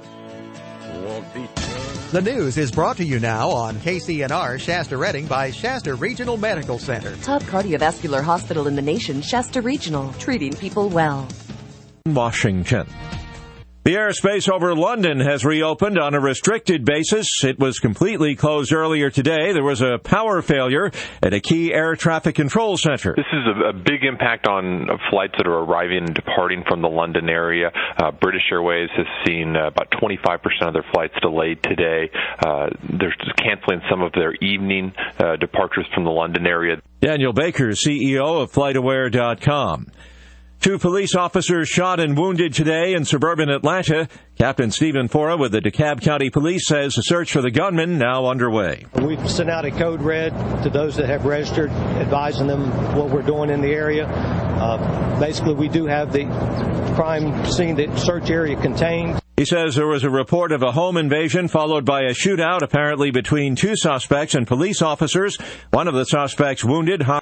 The news is brought to you now on K C N R Shasta Redding by Shasta Regional Medical Center. Top cardiovascular hospital in the nation, Shasta Regional, treating people well. Washington. The airspace over London has reopened on a restricted basis. It was completely closed earlier today. There was a power failure at a key air traffic control center. This is a, a big impact on flights that are arriving and departing from the London area. Uh, British Airways has seen uh, about twenty-five percent of their flights delayed today. Uh, they're canceling some of their evening uh, departures from the London area. Daniel Baker, C E O of FlightAware dot com. Two police officers shot and wounded today in suburban Atlanta. Captain Stephen Fora with the DeKalb County Police says the search for the gunman now underway. We've sent out a code red to those that have registered, advising them what we're doing in the area. Uh, basically, we do have the crime scene that search area contains. He says there was a report of a home invasion followed by a shootout, apparently between two suspects and police officers. One of the suspects wounded.